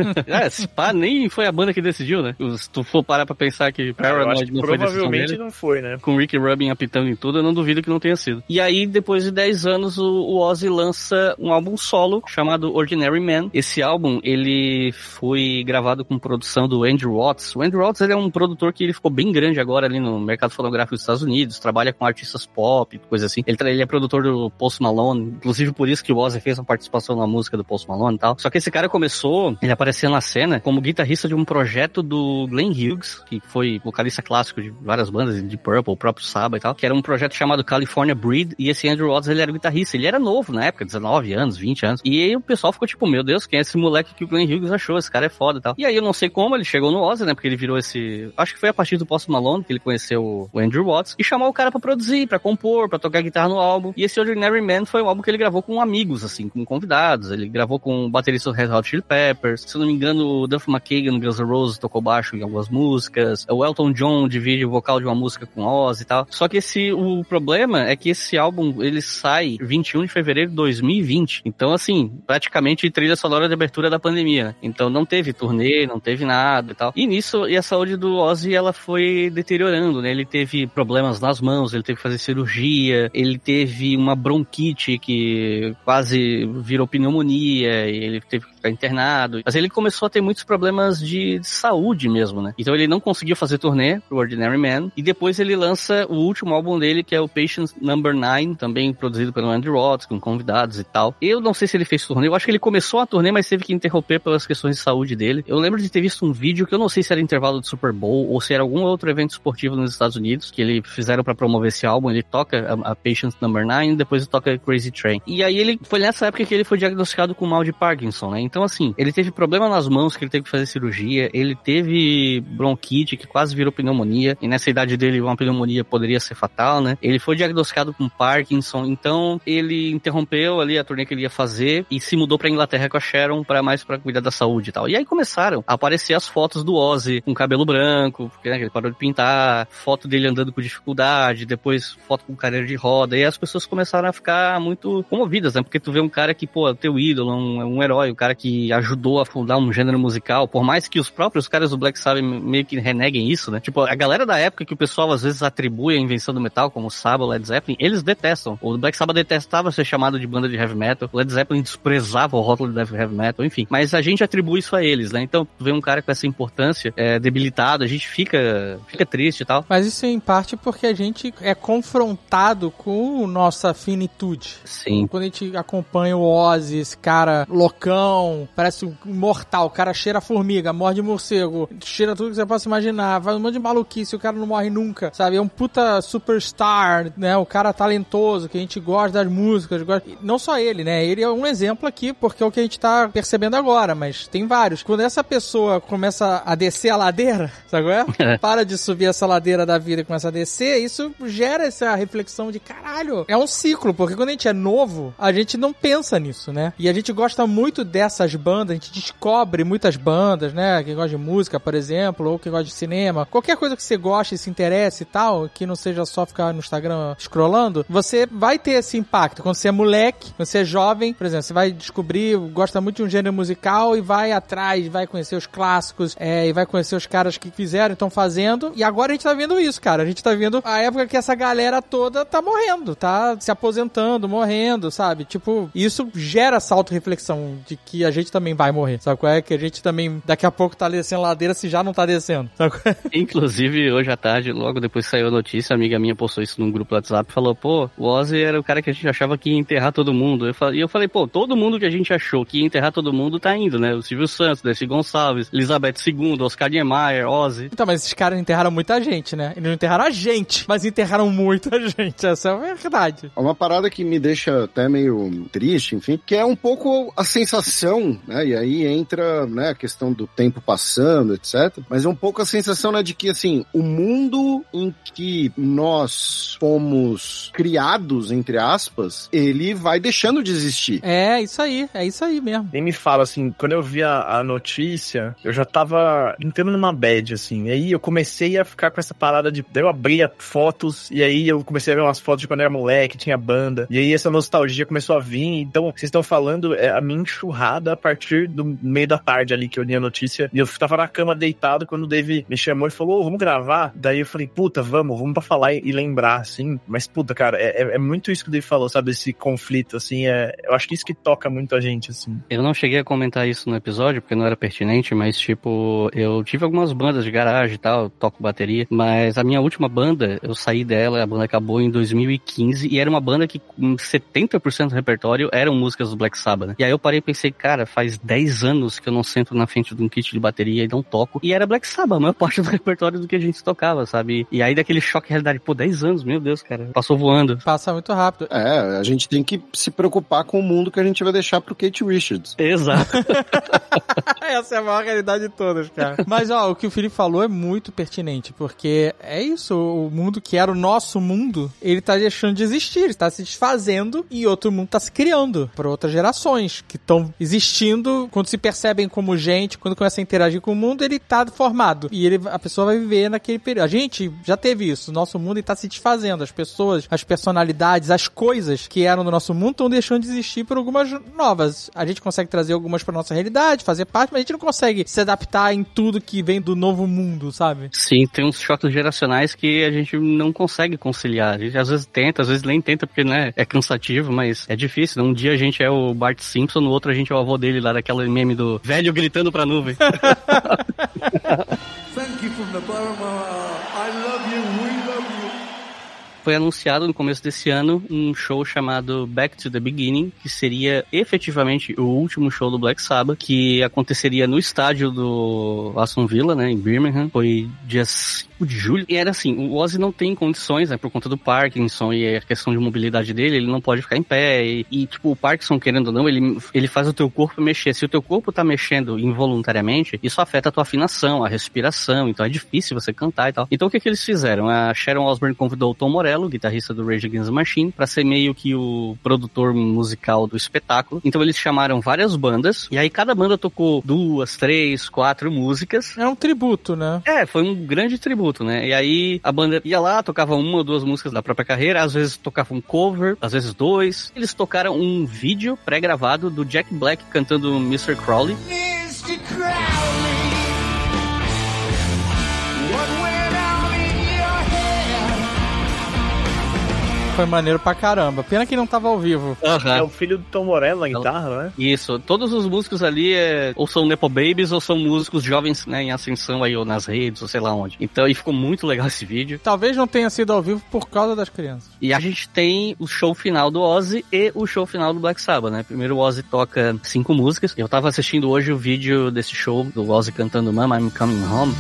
é, se pá, nem foi a banda que decidiu, né? Se tu for parar pra pensar que Paranoid não foi decisão dele, provavelmente não foi, né? Com Rick Rubin apitando em tudo, eu não duvido que não tenha sido. E aí, depois de dez anos, o, o Ozzy lança um álbum solo chamado Ordinary Man. Esse álbum, ele foi gravado com produção do Andrew Watts. O Andrew Watts, ele é um produtor que ele ficou bem grande agora ali no mercado fonográfico dos Estados Unidos, trabalha com artistas pop, coisa assim. Ele, ele é produtor do Post Malone, inclusive por isso que o Ozzy fez uma participação na música do Post Malone e tal. Só que esse cara começou, ele apareceu na cena como guitarrista de um projeto do Glenn Hughes, que foi vocalista clássico de várias bandas, de Purple, o próprio Sabbath e tal, que era um projeto chamado California Breed, e esse Andrew Watts, ele era guitarrista, ele era novo na época, dezenove anos, vinte anos, e aí o pessoal ficou tipo, meu Deus, quem é esse moleque que o Glenn Hughes achou? Esse cara é foda e tal. E aí eu não sei como, ele chegou no Ozzy, né, porque ele virou esse, acho que foi a partir do Post Malone que ele conheceu o Andrew Watts, e chamou o cara pra produzir, pra compor, pra tocar guitarra no álbum, e esse Ordinary Man foi um álbum que ele gravou com amigos, assim, com convidados, ele gravou com o baterista do Red Hot Chili Peppers, se eu não me engano, o Duff McKagan, Guns N' Roses, tocou baixo em algumas músicas, o Elton John divide o vocal de uma música com Ozzy e tal. Só que esse, o problema é que esse álbum, ele sai vinte e um de fevereiro de dois mil e vinte. Então, assim, praticamente trilha sonora de abertura da pandemia, né? Então não teve turnê, não teve nada e tal. E nisso, e a saúde do Ozzy, ela foi deteriorando, né? Ele teve problemas nas mãos, ele teve que fazer cirurgia, ele teve uma bronquite que quase virou pneumonia, e ele teve que ficar internado. Mas ele começou a ter muitos problemas de, de saúde mesmo, né? Então ele não conseguiu fazer turnê pro Ordinary Man, e depois ele lança o último álbum dele, que é o Patience Number nine, também produzido pelo Andrew Watts, com convidados e tal. Eu não sei se ele fez turnê, eu acho que ele começou a turnê, mas teve que interromper pelas questões de saúde dele. Eu lembro de ter visto um vídeo que eu não sei se era intervalo de Super Bowl, ou se era algum outro evento esportivo nos Estados Unidos, que ele fizeram pra promover esse álbum. Ele toca a, a Patience Number nine, depois ele toca Crazy Train. E aí ele, foi nessa época que ele foi diagnosticado com mal de Parkinson, né? Então assim, ele teve problema nas mãos, que ele teve que fazer cirurgia, ele teve bronquite, que quase virou pneumonia, e nessa idade dele uma pneumonia poderia ser fatal, né? Ele foi diagnosticado com Parkinson, então ele interrompeu ali a turnê que ele ia fazer e se mudou pra Inglaterra com a Sharon, pra mais pra cuidar da saúde e tal. E aí começaram a aparecer as fotos do Ozzy Ozzy com cabelo branco, porque né, ele parou de pintar, foto dele andando com dificuldade, depois foto com cadeira de roda, e as pessoas começaram a ficar muito comovidas, né? Porque tu vê um cara que, pô, teu ídolo, um, um herói, um cara que ajudou a fundar um gênero musical, por mais que os próprios caras do Black Sabbath meio que reneguem isso, né? Tipo, a galera da época que o pessoal às vezes atribui a invenção do metal, como o Sabbath, Led Zeppelin, eles detestam. O Black Sabbath detestava ser chamado de banda de heavy metal, o Led Zeppelin desprezava o rótulo de heavy metal, enfim. Mas a gente atribui isso a eles, né? Então, tu vê um cara com essa importância é, debilitado, a gente fica, fica triste e tal. Mas isso é em parte porque a gente é confrontado com nossa finitude. Sim. Quando a gente acompanha o Ozzy, esse cara loucão, parece um mortal, o cara cheira formiga, morde morcego, cheira tudo que você possa imaginar, faz um monte de maluquice, o cara não morre nunca, sabe? É um puta superstar, né? O cara talentoso, que a gente gosta das músicas, gosta... não só ele, né? Ele é um exemplo aqui, porque é o que a gente tá percebendo agora, mas tem vários. Quando essa pessoa começa a descer a ladeira, sabe qual é? Para de subir essa ladeira da vida e começa a descer, isso gera essa reflexão de caralho, é um ciclo, porque quando a gente é novo, a gente não pensa nisso, né? E a gente gosta muito dessas bandas, a gente descobre muitas bandas, né? Quem gosta de música, por exemplo, ou quem gosta de cinema, qualquer coisa que você goste e se interesse e tal, que não seja só ficar no Instagram scrollando, você vai ter esse impacto. Quando você é moleque, quando você é jovem, por exemplo, você vai descobrir, gosta muito de um gênero musical e vai atrás, vai conhecer os clássicos, é, e vai conhecer os caras que fizeram, estão fazendo, e agora a gente tá vendo isso, cara. A gente tá vendo a época que essa galera toda tá morrendo, tá se aposentando, morrendo, sabe? Tipo, isso gera essa auto-reflexão de que a gente também vai morrer, sabe qual é? Que a gente também, daqui a pouco tá descendo ladeira se já não tá descendo, sabe qual é? Inclusive, hoje à tarde, logo depois que saiu a notícia, a amiga minha postou isso num grupo do WhatsApp e falou, pô, o Ozzy era o cara que a gente achava que ia enterrar todo mundo. Eu falei, e eu falei, pô, todo mundo que a gente achou que ia enterrar todo mundo tá indo, né? O Silvio Santos, Dercy Gonçalves, Elizabeth segundo, Oscar Niemeyer, Ozzy. Então, mas esses caras enterraram muita gente, né? Eles não enterraram a gente, mas enterraram muita gente. Essa é a verdade. É uma parada que me deixa até meio triste, enfim, que é um pouco a sensação, né? E aí entra, né, a questão do tempo passando, etcétera. Mas é um pouco a sensação, né, de que, assim, o mundo em que nós fomos criados, entre aspas, ele vai deixando de existir. É, isso aí. É isso aí mesmo. Nem me fala, assim, quando eu vi a, a notícia, eu já tava entrando numa bad, assim. E aí eu comecei a ficar com essa parada de... Eu abria fotos, e aí eu comecei a ver umas fotos de quando eu era moleque, tinha banda. E aí essa nostalgia começou a vir. Então, vocês estão falando, é a minha enxurrada a partir do meio da tarde ali que eu li a notícia. E eu tava na cama deitado quando o Dave me chamou e falou, oh, vamos gravar? Daí eu falei, puta, vamos, vamos pra falar e, e lembrar, assim. Mas, puta, cara, é, é, é muito isso que o Dave falou, sabe? Esse conflito, assim. É, eu acho que isso que toca muito a gente, assim. Eu não cheguei a comentar isso no episódio, porque não era pertinente, mas, tipo, eu tive algumas bandas de garagem e tal, toco bateria, mas a minha última banda, eu saí dela, a banda acabou em dois mil e quinze, e era uma banda que com setenta por cento do repertório eram músicas do Black Sabbath, né? E aí eu parei e pensei, cara, faz dez anos que eu não sento na frente de um kit de bateria e não toco, e era Black Sabbath, a maior parte do repertório do que a gente tocava, sabe? E aí daquele choque de realidade, pô, dez anos, meu Deus, cara, passou voando. Passa muito rápido. É, a gente tem que se preocupar com o mundo que a gente vai deixar pro Kate Richards. Exato. Essa é a maior realidade de todas, cara. Mas, ó, o que o Felipe falou é muito pertinente, porque é isso, o mundo que era o nosso mundo, ele tá deixando de existir, ele tá se desfazendo e outro mundo tá se criando para outras gerações que estão existindo, quando se percebem como gente, quando começam a interagir com o mundo, ele tá formado e ele, a pessoa vai viver naquele período. A gente já teve isso, o nosso mundo ele tá se desfazendo, as pessoas, as personalidades, as coisas que eram do nosso mundo estão deixando de existir por algumas novas. A gente consegue trazer algumas pra nossa realidade, fazer parte, mas a gente não consegue se adaptar em tudo que vem do novo mundo, sabe? Sim, tem uns choques geracionais que a gente não consegue conciliar. A gente às vezes tenta, às vezes nem tenta, porque, né, é cansativo, mas é difícil. Um dia a gente é o Bart Simpson, no outro a gente é o avô dele lá, daquela meme do velho gritando pra nuvem. Thank you from the bottom of our heart. I love you, we love you. Foi anunciado no começo desse ano um show chamado Back to the Beginning, que seria efetivamente o último show do Black Sabbath, que aconteceria no estádio do Aston Villa, né, em Birmingham. Foi dia cinco de julho. E era assim, o Ozzy não tem condições, né, por conta do Parkinson e a questão de mobilidade dele, ele não pode ficar em pé. E, e tipo, o Parkinson, querendo ou não, ele, ele faz o teu corpo mexer. Se o teu corpo tá mexendo involuntariamente, isso afeta a tua afinação, a respiração, então é difícil você cantar e tal. Então o que que eles fizeram? A Sharon Osbourne convidou o Tom Morello Morello, guitarrista do Rage Against the Machine, pra ser meio que o produtor musical do espetáculo. Então eles chamaram várias bandas, e aí cada banda tocou duas, três, quatro músicas. É um tributo, né? É, foi um grande tributo, né? E aí a banda ia lá, tocava uma ou duas músicas da própria carreira, às vezes tocava um cover, às vezes dois. Eles tocaram um vídeo pré-gravado do Jack Black cantando mister Crowley. mister Crowley, what went on in your head? Foi maneiro pra caramba. Pena que não tava ao vivo. Aham. É o filho do Tom Morello na guitarra, né? Isso, todos os músicos ali é, ou são Nepo Babies ou são músicos jovens, né, em ascensão aí, ou nas redes, ou sei lá onde. Então, aí ficou muito legal esse vídeo. Talvez não tenha sido ao vivo por causa das crianças. E a gente tem o show final do Ozzy e o show final do Black Sabbath, né? Primeiro o Ozzy toca cinco músicas. Eu tava assistindo hoje o vídeo desse show do Ozzy cantando Mama, I'm Coming Home.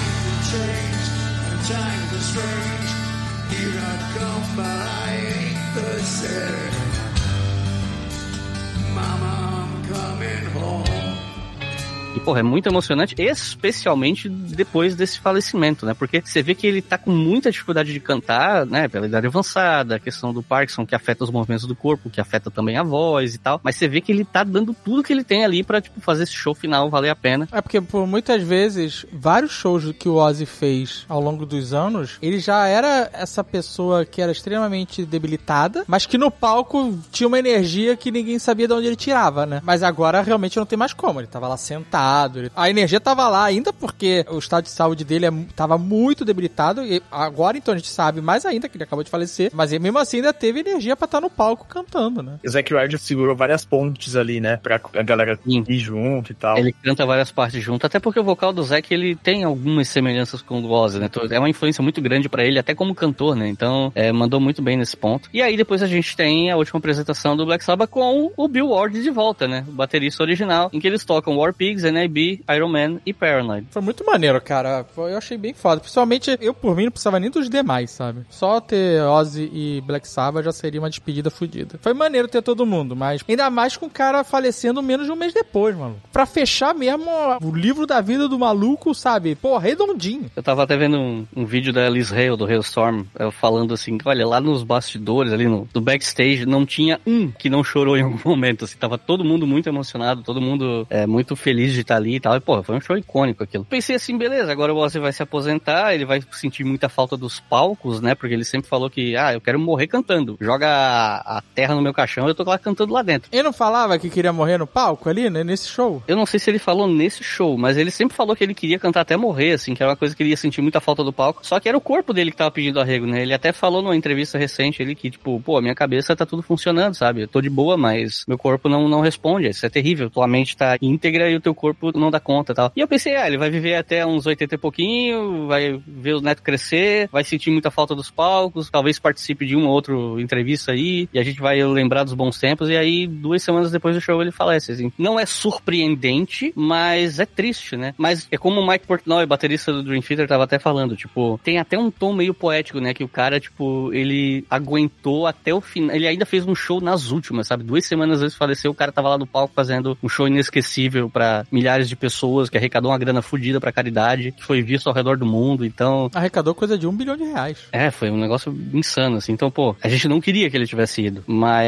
E, porra, é muito emocionante, especialmente depois desse falecimento, né? Porque você vê que ele tá com muita dificuldade de cantar, né? Pela idade avançada, a questão do Parkinson, que afeta os movimentos do corpo, que afeta também a voz e tal. Mas você vê que ele tá dando tudo que ele tem ali pra, tipo, fazer esse show final valer a pena. É porque, por muitas vezes, vários shows que o Ozzy fez ao longo dos anos, ele já era essa pessoa que era extremamente debilitada, mas que no palco tinha uma energia que ninguém sabia de onde ele tirava, né? Mas agora realmente não tem mais como. Ele tava lá sentado. A energia tava lá ainda porque o estado de saúde dele é, tava muito debilitado e agora então a gente sabe mais ainda que ele acabou de falecer, mas ele mesmo assim ainda teve energia pra estar no palco cantando, né? O Zack Ryder segurou várias pontes ali, né? Pra a galera ir junto e tal. Ele canta várias partes junto, até porque o vocal do Zack, ele tem algumas semelhanças com o do Ozzy, né? É uma influência muito grande pra ele, até como cantor, né? Então, é, mandou muito bem nesse ponto. E aí depois a gente tem a última apresentação do Black Sabbath com o Bill Ward de volta, né? O baterista original, em que eles tocam War Pigs, N I B, Iron Man e Paranoid. Foi muito maneiro, cara. Eu achei bem foda. Principalmente, eu por mim não precisava nem dos demais, sabe? Só ter Ozzy e Black Sabbath já seria uma despedida fodida. Foi maneiro ter todo mundo, mas ainda mais com o cara falecendo menos de um mês depois, mano. Pra fechar mesmo o livro da vida do maluco, sabe? Pô, redondinho. Eu tava até vendo um, um vídeo da Liz Hale, do Hailstorm, falando assim, olha, lá nos bastidores, ali no, no backstage, não tinha um que não chorou em algum momento, assim. Tava todo mundo muito emocionado, todo mundo é, muito feliz de estar ali e tal. E, pô, foi um show icônico aquilo. Pensei assim, beleza, agora o Ozzy vai se aposentar, ele vai sentir muita falta dos palcos, né? Porque ele sempre falou que, ah, eu quero morrer cantando. Joga a, a terra no meu caixão, eu tô lá cantando lá dentro. Ele não falava que queria morrer no palco ali, né? Nesse show? Eu não sei se ele falou nesse show, mas ele sempre falou que ele queria cantar até morrer, assim, que era uma coisa que ele ia sentir muita falta do palco. Só que era o corpo dele que tava pedindo arrego, né? Ele até falou numa entrevista recente, ele que, tipo, pô, minha cabeça tá tudo funcionando, sabe? Eu tô de boa, mas meu corpo não, não responde. Isso é terrível. Tua mente tá íntegra e o teu corpo não dá conta e tal. E eu pensei, ah, ele vai viver até uns oitenta e pouquinho, vai ver o neto crescer, vai sentir muita falta dos palcos, talvez participe de uma ou outra entrevista aí, e a gente vai lembrar dos bons tempos, e aí duas semanas depois do show ele falece, assim. Não é surpreendente, mas é triste, né? Mas é como o Mike Portnoy, baterista do Dream Theater, tava até falando, tipo, tem até um tom meio poético, né? Que o cara, tipo, ele aguentou até o final, ele ainda fez um show nas últimas, sabe? Duas semanas antes de falecer, o cara tava lá no palco fazendo um show inesquecível pra milhares de pessoas, que arrecadou uma grana fodida pra caridade, que foi visto ao redor do mundo, então... Arrecadou coisa de um bilhão de reais. É, foi um negócio insano, assim. Então, pô, a gente não queria que ele tivesse ido,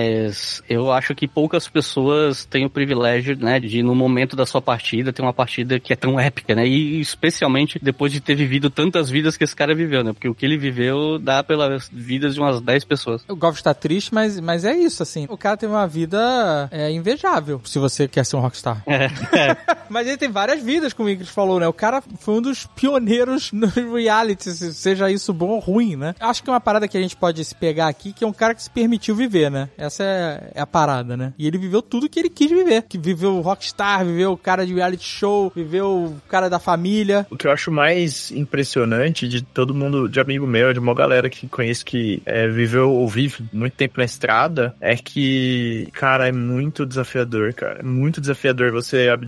mas eu acho que poucas pessoas têm o privilégio, né, de no momento da sua partida, ter uma partida que é tão épica, né, e especialmente depois de ter vivido tantas vidas que esse cara viveu, né, porque o que ele viveu dá pelas vidas de umas dez pessoas. O Golf está triste, mas, mas é isso, assim, o cara teve uma vida é, invejável, se você quer ser um rockstar. É, é. Mas ele tem várias vidas, como o Ingrid falou, né, o cara foi um dos pioneiros no reality, seja isso bom ou ruim, né. Acho que é uma parada que a gente pode se pegar aqui, que é um cara que se permitiu viver, né, essa é, é a parada, né, e ele viveu tudo que ele quis viver, que viveu o rockstar, viveu o cara de reality show, viveu o cara da família. O que eu acho mais impressionante de todo mundo, de amigo meu, de uma galera que conheço que é, viveu ou vive muito tempo na estrada, é que, cara, é muito desafiador, cara, é muito desafiador você abdicar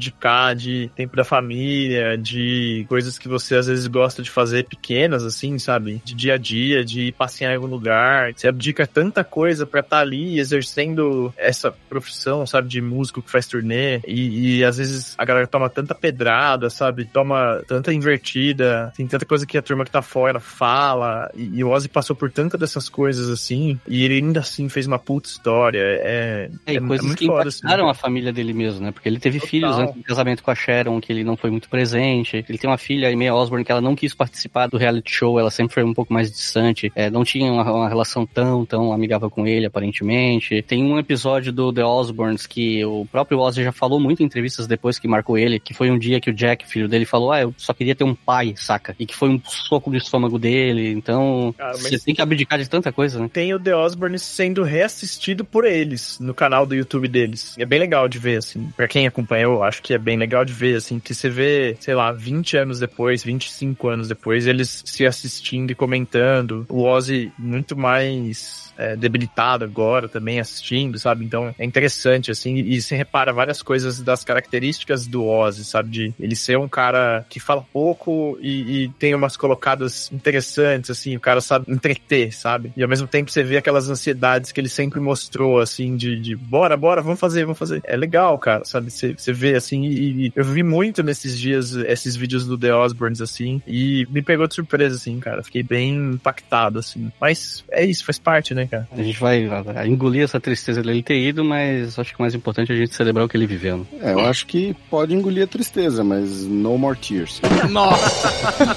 lá, de tempo da família, de coisas que você às vezes gosta de fazer pequenas, assim, sabe? De dia a dia, de ir passear em algum lugar. Você abdica tanta coisa pra estar ali exercendo essa profissão, sabe? De músico que faz turnê. E, e às vezes a galera toma tanta pedrada, sabe? Toma tanta invertida. Tem tanta coisa que a turma que tá fora fala. E, e o Ozzy passou por tanta dessas coisas, assim. E ele ainda assim fez uma puta história. É, é, é, coisas é muito que foda, assim. impactaram a família dele mesmo, né? Porque ele teve Total. filhos antes do casamento com a Sharon, que ele não foi muito presente. Ele tem uma filha, a Amy Osborne, que ela não quis participar do reality show, ela sempre foi um pouco mais distante, é, não tinha uma, uma relação tão, tão amigável com ele, aparentemente. Tem um episódio do The Osbournes que o próprio Ozzy já falou muito em entrevistas depois que marcou ele, que foi um dia que o Jack, filho dele, falou, ah, eu só queria ter um pai, saca? E que foi um soco no estômago dele, então Cara, você mas tem que abdicar de tanta coisa, né? tem o The Osbournes sendo reassistido por eles no canal do YouTube deles. É bem legal de ver, assim. Pra quem acompanhou, eu acho que é bem legal de ver, assim, que você vê, sei lá, vinte anos depois, vinte e cinco anos depois, eles se assistindo e comentando. O Ozzy muito mais é, debilitado agora também assistindo, sabe? Então é interessante, assim, e você repara várias coisas das características do Ozzy, sabe? De ele ser um cara que fala pouco e, e tem umas colocadas interessantes, assim, o cara sabe entreter, sabe? E ao mesmo tempo você vê aquelas ansiedades que ele sempre mostrou, assim, de, de bora, bora, vamos fazer, vamos fazer. É legal, cara, sabe? Você, você vê, assim, e, e eu vi muito nesses dias esses vídeos do The Osbournes, assim, e me pegou de surpresa, assim, cara. Fiquei bem impactado, assim. Mas é isso, faz parte, né, cara? A gente vai a, a engolir essa tristeza dele ter ido, mas acho que o mais importante é a gente celebrar o que ele viveu, né? É, eu acho que pode engolir a tristeza, mas no more tears. Nossa!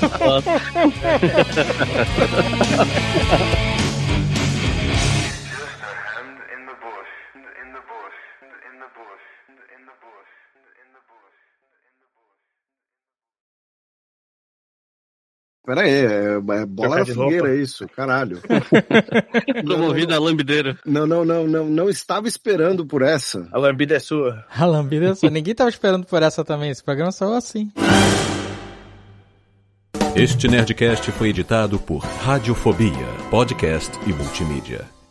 Pera aí, é, é bola na de fogueira, roupa? é isso, caralho. Promovido a lambideira. Não, não, não, não, não estava esperando por essa. A lambida é sua. A lambida é só. Ninguém tava esperando por essa também. Esse programa saiu assim. Este Nerdcast foi editado por Radiofobia, podcast e multimídia.